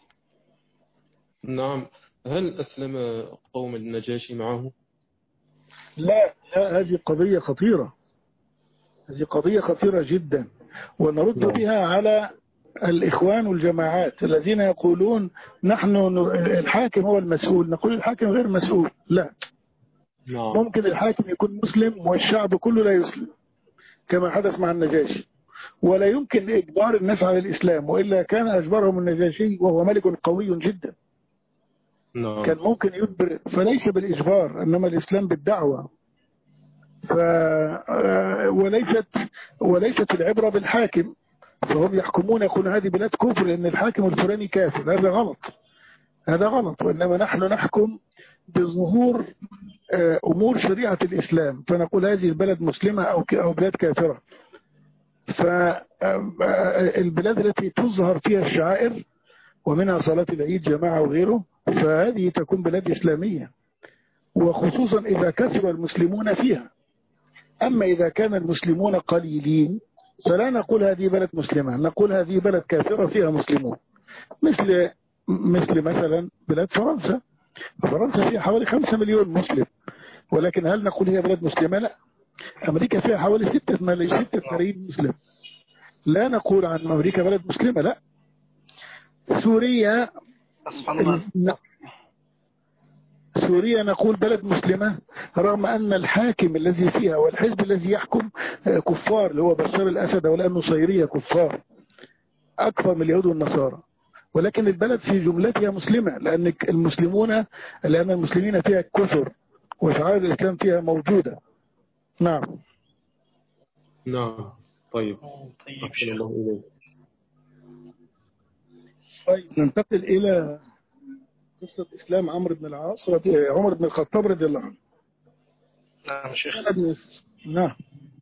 نعم، هل أسلم قوم النجاشي معه؟
لا، هذه قضية خطيرة، هذه قضية خطيرة جدا، ونرد بها على الإخوان والجماعات الذين يقولون نحن الحاكم هو المسؤول. نقول الحاكم غير مسؤول. لا، ممكن الحاكم يكون مسلم والشعب كله لا يسلم كما حدث مع النجاشي، ولا يمكن إجبار الناس على الإسلام، وإلا كان أجبرهم النجاشي وهو ملك قوي جدا. كان ممكن يجبر، فليس بالإجبار إنما الإسلام بالدعوة. وليست العبرة بالحاكم، فهم يحكمون يقول هذه بلاد كفر لأن الحاكم الفلاني كافر. هذا غلط، هذا غلط. وإنما نحن نحكم بظهور أمور شريعة الإسلام، فنقول هذه البلد مسلمة أو بلاد كافرة. فالبلاد التي تظهر فيها الشعائر ومنها صلاة العيد جماعة وغيره فهذه تكون بلاد إسلامية، وخصوصا إذا كثر المسلمون فيها. أما إذا كان المسلمون قليلين فلا نقول هذه بلد مسلمة، نقول هذه بلد كافرة فيها مسلمون، مثل مثلا بلاد فرنسا. فرنسا فيها حوالي 5 مليون مسلم، ولكن هل نقول هي بلد مسلمة؟ لا. أمريكا فيها حوالي 6 ملايين مسلم، لا نقول عن أمريكا بلد مسلمة. لا. سوريا نقول بلد مسلمة رغم أن الحاكم الذي فيها والحزب الذي يحكم كفار، اللي هو بشار الأسد ولا النصيرية كفار أكثر من اليهود والنصارى، ولكن البلد في جملتها مسلمة لأن المسلمين فيها كثر وشعائر الإسلام فيها موجودة. نعم.
نعم. طيب.
طيب ننتقل إلى قصة إسلام عمرو بن العاص عمر بن الخطاب رضي الله عنه.
نعم شيخ.
نعم.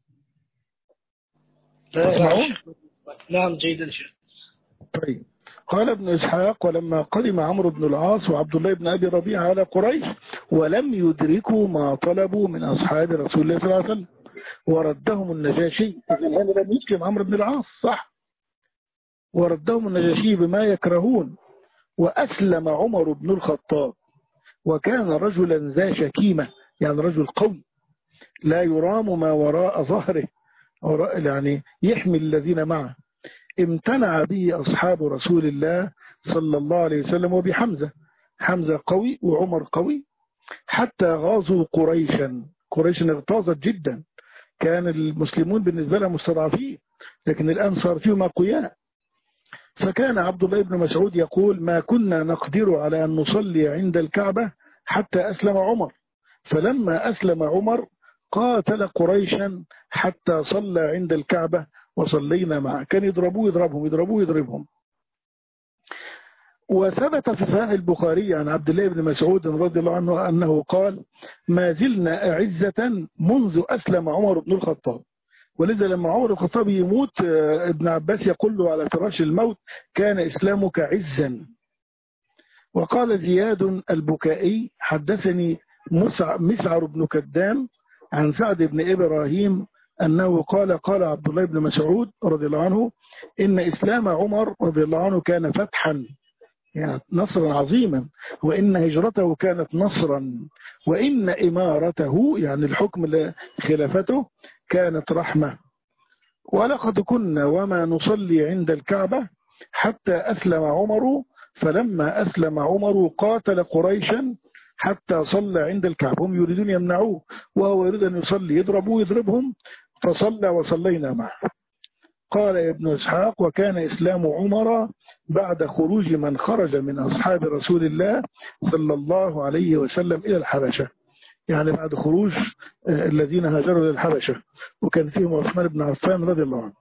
نعم جيدا شيخ.
طيب. قال ابن إسحاق ولما قدم عمرو بن العاص وعبد الله بن أبي ربيعة على قريش ولم يدركوا ما طلبوا من أصحاب رسول الله صلى الله عليه وسلم وردهم النجاشي. هذا لم يسلم عمرو بن العاص صح، وردهم النجاشي بما يكرهون، وأسلم عمر بن الخطاب وكان رجلا ذا شكيمة، يعني رجل قوي لا يرام ما وراء ظهره، يعني يحمي الذين معه. امتنع به أصحاب رسول الله صلى الله عليه وسلم وبحمزة. حمزة قوي وعمر قوي، حتى غازوا قريشا. قريش اغتاظت جدا، كان المسلمون بالنسبة لهم مستضعفين، لكن الآن صار فيهم أقوياء. فكان عبد الله بن مسعود يقول ما كنا نقدر على أن نصلي عند الكعبة حتى أسلم عمر، فلما أسلم عمر قاتل قريشا حتى صلى عند الكعبة وصلينا معه. كان يضربهم. وثبت في صحيح البخاري عن عبد الله بن مسعود رضي الله عنه أنه قال ما زلنا أعزة منذ أسلم عمر بن الخطاب. ولذا لما عمر بن الخطاب يموت ابن عباس يقول له على فراش الموت كان إسلامك عزا. وقال زياد البكائي حدثني مسعر بن كدام عن سعد بن إبراهيم أنه قال عبد الله بن مسعود رضي الله عنه إن إسلام عمر رضي الله عنه كان فتحا، يعني نصرا عظيما، وإن هجرته كانت نصرا، وإن إمارته يعني الحكم خلافته كانت رحمة. ولقد كنا وما نصلي عند الكعبة حتى أسلم عمر، فلما أسلم عمر قاتل قريشا حتى صلى عند الكعبة، هم يريدون يمنعوه وهو يريد أن يصلي، يضربهم، فصلى وصلينا معه. قال ابن إسحاق وكان إسلام عمر بعد خروج من خرج من أصحاب رسول الله صلى الله عليه وسلم إلى الحبشة، يعني بعد خروج الذين هاجروا للحبشة، وكان فيهم عثمان بن عفان رضي الله عنه.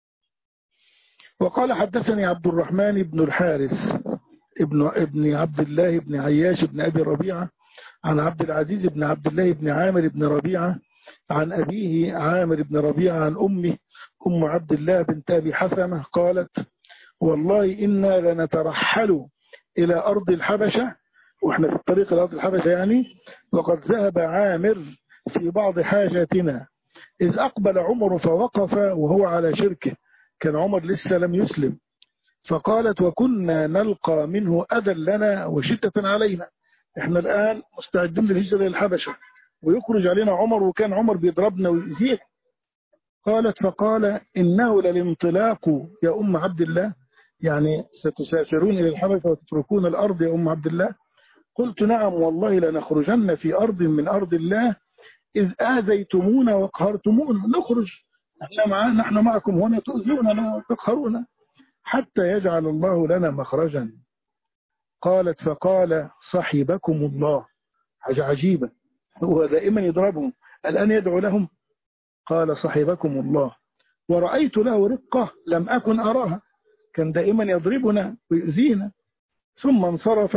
وقال حدثني عبد الرحمن بن الحارث ابن عبد الله بن عياش بن أبي ربيعة عن عبد العزيز بن عبد الله بن عامر بن ربيعة عن أبيه عامر بن ربيعة عن أمه أم عبد الله بنت أبي حثمة قالت والله إنا لنترحل إلى أرض الحبشة، وإحنا في الطريق إلى أرض الحبشة يعني، وقد ذهب عامر في بعض حاجاتنا إذ أقبل عمر فوقف وهو على شركه، كان عمر لسه لم يسلم، فقالت وكنا نلقى منه أذى لنا وشدة علينا، إحنا الآن مستعدين للهجرة للحبشة ويخرج علينا عمر، وكان عمر بيضربنا ويزيد. قالت فقال إنه للانطلاق يا أم عبد الله، يعني ستسافرون إلى الحبشة وتتركون الأرض يا أم عبد الله؟ قلت نعم والله لنخرجن في أرض من أرض الله إذ آذيتمونا وقهرتمونا، نخرج نحن معكم هنا تؤذونا وتقهرونا حتى يجعل الله لنا مخرجا. قالت فقال صحبكم الله، حاجة عجيبة، هو دائما يضربهم الآن يدعو لهم، قال صحبكم الله، ورأيت له رقة لم أكن أراها، كان دائما يضربنا ويؤذينا. ثم انصرف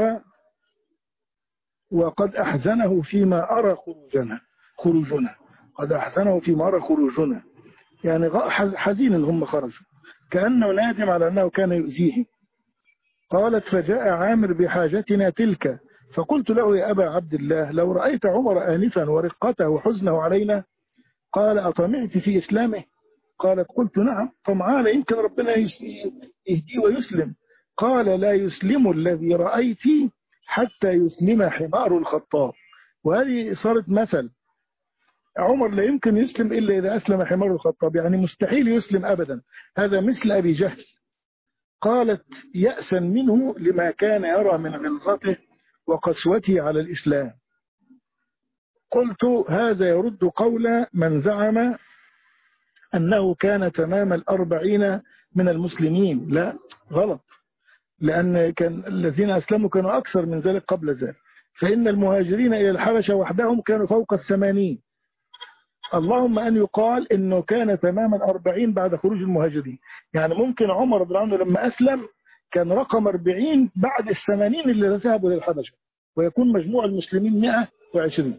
وقد أحزنه فيما أرى خروجنا، قد أحزنه فيما أرى خروجنا، يعني حزين إن هم خرجوا، كأنه نادم على أنه كان يؤذيه. قالت فجاء عامر بحاجتنا تلك، فقلت له يا أبا عبد الله لو رأيت عمر آنفا ورقته وحزنه علينا، قال أطمعت في إسلامه؟ قالت قلت نعم طمعان يمكن ربنا يهديه ويسلم. قال لا يسلم الذي رأيت حتى يسلم حمار الخطاب، وهذه صارت مثل، عمر لا يمكن يسلم إلا إذا أسلم حمار الخطاب، يعني مستحيل يسلم أبدا، هذا مثل أبي جهل. قالت يأسا منه لما كان يرى من غلظته وقسوته على الإسلام. قلت هذا يرد قول من زعم أنه كان تمام 40 من المسلمين، لا غلط، لأن كان الذين أسلموا كانوا أكثر من ذلك قبل ذلك، فإن المهاجرين إلى الحبشة وحدهم كانوا فوق 80، اللهم أن يقال إنه كان تماما 40 بعد خروج المهاجرين، يعني ممكن عمر رضي الله عنه لما أسلم كان رقم 40 بعد 80 اللي ذهبوا للحبشة، ويكون مجموع المسلمين 120.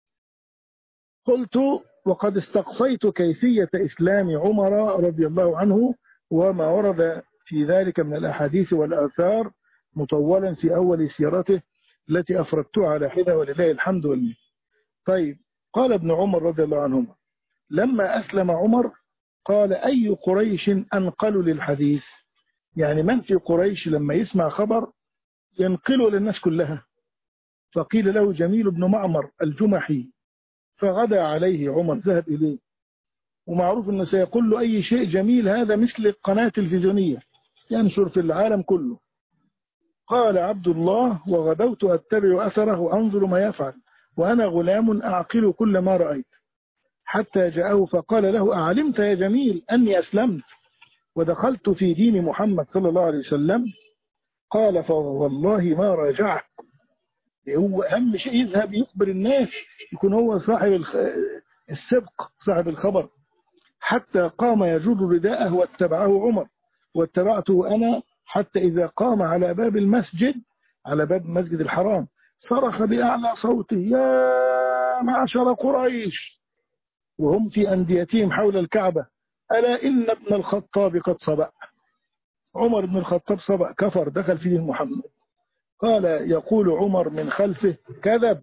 قلت وقد استقصيت كيفية إسلام عمر رضي الله عنه وما ورد في ذلك من الأحاديث والآثار مطولا في أول سيرته التي أفردتها على حدة ولله الحمد والمنة. طيب قال ابن عمر رضي الله عنهما لما أسلم عمر قال أي قريش أنقلوا للحديث، يعني من في قريش لما يسمع خبر ينقله للناس كلها، فقيل له جميل بن معمر الجمحي، فغدا عليه عمر ذهب إليه، ومعروف أنه سيقول له أي شيء جميل، هذا مثل القناة التلفزيونية ينشر في العالم كله. قال عبد الله وغدوت أتبع أثره وأنظر ما يفعل وأنا غلام أعقل كل ما رأيت، حتى جاءه فقال له أعلمت يا جميل أني أسلمت ودخلت في دين محمد صلى الله عليه وسلم؟ قال فوالله ما راجعه، هو أهم شيء يذهب يخبر الناس، يكون هو صاحب السبق صاحب الخبر، حتى قام يجر رداءه واتبعه عمر واتبعته أنا، حتى إذا قام على باب المسجد، على باب المسجد الحرام، صرخ بأعلى صوته يا معشر قريش وهم في أنديتهم حول الكعبة ألا إن ابن الخطاب قد صبأ، عمر بن الخطاب صبأ كفر دخل في دين محمد. قال يقول عمر من خلفه كذب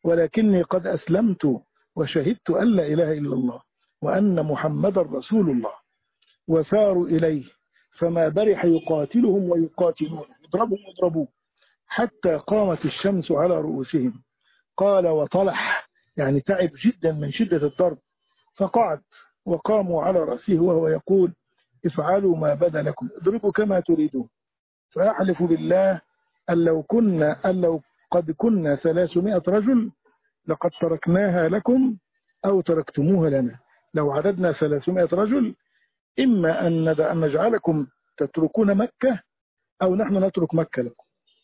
ولكني قد أسلمت وشهدت أن لا إله إلا الله وأن محمد رسول الله. وساروا إليه فما برح يقاتلهم ويقاتلون، اضربهم واضربوه حتى قامت الشمس على رؤوسهم. قال وطلح، يعني تعب جدا من شدة الضرب، فقعد وقاموا على رأسه وهو يقول افعلوا ما بدا لكم، اضربوا كما تريدون. فأحلف بالله أن لو قد كنا 300 رجل لقد تركناها لكم أو تركتموها لنا. لو عددنا 300 رجل إما أن نجعلكم تتركون مكة أو نحن نترك مكة لكم.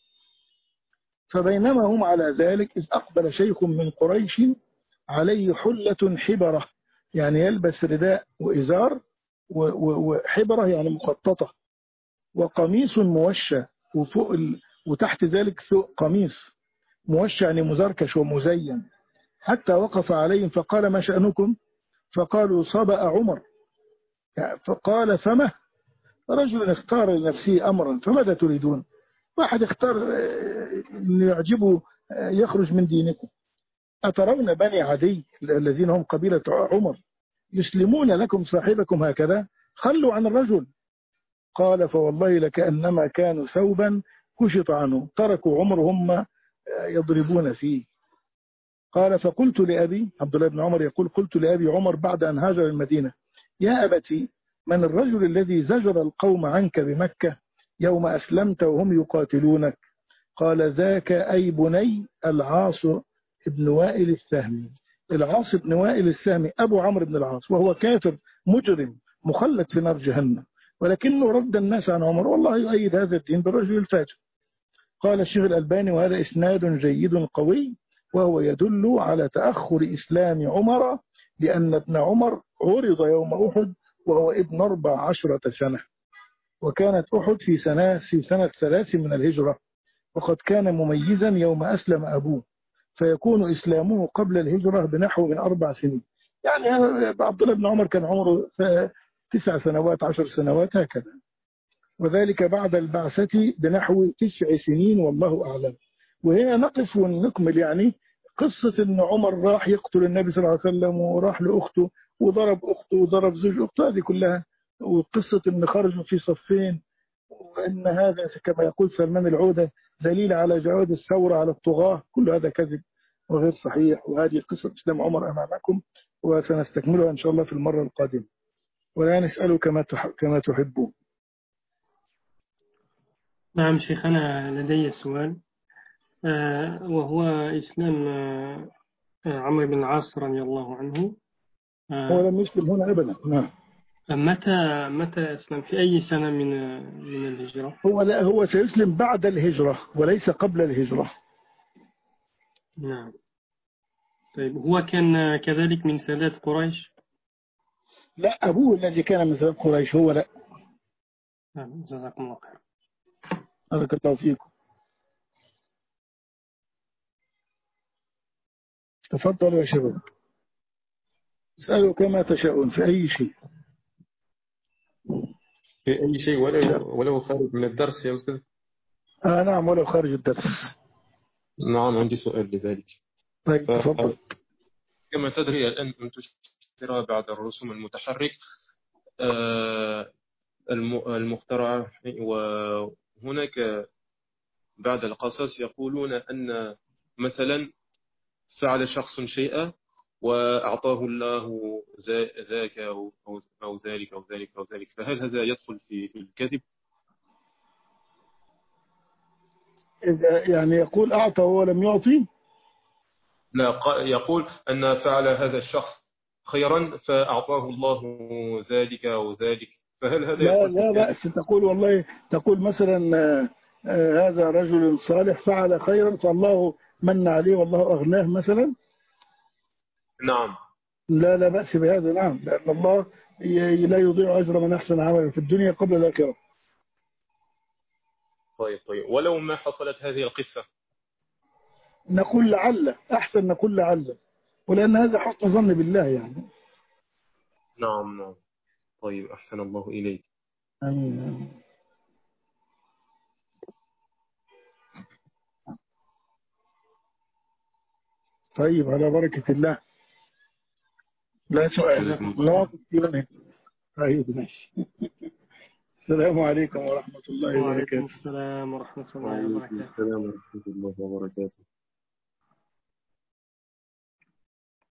فبينما هم على ذلك إذ أقبل شيخ من قريش عليه حلة حبرة، يعني يلبس رداء وإزار وحبرة يعني مخططة، وقميص موشى، وتحت ذلك قميص موشى يعني مزركش ومزين، حتى وقف عليهم فقال ما شأنكم؟ فقالوا صبأ عمر. فقال فما؟ رجل اختار لنفسه أمرا فماذا تريدون؟ واحد اختار أن يعجبه يخرج من دينكم. أترون بني عدي الذين هم قبيلة عمر يسلمون لكم صاحبكم هكذا؟ خلوا عن الرجل. قال فوالله لكأنما كانوا ثوبا كشط عنه، تركوا عمر هم يضربون فيه. قال فقلت لأبي، عبد الله بن عمر يقول قلت لأبي عمر بعد أن هاجر المدينة يا أبتي من الرجل الذي زجر القوم عنك بمكة يوم أسلمت وهم يقاتلونك؟ قال ذاك أي بني العاص بن وائل السهمي. العاص بن وائل السهمي أبو عمرو بن العاص، وهو كافر مجرم مخلد في نار جهنم، ولكنه رد الناس عن عمر، والله يؤيد هذا الدين بالرجل الفاجر. قال الشيخ الألباني وهذا إسناد جيد قوي، وهو يدل على تأخر إسلام عمر، لأن ابن عمر عرض يوم أحد وهو ابن 14 سنة، وكانت أحد في سنة 3 من الهجرة، وقد كان مميزا يوم أسلم أبوه، فيكون إسلامه قبل الهجرة بنحو من 4 سنين. يعني عبد الله بن عمر كان عمره 9 سنوات 10 سنوات هكذا، وذلك بعد البعثة بنحو 9 سنين والله أعلم. وهنا نقف ونكمل يعني قصة أن عمر راح يقتل النبي صلى الله عليه وسلم، وراح لأخته وضرب أخته وضرب زوج أخته، هذه كلها، وقصة أن خرجوا في صفين، وأن هذا كما يقول سلمان العودة دليل على جواز الثورة على الطغاة، كل هذا كذب وغير صحيح. وهذه قصة إسلام عمر أمامكم، وسنستكملها إن شاء الله في المرة القادمة، ولا نسأل كما تحبون.
نعم شيخنا، لدي سؤال، وهو إسلام عمرو بن العاص رضي الله عنه.
هو لم يسلم هنا أبدا. نعم.
متى أسلم؟ في أي سنة من الهجرة؟
هو سيسلم بعد الهجرة وليس قبل الهجرة.
نعم. طيب هو كان كذلك من سادات قريش؟
لا، أبوه الذي كان من سادات قريش، هو لا.
نعم، جزاكم الله خير.
بارك الله فيكم. تفضلوا يا شباب، اسألوا كما تشاءون في أي شيء.
في أي شيء ولو خارج من الدرس يا أستاذ؟
نعم، ولو خارج الدرس.
نعم، عندي سؤال لذلك.
طيب تفضل.
كما تدري الآن تشترى بعد الرسوم المتحرك المخترعة، وهناك بعد القصص يقولون أن مثلا فعل شخص شيئا وأعطاه الله ذاك أو ذلك أو ذلك أو ذلك، فهل هذا يدخل في الكذب؟
إذا يعني يقول أعطى ولم يعطي؟
لا، يقول أن فعل هذا الشخص خيرا فأعطاه الله ذلك أو ذلك، فهل هذا
لا
يدخل في
لا
الكذب؟
بأس، تقول والله، تقول مثلا هذا رجل صالح فعل خيرا فالله من عليه والله أغناه مثلا.
نعم.
لا بأس بهذا، نعم، لأن الله لا يضيع أجر من أحسن عملا في الدنيا قبل الآخرة.
طيب ولو ما حصلت هذه القصة؟
نقول لعل، أحسن نقول لعل، ولأن هذا حسن ظن بالله يعني.
نعم. طيب، أحسن الله إليك.
آمين. طيب على بركة الله. لا سؤال ناقص في وجهك. طيب ماشي. السلام عليكم ورحمة الله
وعليكم
وبركاته.
السلام ورحمة الله
وعليكم
وبركاته.
السلام ورحمة الله وبركاته.